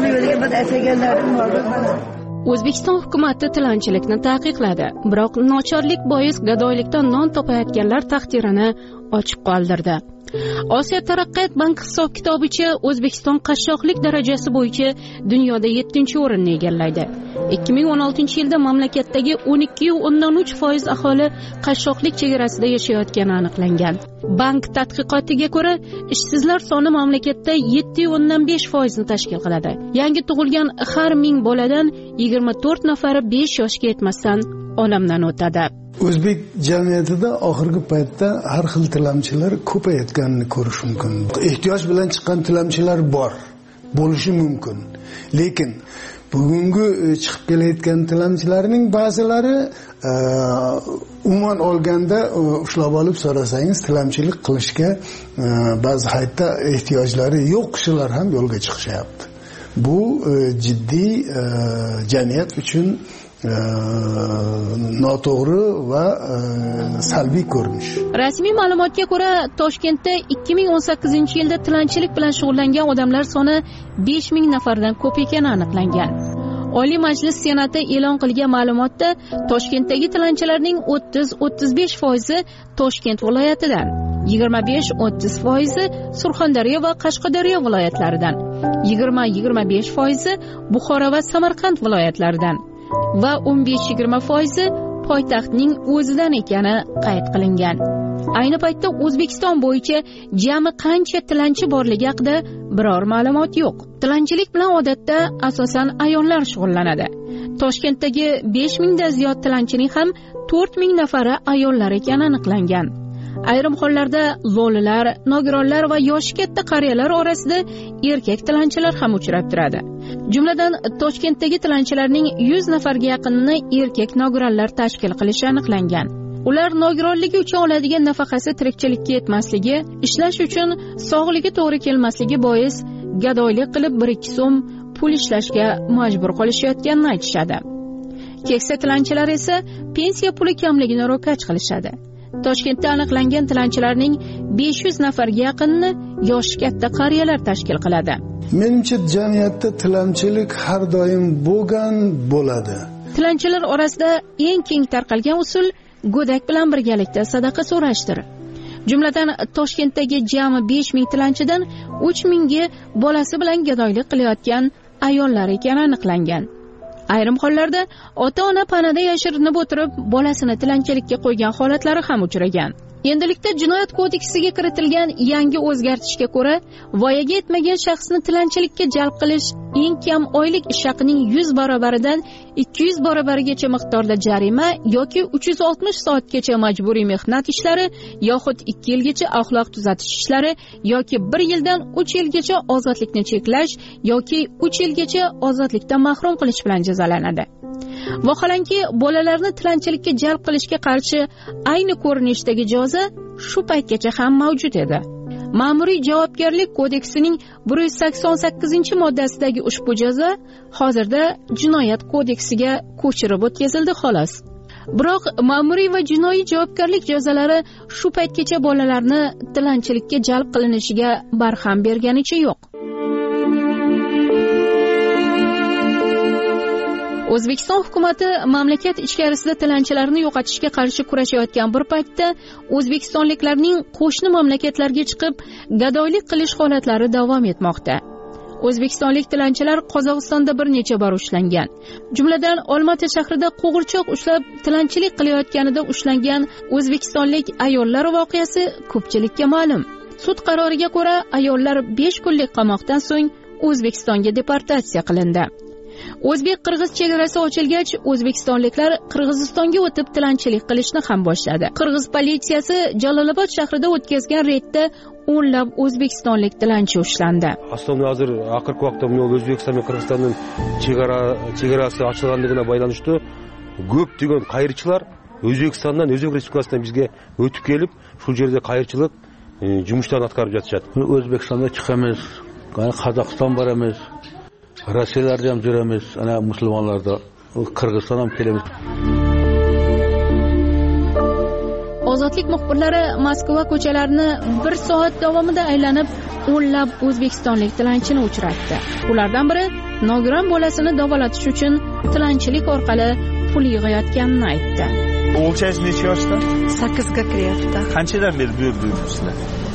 O'zbekiston hukumati tilanchilikni taqiqladi, biroq nochorlik bois gadoylikdan non topayotganlar taqdirini ochiq qoldirdi. Osiyo taraqqiyot banki hisob-kitobicha O'zbekiston qashshoqlik darajasi bo'yicha dunyoda 7-o'rinni egallaydi. 2016-yilda mamlakatdagi 12.3% aholi qashshoqlik chegarasida yashayotgani aniqlangan. Bank tadqiqotiga ko'ra, ishsizlar soni mamlakatda 7.5% ni tashkil qiladi. Yangi tug'ilgan har 1000 boladan 24 nafari 5 yoshga yetmasdan olamdan o'tadi. O'zbek jamiyatida oxirgi paytda har xil tilamchilar ko'payayotganini ko'rish mumkin. Ehtiyoj bilan chiqqan tilamchilar bor, bo'lishi mumkin. Lekin bugungi chiqib kelayotgan tilamchilarning ba'zilari umuman olganda ushlab olib so'rasangiz tilamchilik qilishga ba'zi hayotda ehtiyojlari yo'q kishilar ham yo'lga chiqishyapti. Bu jiddiy jamiyat uchun noto'g'ri va salbiy ko'rinish. Rasmiy ma'lumotga ko'ra, Toshkentda 2018-yilda tilanchilik bilan shug'ullangan odamlar soni 5000 nafardan ko'p ekani aniqlangan. Oliy Majlis Senati e'lon qilgan ma'lumotda Toshkentdagi tilanchilarning 30-35% Toshkent viloyatidan, 25-30% Surxondaryo va Qashqadaryo viloyatlaridan, 20-25% Buxoro va Samarqand viloyatlaridan va 15-20% poytaxtning o'zidan ekani qayd qilingan. Ayni paytda O'zbekiston bo'yicha jami qancha tilanchi borligi haqida biror ma'lumot yo'q. Tilanchilik bilan odatda asosan ayollar shug'ullanadi. Toshkentdagi 5000 dan ziyod tilanchining ham 4000 nafari ayollar ekani aniqlangan. Ayrim hollarda lo'lilar, nogironlar va yoshi katta qariyalar orasida erkak tilanchilar ham uchrab turadi. Jumladan, Toshkentdagi tilanchilarning 100 nafarga yaqinini erkak nogironlar tashkil qilishi aniqlangan. Ular nogironligi uchun oladigan nafaqasi tirikchilikka yetmasligi, ishlash uchun sog'ligi to'g'ri kelmasligi bois gadoylik qilib 1-2 so'm pul ishlashga majbur qolishayotganini aytishadi. Keksa tilanchilar esa pensiya puli kamligini ro'kach qilishadi. Toshkentda aniqlangan tilanchilarning 500 nafarga yaqinini yoshi katta qariyalar tashkil qiladi. Menimcha jamiyatda tilanchilik har doim bo'ladi. Tilanchilar orasida eng keng tarqalgan usul go'dak bilan birgalikda sadaqa so'rashdir. Jumladan Toshkentdagi jami 5000 tilanchidan 3000 ga bolasi bilan gadoylik qilayotgan ayollar ekani aniqlangan. Ayrim hollarda ota-ona panada yashirinib o'tirib bolasini tilanchilikka qo'ygan holatlari ham uchragan. Endilikda Jinoyat kodeksiga kiritilgan yangi o'zgartishga ko'ra, voyaga yetmagan shaxsni tilanchilikka jalb qilish eng kam oylik ish haqining 100 barobaridan 200 barobarigacha miqdorda jarima yoki 360 soatgacha majburiy mehnat ishlari yoxud 2 yilgacha axloq tuzatish ishlari yoki 1 yildan 3 yilgacha ozodlikni cheklash yoki 3 yilgacha ozodlikdan mahrum qilish bilan jazolanadi. Vaholanki, bolalarni tilanchilikka jalb qilishga qarshi ayni ko'rinishdagi jazo shu paytgacha ham mavjud edi. Ma'muriy javobgarlik kodeksining 188-moddasidagi ushbu jazo hozirda Jinoyat kodeksiga ko'chirib o'tkazildi xolos. Biroq ma'muriy va jinoiy javobgarlik jazolari shu paytgacha bolalarni tilanchilikka jalb qilinishiga barham berganicha yo'q. O'zbekiston hukumatı mamlakat ichkarisida tilanchilarni yo'qotishga qarshi kurashayotgan bir paytda o'zbekistonliklarning qo'shni mamlakatlarga chiqib gadoylik qilish holatlari davom etmoqda. O'zbekistonlik tilanchilar Qozog'istonda bir necha bor ushlangan. Jumladan Olmaota shahrida qo'g'irchoq ushlab tilanchilik qilayotganida ushlangan o'zbekistonlik ayollar voqeasi ko'pchilikka ma'lum. Sud qaroriga ko'ra ayollar 5 kunlik qamoqdan so'ng O'zbekistonga deportatsiya qilindi. O'zbek-qirg'iz chegarasi ochilgach, o'zbekistonliklar Qirg'izistonga o'tib tilanchilik qilishni ham boshladi. Qirg'iz politsiyasi Jalolobod shahrida o'tkazgan reydda o'nlab o'zbekistonlik tilanchi ushlandi. Aslında hozir oxirgi vaqtda O'zbekiston va Qirg'izistonning chegarasi ochilganligiga байланыштуу көптөгөн qayırchilar O'zbekistondan, O'zbek Respublikasidan bizga o'tib kelib, shu yerda qayırchilik жұмыштарын атқарып жатышат. O'zbekistonda chiqamiz, Qozog'iston boramiz, Rossiyalarda ham yuramiz, ana musulmonlarda, Qirg'iziston ham kelamiz. Ozodlik muxbirlari Moskva ko'chalarini 1 soat davomida aylanib, o'nlab o'zbekistonlik tilanchini uchratdi. Ulardan biri nogiron bolasini davolatish uchun tilanchilik orqali pul yig'ayotganini aytdi. O'g'ilchangiz necha yoshda? 8 ga kiryapti. Qanchadan beri bu yerda yuribsizlar?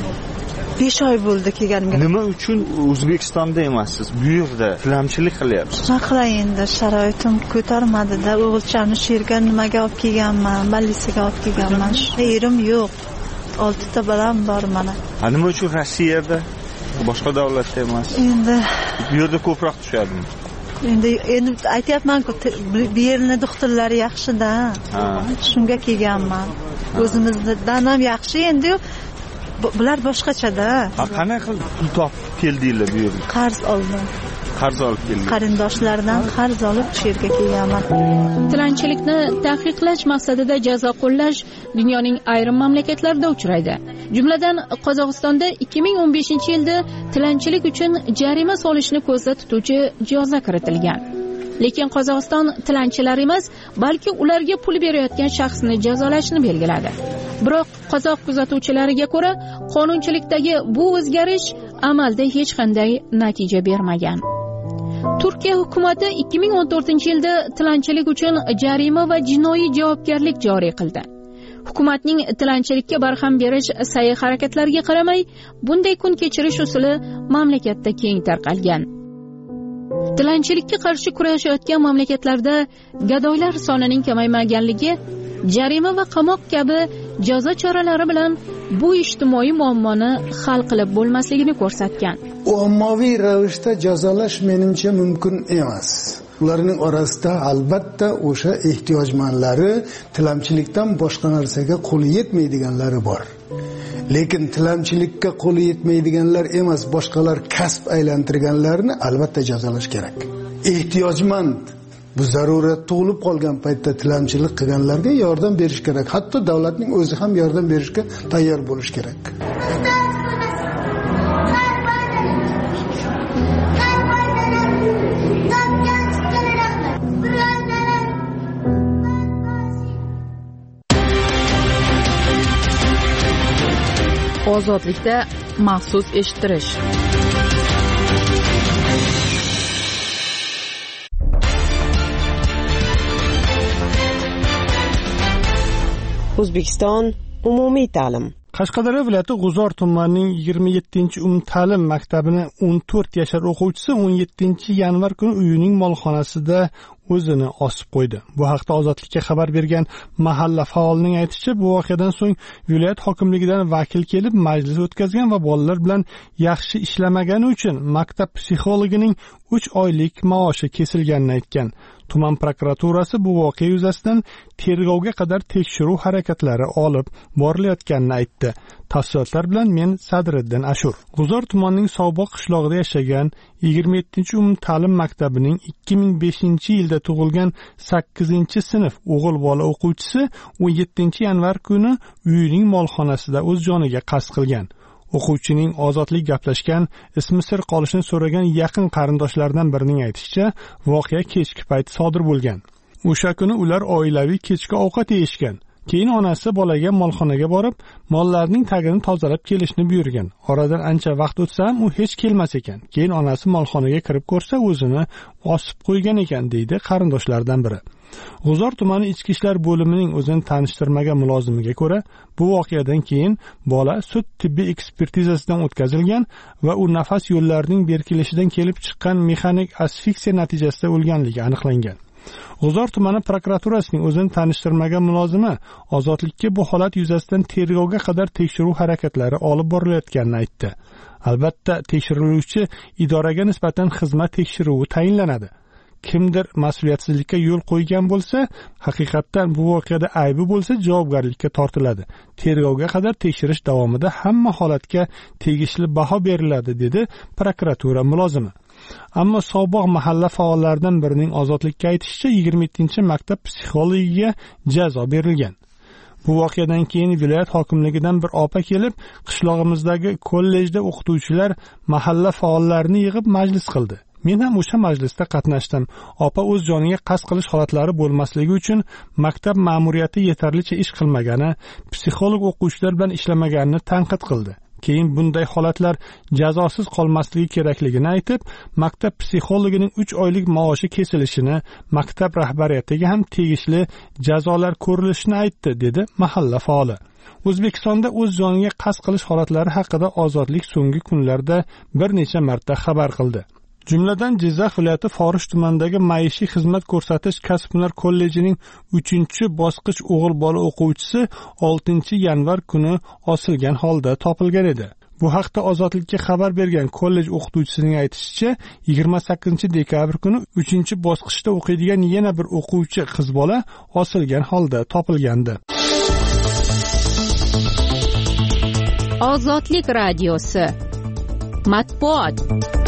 5 oy bo'ldi kelganimga. Nima uchun O'zbekistonda emassiz? Bu yerda tilanchilik qilyapsiz. Nima qilay endi, sharoitim ko'tarmadi-da. O'g'ilchamni shu yerga nimaga olib kelganman? Ballisiga olib kelganman. Erim yo'q. 6 ta bolam bor mana. Nima uchun Rossiyada, boshqa davlatda emas? Endi bu yerda ko'proq tushadimi? Endi aytyapman-ku, bu yerning doktorlari yaxshi-da. Shunga kelganman. O'zimizdan ham yaxshi endi. Bular boshqacha-da. Qanday qilib pul topib keldinglar bu yerga? Qarz oldim. Qarz olib keldim. Qarindoshlardan qarz olib shu yerga kelganman. Tilanchilikni taqiqlash maqsadida jazo qo'llash dunyoning ayrim mamlakatlarida uchraydi. Jumladan Qozog'istonda 2015-yilda tilanchilik uchun jarima solishni ko'zda tutuvchi jazo kiritilgan. Lekin Qozog'iston tilanchilar emas, balki ularga pul berayotgan shaxsni jazolashni belgiladi. Biroq qozoq kuzatuvchilariga ko'ra, qonunchilikdagi bu o'zgarish amalda hech qanday natija bermagan. Turkiya hukumati 2014-yilda tilanchilik uchun jarima va jinoiy javobgarlik joriy qildi. Hukumatning tilanchilikka barham berish sa'y-harakatlariga qaramay, bunday kun kechirish usuli mamlakatda keng tarqalgan. Tilanchilikka qarshi kurashayotgan mamlakatlarda gadoylar sonining kamaymaganligi, jarima va qamoq kabi jazo choralari bilan bu ijtimoiy muammoni hal qilib bo'lmasligini ko'rsatgan. Ommaviy ravishda jazolash menimcha mumkin emas. Ularning orasida albatta o'sha ehtiyojmandlari, tilamchilikdan boshqa narsaga qo'li yetmaydiganlari bor. Lekin tilamchilikka qo'li yetmaydiganlar emas, boshqalar kasb aylantirganlarni albatta jazolash kerak. Ehtiyojmand bu zarurat tug'ilib qolgan paytda tilamchilik qilganlarga yordam berish kerak. Hatto davlatning o'zi ham yordam berishga tayyor bo'lish kerak. Ozodlikda maxsus eshittirish. O'zbekiston umumiy ta'lim. Qashqadaryo viloyati G'uzor tumanining 27-umumta'lim maktabini 14 yashar o'quvchisi 17 yanvar kuni uyining molxonasida o'zini osib qo'ydi. Bu haqda Ozodlikka xabar bergan mahalla faolining aytishicha, bu voqeadan so'ng viloyat hokimligidan vakil kelib majlis o'tkazgan va bolalar bilan yaxshi ishlamagani uchun maktab psixologining 3 oylik maoshi kesilganini aytgan. Tuman prokuraturasi bu voqea yuzasidan tergovga qadar tekshiruv harakatlari olib borilayotganini aytdi. Tafsilotlar bilan men Sadriddin Ashur. G'uzor tumanining Sobiq qishlog'ida yashagan 27-umumta'lim maktabining 2005-yilda tug'ilgan 8-sinf o'g'il bola o'quvchisi 17-yanvar kuni uyining molxonasida o'z joniga qasd qilgan. O'quvchining Ozodlik gaplashgan, ismi sir qolishini so'ragan yaqin qarindoshlaridan birining aytishicha, voqea kechki payt sodir bo'lgan. O'sha kuni ular oilaviy kechki ovqat yeyishgan. Keyin onasi bolaga molxonaga borib, mollarning tagini tozalab kelishni buyurgan. Oradan ancha vaqt o'tsa ham u hech kelmas ekan. Keyin onasi molxonaga kirib ko'rsa, o'zini osib qo'ygan ekan, deydi qarindoshlardan biri. G'uzor tumani ichki ishlar bo'limining o'zini tanishtirmagan mulozimiga ko'ra, bu voqeadan keyin bola sud tibbiy ekspertizasidan o'tkazilgan va u nafas yo'llarining berkilishidan kelib chiqqan mexanik asfiksiya natijasida o'lganligi aniqlangan. G'uzor tumani prokuraturasining o'zini tanishtirmagan mulozimi Ozodlikka bu holat yuzasidan tergovga qadar tekshiruv harakatlari olib borilayotganini aytdi. Albatta, tekshiriluvchi idoraga nisbatan xizmat tekshiruvi tayinlanadi. Kimdir mas'uliyatsizlikka yo'l qo'ygan bo'lsa, haqiqatdan bu voqeada aybi bo'lsa, javobgarlikka tortiladi. Tergovga qadar tekshirish davomida hamma holatga tegishli baho beriladi, dedi prokuratura mulozimi. Ammo sobiq mahalla faollaridan birining Ozodlikka aytishicha, 27-maktab psixologiga jazo berilgan. Bu voqeadan keyin viloyat hokimligidan bir opa kelib, qishlog'imizdagi kollejda o'qituvchilar mahalla faollarini yig'ib majlis qildi. Men ham o'sha majlisda qatnashdim. Opa o'z joniga qasd qilish holatlari bo'lmasligi uchun maktab ma'muriyati yetarlicha ish qilmagani, psixolog o'quvchilar bilan ishlamaganini tanqid qildi. Keyin bunday holatlar jazosiz qolmasligi kerakligini aytib, maktab psixologining 3 oylik maoshi kesilishini, maktab rahbariyatiga ham tegishli jazolar ko'rilishini aytdi, dedi mahalla faoli. O'zbekistonda o'z joniga qasd qilish holatlari haqida Ozodlik so'nggi kunlarda bir necha marta xabar qildi. Jumladan Jizzax viloyati Forish tumanidagi maishiy xizmat ko'rsatish kasb-hunar kollejining 3-bosqich o'g'il bola o'quvchisi 6-yanvar kuni osilgan holda topilgan edi. Bu haqda Ozodlikka xabar bergan kollej o'qituvchisining aytishicha, 28-dekabr kuni 3-bosqichda o'qiydigan yana bir o'quvchi qiz bola osilgan holda topilgandi. Ozodlik radiosi matbuot.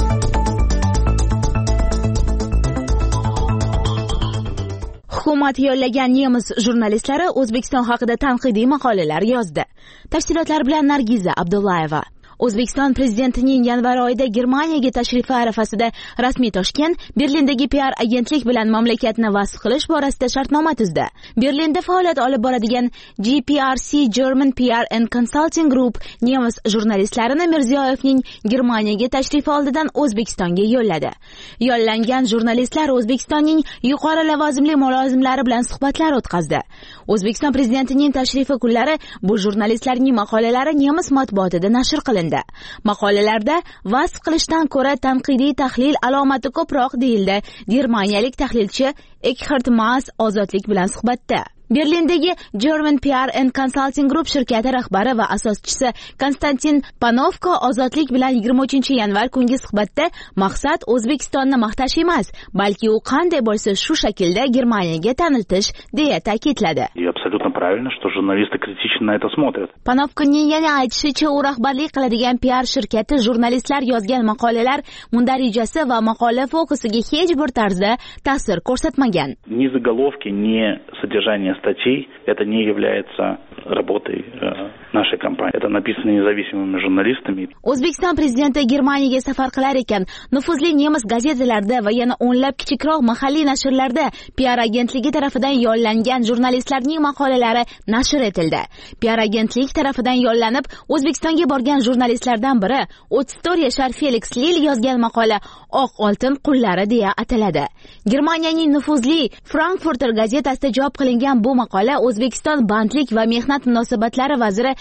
Hukumat yollagan nemis jurnalistlari O'zbekiston haqida tanqidiy maqolalar yozdi. Tafsilotlar bilan Nargiza Abdullayeva. O'zbekiston prezidentining yanvar oyida Germaniyaga tashrifi arafasida rasmiy Toshkent Berlindagi PR agentlik bilan mamlakatni vasf qilish borasida shartnoma tuzdi. Berlinda faoliyat olib boradigan GPRC German PR and Consulting Group nemis jurnalistlarini Mirziyoyevning Germaniyaga tashrifi oldidan O'zbekistonga yo'lladi. Yollangan jurnalistlar O'zbekistonning yuqori lavozimli mulozimlari bilan suhbatlar o'tkazdi. O'zbekiston prezidentining tashrifi kunlari bu jurnalistlarning maqolalari nemis matbuotida nashr qilindi. Maqolalarda vasf qilishdan ko'ra tanqidiy tahlil alomati ko'proq deyildi germaniyalik tahlilchi Eckhard Maas Ozodlik bilan suhbatda. Berlindagi German PR and Consulting Group shirkati rahbari va asoschisi Konstantin Panovko Ozodlik bilan 23-yanvar kungi suhbatda maqsad O'zbekistonni maqtash emas, balki u qanday bo'lsa shu shaklda Germaniyaga tanitish, deya ta'kidladi. Абсолютно правильно, что журналисты критично на это смотрят. Panovkoning yana aytishicha, u rahbarlik qiladigan PR shirkati jurnalistlar yozgan maqolalar mundarijasi va maqola fokusiga hech bir tarzda ta'sir ko'rsatmagan. Ни заголовки, ни содержание статей это не является работой нашей компании. Это написано независимыми журналистами. O'zbekiston prezidenti Germaniyaga safar qilar ekan, nufuzli nemis gazetalarida va yana o'nlab kichikroq mahalliy nashrlarda PR agentligi tarafidan yollangan jurnalistlarning maqolalari nashr etildi. PR agentlik tarafidan yollanib O'zbekistonga borgan jurnalistlardan biri 34 yashar Felix Lil yozgan maqola Oq oltin qullari deya ataladi. Germaniyaning nufuzli Frankfurter gazetasida chop qilingan bu maqola O'zbekiston bandlik va mehnat munosabatlari vaziri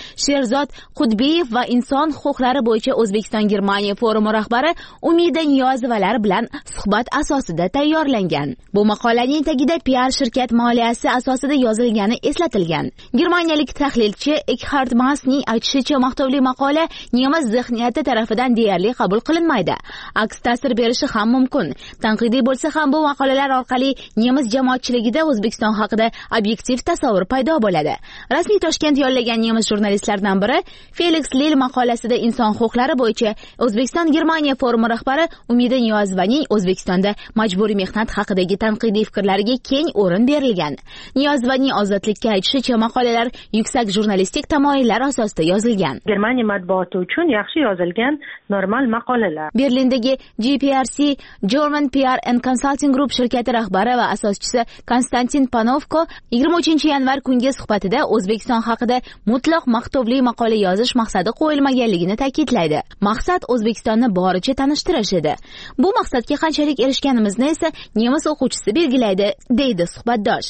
Sherzod Qudbiyev va inson huquqlari bo'yicha O'zbekiston Germaniya forumi rahbari Umida Niyozovalar bilan suhbat asosida tayyorlangan. Bu maqolaning tagida PR shirkat moliyasi asosida yozilgani eslatilgan. Germaniyalik tahlilchi Eckhard Maasning aytishicha, maqtovli maqola nemis zihniyati tarafidan deyarli qabul qilinmaydi. Aks ta'sir berishi ham mumkin. Tanqidiy bo'lsa ham bu maqolalar orqali nemis jamoatchiligida O'zbekiston haqida obyektiv tasavvur paydo bo'ladi. Rasmiy Toshkent yollagan nemis jurnalistlardan biri Felix Lil maqolasida inson huquqlari bo'yicha O'zbekiston Germaniya forumi rahbari Umida Niyozovaning O'zbekistonda majburiy mehnat haqidagi tanqidiy fikrlariga keng o'rin berilgan. Niyozovaning Ozodlikka aytishicha, maqolalar yuksak jurnalistik tamoyillar asosida yozilgan. Germaniya matbuoti uchun yaxshi yozilgan normal maqolalar. Berlindagi GPRC German PR and Consulting Group shirkati rahbari va asoschisi Konstantin Panovko 23-yanvar kungi suhbatida O'zbekiston haqida mutlaq maqtovli maqola yozish maqsadi qo'yilmaganligini ta'kidlaydi. Maqsad O'zbekistonni boricha tanishtirish edi. Bu maqsadga qanchalik erishganimizni esa nemis o'quvchisi belgilaydi, deydi suhbatdosh.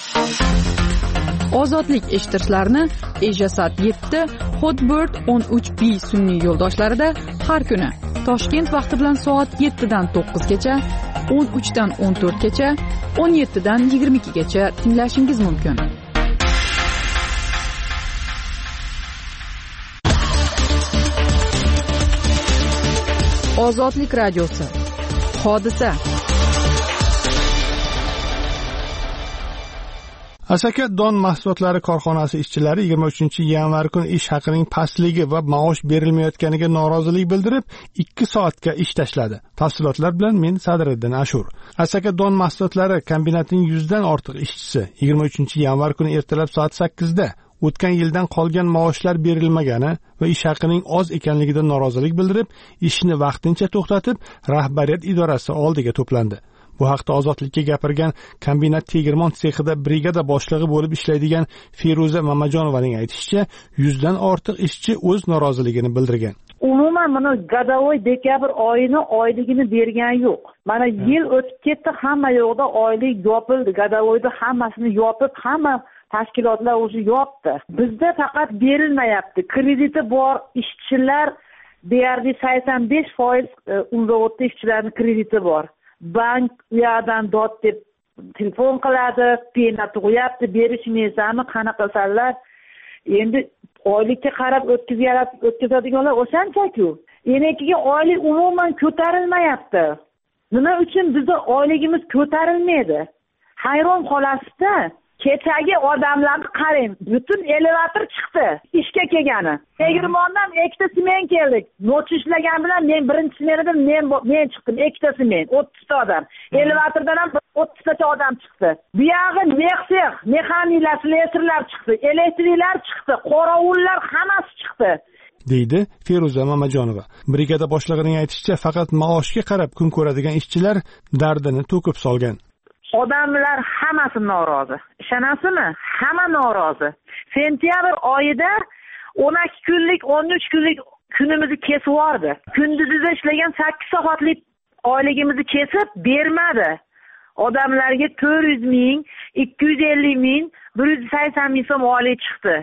Ozodlik eshittirishlarni Ejasat 7, Hotbird 13B sun'iy yo'ldoshlarida har kuni Toshkent vaqti bilan soat 7 dan 9 gacha, 13 dan 14 gacha, 17 dan 22 gacha tinglashingiz mumkin. Ozodlik radiosi. Hodisa. Asaka don mahsulotlari korxonasi ishchilari 23-yanvar kuni ish haqining pastligi va maosh berilmayotganiga norozilik bildirib 2 soatga ish tashladi. Tafsilotlar bilan men Sadriddin Ashur. Asaka don mahsulotlari kombinatining 100 dan ortiq ishchisi 23-yanvar kuni ertalab soat 8 da o'tgan yildan qolgan maoshlar berilmagani va ish haqining oz ekanligidan norozilik bildirib, ishni vaqtincha to'xtatib, rahbariyat idorasi oldiga to'plandi. Bu haqda Ozodlikka gapirgan kombinat tegirmon sexida brigada boshlig'i bo'lib ishlaydigan Feruza Mamajonovaning aytishicha, 100 dan ortiq ishchi o'z noroziligini bildirgan. Umuman mana gadovoy dekabr oyini oyligini bergan yo'q. Mana yil o'tib ketdi, hamma yoqda oylik yopildi. Gadovoyda hammasini yopib, hamma tashkilotlar o'zi yopdi. Bizda faqat berilmayapti. Krediti bor ishchilar deyarli 85% unzavodda ishchilarning krediti bor. Bank u yerdan dod deb telefon qiladi, pena tug'yapti, berishmaysizmi, qanaqa qilsalar. Endi oylikka qarab o'tkazadiganlar o'shancha-ku. Enekiga oylik umuman ko'tarilmayapti. Nima uchun bizda oyligimiz ko'tarilmaydi? Hayron qolasizda. Kechagi odamlarni qarang, butun elevator chiqdi ishga kelgani. Tegirmondan ikkita smen keldik. Noch ishlagan bilan men birinchi smenidan men chiqdim, ikkita smen, 30 ta odam. Elevatordan ham 30 tacha odam chiqdi. Bu yog'i mexsex, mexaniklar, slesarlar chiqdi, elektriklar chiqdi, qorovullar hammasi chiqdi. deydi Feruza Mamajonova. Brigada boshlig'ining aytishicha, faqat maoshga qarab kun ko'radigan ishchilar dardini to'kib solgan. Odamlar hammasi norozi. Ishonasizmi? Hamma norozi. Sentyabr oyida 12 kunlik, 13 kunlik kunimizni kesib yubordi. Kunduzida ishlagan 8 soatlik oyligimizni kesib bermadi. Odamlarga 400 ming, 250 ming, 180 ming so'm oylik chiqdi.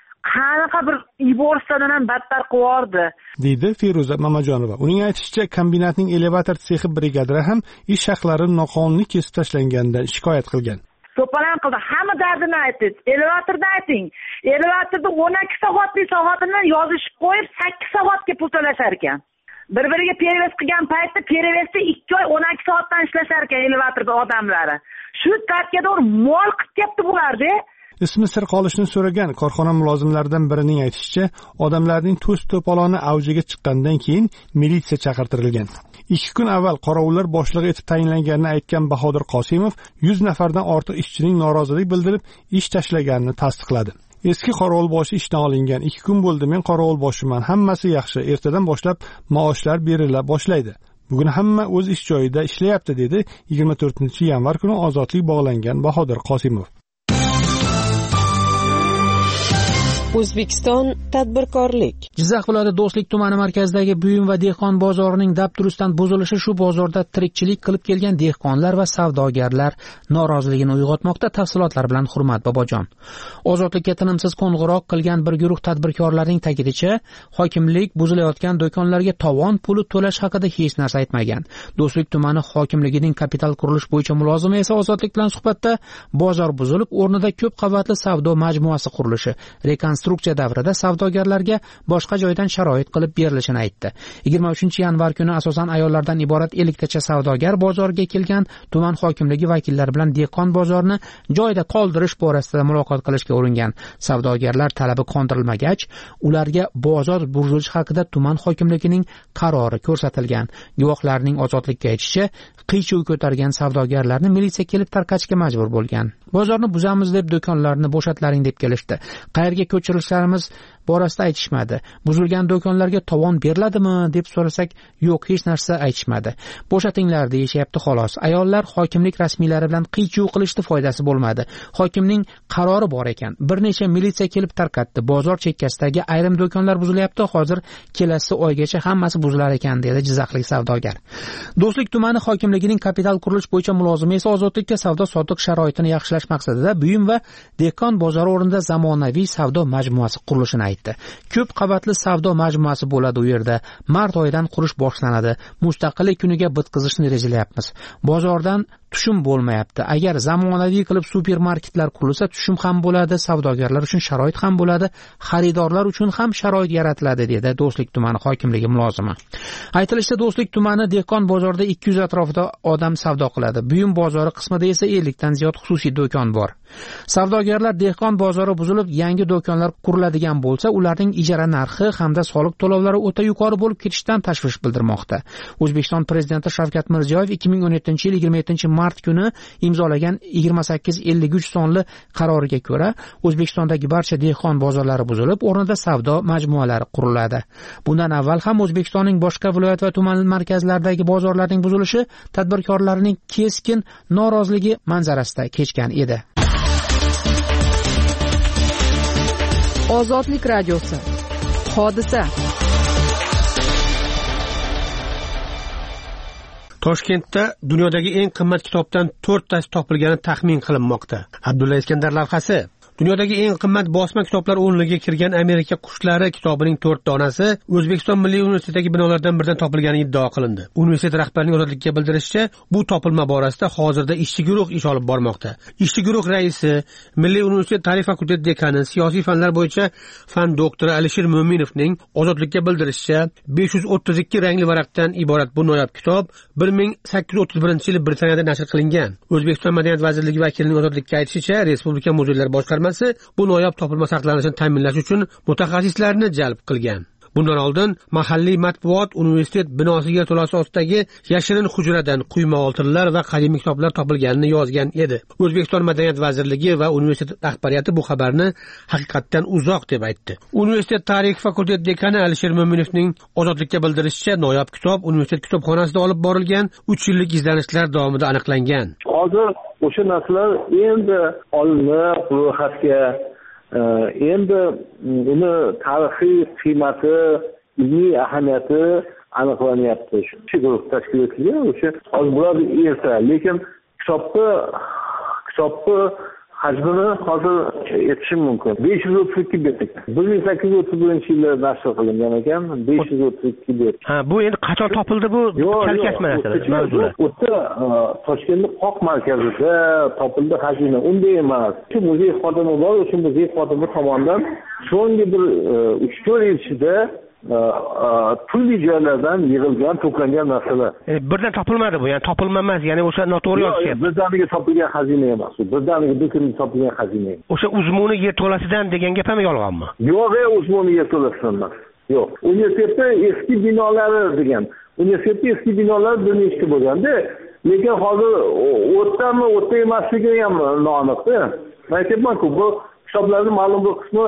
Qanaqa bir iborsadan ham battar qiyordi, deydi Feruza Mamajonova. Uning aytishicha, kombinatning elevator sexi brigadalari ham ish haqlari noqonuniy kesib tashlanganidan shikoyat qilgan. To'polon qildi, hamma dardini aytdi. Elevatorda ayting. Elevatorda 12 soatlik soatini yozishib qo'yib 8 soatga pul to'lashar ekan. Bir-biriga perevez qilgan paytda perevesda 2 oy 12 soatdan ishlashar ekan elevatorda odamlari. Shu tarkada mol qilib ketdi bularda. Ismi sir qolishni so'ragan korxona mulozimlaridan birining aytishicha, odamlarning to's-to'poloni avjiga chiqqandan keyin militsiya chaqirtirilgan. 2 kun avval qorovullar boshlig'i etib tayinlanganini aytgan Bahodir Qosimov 100 nafardan ortiq ishchining norozilik bildirib, ish tashlaganini tasdiqladi. Eski qorovulboshi ishdan olingan. 2 kun bo'ldi, men qorovulboshiman. Hammasi yaxshi. Ertadan boshlab maoshlar berila boshlaydi. Bugun hamma o'z ish joyida ishlayapti, dedi 24-yanvar kuni ozodlik bog'langan Bahodir Qosimov. O'zbekiston tadbirkorlik. Jizzax viloyati Do'stlik tumani markazidagi buyum va dehqon bozorining dabdurustdan buzilishi shu bozorda tirikchilik qilib kelgan dehqonlar va savdogarlar noroziligini uyg'otmoqda. Tafsilotlar bilan Hurmat Bobojon. Ozodlikka tinimsiz qo'ng'iroq qilgan bir guruh tadbirkorlarning ta'kidincha, hokimlik buzilayotgan do'konlarga tovon puli to'lash haqida hech narsa aytmagan. Do'stlik tumani hokimligining kapital qurilish bo'yicha mulozimi esa Ozodlik bilan suhbatda bozor buzilib, o'rnida ko'p qavatli savdo majmuasi qurilishi, rekonstruksiya davrida savdogarlarga boshqa joydan sharoit qilib berilishini aytdi. 23-yanvar kuni asosan ayollardan iborat 50 tacha savdogar bozorga kelgan tuman hokimligi vakillari bilan dehqon bozorini joyida qoldirish borasida muloqot qilishga uringan. Savdogarlar talabi qondirilmagach, ularga bozor buzilish haqida tuman hokimligining qarori ko'rsatilgan. Guvohlarning Ozodlikka aytishicha, qiy-chuv ko'targan savdogarlarni militsiya kelib tarqatishga majbur bo'lgan. Bozorni buzamiz deb do'konlarni bo'shatlaring deb kelishdi. Qayerga ko'chirishlarimiz borasida aytishmadi. Buzilgan do'konlarga tovon beriladimi deb so'rasak, yo'q, hech narsa aytishmadi. Bo'shatinglar deyishyapti xolos. Ayollar hokimlik rasmiylari bilan qiy-chuv qilishdi, foydasi bo'lmadi. Hokimning qarori bor ekan. Bir necha militsiya kelib tarqatdi. Bozor chekkasidagi ayrim do'konlar buzilyapti. Hozir kelasi oygacha hammasi buzilar ekan, dedi jizzaxlik savdogar. Do'stlik tumani hokimligining kapital qurilish bo'yicha mulozimi esa Ozodlikka savdo-sotiq sharoitini yaxshilash maqsadida buyum va dehqon bozori o'rnida zamonaviy savdo majmuasi qurilishini aytdi. Ko'p qavatli savdo majmuasi bo'ladi u yerda. Mart oyidan qurish boshlanadi. Mustaqillik kuniga bitkazishni rejalayapmiz. Bozordan tushum bo'lmayapti. Agar zamonaviy qilib supermarketlar qurilsa, tushum ham bo'ladi, savdogarlar uchun sharoit ham bo'ladi, xaridorlar uchun ham sharoit yaratiladi, dedi Do'stlik tumani hokimligi mulozimi. Aytilishicha, Do'stlik tumani dehqon bozorida 200 atrofida odam savdo qiladi. Buyum bozori qismida esa 50 dan ziyod xususiy do'kon bor. Savdogarlar dehqon bozori buzilib, yangi do'konlar quriladigan bo'lsa, ularning ijara narxi hamda soliq to'lovlari o'ta yuqori bo'lib ketishidan tashvish bildirmoqda. O'zbekiston prezidenti Shavkat Mirziyoyev 2017-yil 27-mart kuni imzolagan 2853 sonli qaroriga ko'ra, O'zbekistondagi barcha dehqon bozorlari buzilib, o'rnida savdo majmualari quriladi. Bundan avval ham O'zbekistonning boshqa viloyat va tuman markazlaridagi bozorlarning buzilishi tadbirkorlarning keskin noroziligi manzarasida kechgan edi. Ozodlik radiosi. Hodisa. Toshkentda dunyodagi eng qimmat kitobdan 4 tasi topilgani taxmin qilinmoqda. Abdulla Iskandar lavhasi. Dunyodagi eng qimmat bosma kitoblar o'nligiga kirgan Amerika qushlari kitobining 4 donasi O'zbekiston Milliy universitetidagi binolardan biridan topilgani iddao qilindi. Universitet rahbarining Ozodlikka bildirishicha, bu topilma borasida hozirda ishchi guruh ish olib bormoqda. Ishchi guruh raisi, Milliy universitet tarix fakulteti dekani, siyosiy fanlar bo'yicha fan doktori Alisher Mo'minovning Ozodlikka bildirishicha, 532 rangli varaqdan iborat bu noyob kitob 1831-yili Britaniyada nashr qilingan. O'zbekiston Madaniyat vazirligi vakilining Ozodlikka aytishicha, Respublika muzeylar boshqarmasi bu noyob topilma saqlanishini ta'minlash uchun mutaxassislarni jalb qilgan. Bundan oldin mahalliy matbuot universitet binosiga to'lasi ostidagi yashirin hujradan quyma oltinlar va qadimiy kitoblar topilganini yozgan edi. O'zbekiston Madaniyat vazirligi va universitet rahbariyati bu xabarni haqiqatdan uzoq deb aytdi. Universitet tarix fakulteti dekani Alisher Mo'minovning Ozodlikka bildirishicha, noyob kitob universitet kitobxonasida olib borilgan 3 yillik izlanishlar davomida aniqlangan. Hozir o'sha narsalar endi olinib, ro'yxatga endi uni tarixiy qiymati, ilmiy ahamiyati aniqlanyapti. Shu guruh tashkil etilgan, o'sha bular erta, lekin kitobni hajmini hozir aytishim mumkin. 532 bet. 1831-yilda nashr qilingan ekan, 532 bet. Ha, bu endi qachon topildi bu? Chalkashma mavzular. O'ta Toshkentning qoq markazida topildi xazina. Unday emas. Shu muzey xodimi bor, o'sha muzey xodimi tomonidan so'nggi bir 3-4 yil ichida turli joylardan yig'ilgan, to'plangan narsalar. Birdan topilmadi bu, ya'ni topilma emas, ya'ni o'sha noto'g'ri yozishyapti. Birdaniga topilgan xazina emas, birdaniga do'konda topilgan xazina. O'sha uzmuni yerto'lasidan degan gap ham yolg'onmi? Yo'q, uzmuni yerto'lasidan emas. Yo'q. Universitetda eski binolari degan. Universitetda eski binolar bir nechta bo'lganda, lekin hozir o'tdami, o'tda emasligi ham noaniqda. Men aytayapman-ku, bu kitoblarning ma'lum bir qismi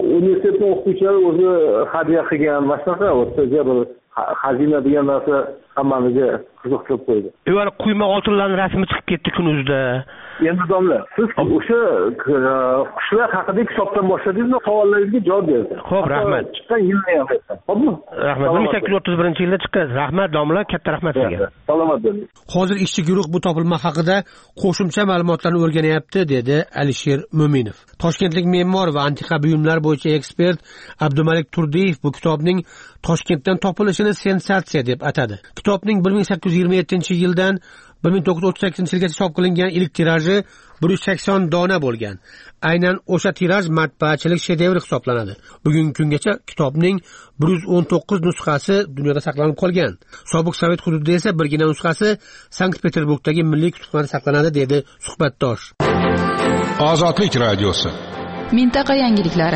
universitetning o'qituvchilari o'zi hadya qilgan, mana shunaqa o'rtacha bir xazina degan narsa hammamiga qiziqtirib qo'ydi. Ular quyma oltinlarning rasmi chiqib ketdi kunuzda. Endi domla, siz o'sha qushlar haqidagi kitobdan boshladingizmi? Savollaringizga javob berdim. Xo'p, rahmat. Chiqqan yilni ham aytdim. Xo'pmi? Rahmat. 1831-yilda chiqqan. Rahmat domla, katta rahmat sizga. Salomat bo'ling. Hozir ishchi guruh bu topilma haqida qo'shimcha ma'lumotlarni o'rganyapti, dedi Alisher Mo'minov. Toshkentlik me'mor va antiqa buyumlar bo'yicha ekspert Abdumalik Turdiyev bu kitobning Toshkentdan topilishini sensatsiya deb atadi. Kitobning 1827-yildan 1938-yilgacha chop qilingan ilk tiraji 180 dona bo'lgan. Aynan o'sha tiraj matbaachilik shedevri hisoblanadi. Bugungi kungacha kitobning 119 nusxasi dunyoda saqlanib qolgan. Sobiq Sovet hududida esa birgina nusxasi Sankt-Peterburgdagi Milliy kutubxonada saqlanadi, dedi suhbatdosh. Ozodlik radiosi. Mintaqa yangiliklari.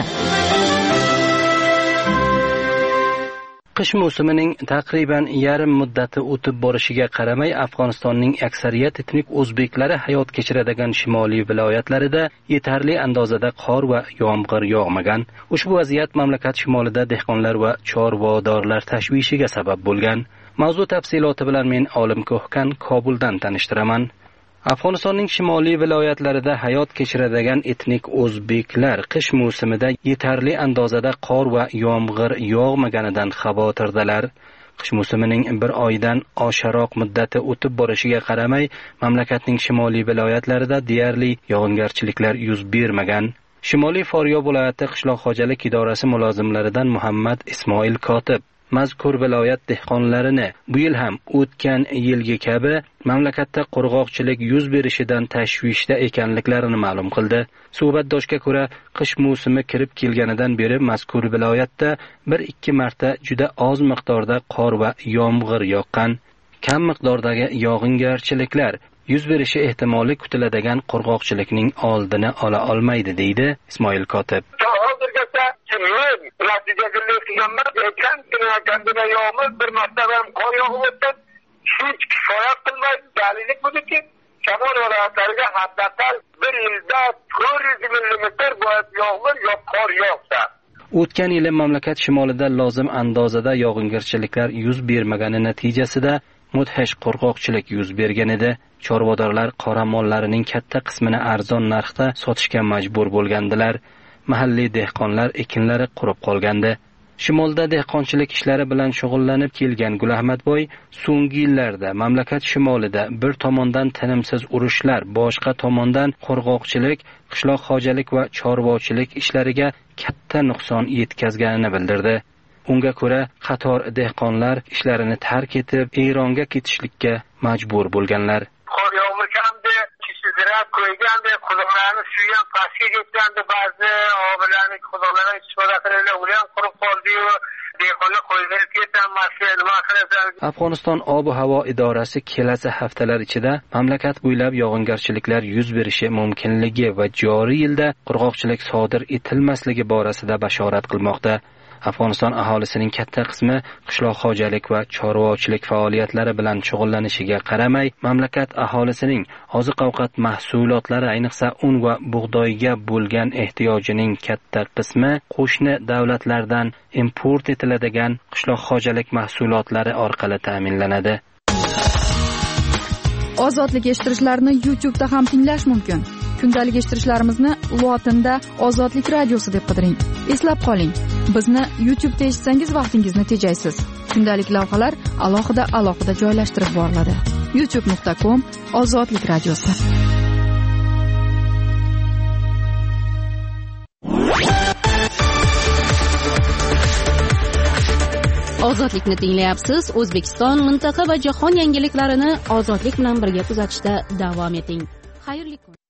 Qish mavsumining taqriban yarim muddati o'tib borishiga qaramay, Afg'onistonning aksariyat etnik o'zbeklari hayot kechiradigan shimoliy viloyatlarida yetarli andozada qor va yomg'ir yog'magan. Ushbu vaziyat mamlakat shimolida dehqonlar va chorvadorlar tashvishiga sabab bo'lgan. Mavzu tafsiloti bilan men Olim Ko'hkan Kobuldan tanishtiraman. Afg'onistonning shimoliy viloyatlarida hayot kechiradigan etnik o'zbeklar qish mavsumida yetarli andozada qor va yomg'ir yog'maganidan xavotirdalar. Qish mavsumining bir oydan oshiqroq muddati o'tib borishiga qaramay, mamlakatning shimoliy viloyatlarida deyarli yog'ingarchiliklar yuz bermagan. Shimoliy Faryob viloyati qishloq xo'jalik idorasi mulozimlaridan Muhammad Ismoil Kotib mazkur viloyat dehqonlarini bu yil ham o'tgan yilgi kabi mamlakatda qurg'oqchilik yuz berishidan tashvishda ekanliklarini ma'lum qildi. Suhbatdoshga ko'ra, qish mavsumi kirib kelganidan beri mazkur viloyatda 1-2 marta juda oz miqdorda qor va yomg'ir yoqqan. Kam miqdordagi yog'ingarchiliklar yuz berishi ehtimoli kutiladigan qurg'oqchilikning oldini ola olmaydi, deydi Ismoil Kotib. Bir martaba qor yog'ib o'tdi. Hech kifoya qilmaydi. Dalili budiki, shamol viloyatlariga haqiqatan bir yilda 400 millimetr yomg'ir yo qor yog'sa. O'tgan yili mamlakat shimolida lozim andozada yog'ingarchiliklar yuz bermagani natijasida mudhish qurg'oqchilik yuz bergan edi. Chorvadorlar qoramollarining katta qismini arzon narxda sotishga majbur bo'lgandilar. Mahalliy dehqonlar ekinlari qurib qolgandi. Shimolda dehqonchilik ishlari bilan shug'ullanib kelgan Gulahmadboy so'nggi yillarda mamlakat shimolida bir tomondan tinimsiz urushlar, boshqa tomondan qurg'oqchilik, qishloq xo'jalik va chorvachilik ishlariga katta nuqson yetkazganini bildirdi. Unga ko'ra, qator dehqonlar ishlarini tark etib, Eronga ketishlikka majbur bo'lganlar. Qo'yganda quduqlarni suvi ham pastga ketgandi, ba'zi obilarning quduqlari istifoda qilib ular qurib qoldi-yu, dehqonlar qo'yib ketganmasi, nima qiladi? Afg'oniston ob-havo idorasi kelasi haftalar ichida mamlakat bo'ylab yog'ingarchiliklar yuz berishi mumkinligi va joriy yilda qurg'oqchilik sodir etilmasligi borasida bashorat qilmoqda. Afg'oniston aholisining katta qismi qishloq xo'jalik va chorvachilik faoliyatlari bilan shug'ullanishiga qaramay, mamlakat aholisining oziq-ovqat mahsulotlari, ayniqsa un va bug'doyga bo'lgan ehtiyojining katta qismi qo'shni davlatlardan import etiladigan qishloq xo'jalik mahsulotlari orqali ta'minlanadi. Ozodlik eshittirishlarni YouTube'da ham tinglash mumkin. Kundalik eshittirishlarimizni lotinda Ozodlik radiosi deb qidiring. Eslab qoling, bizni YouTube'da eshitsangiz vaqtingizni tejaysiz. Kundalik lavhalar alohida joylashtirib boriladi. youtube.com Ozodlik radiosi. Ozodlikni tinglayapsiz. O'zbekiston, mintaqa va jahon yangiliklarini ozodlik bilan birga kuzatishda davom eting. Xayrli kun.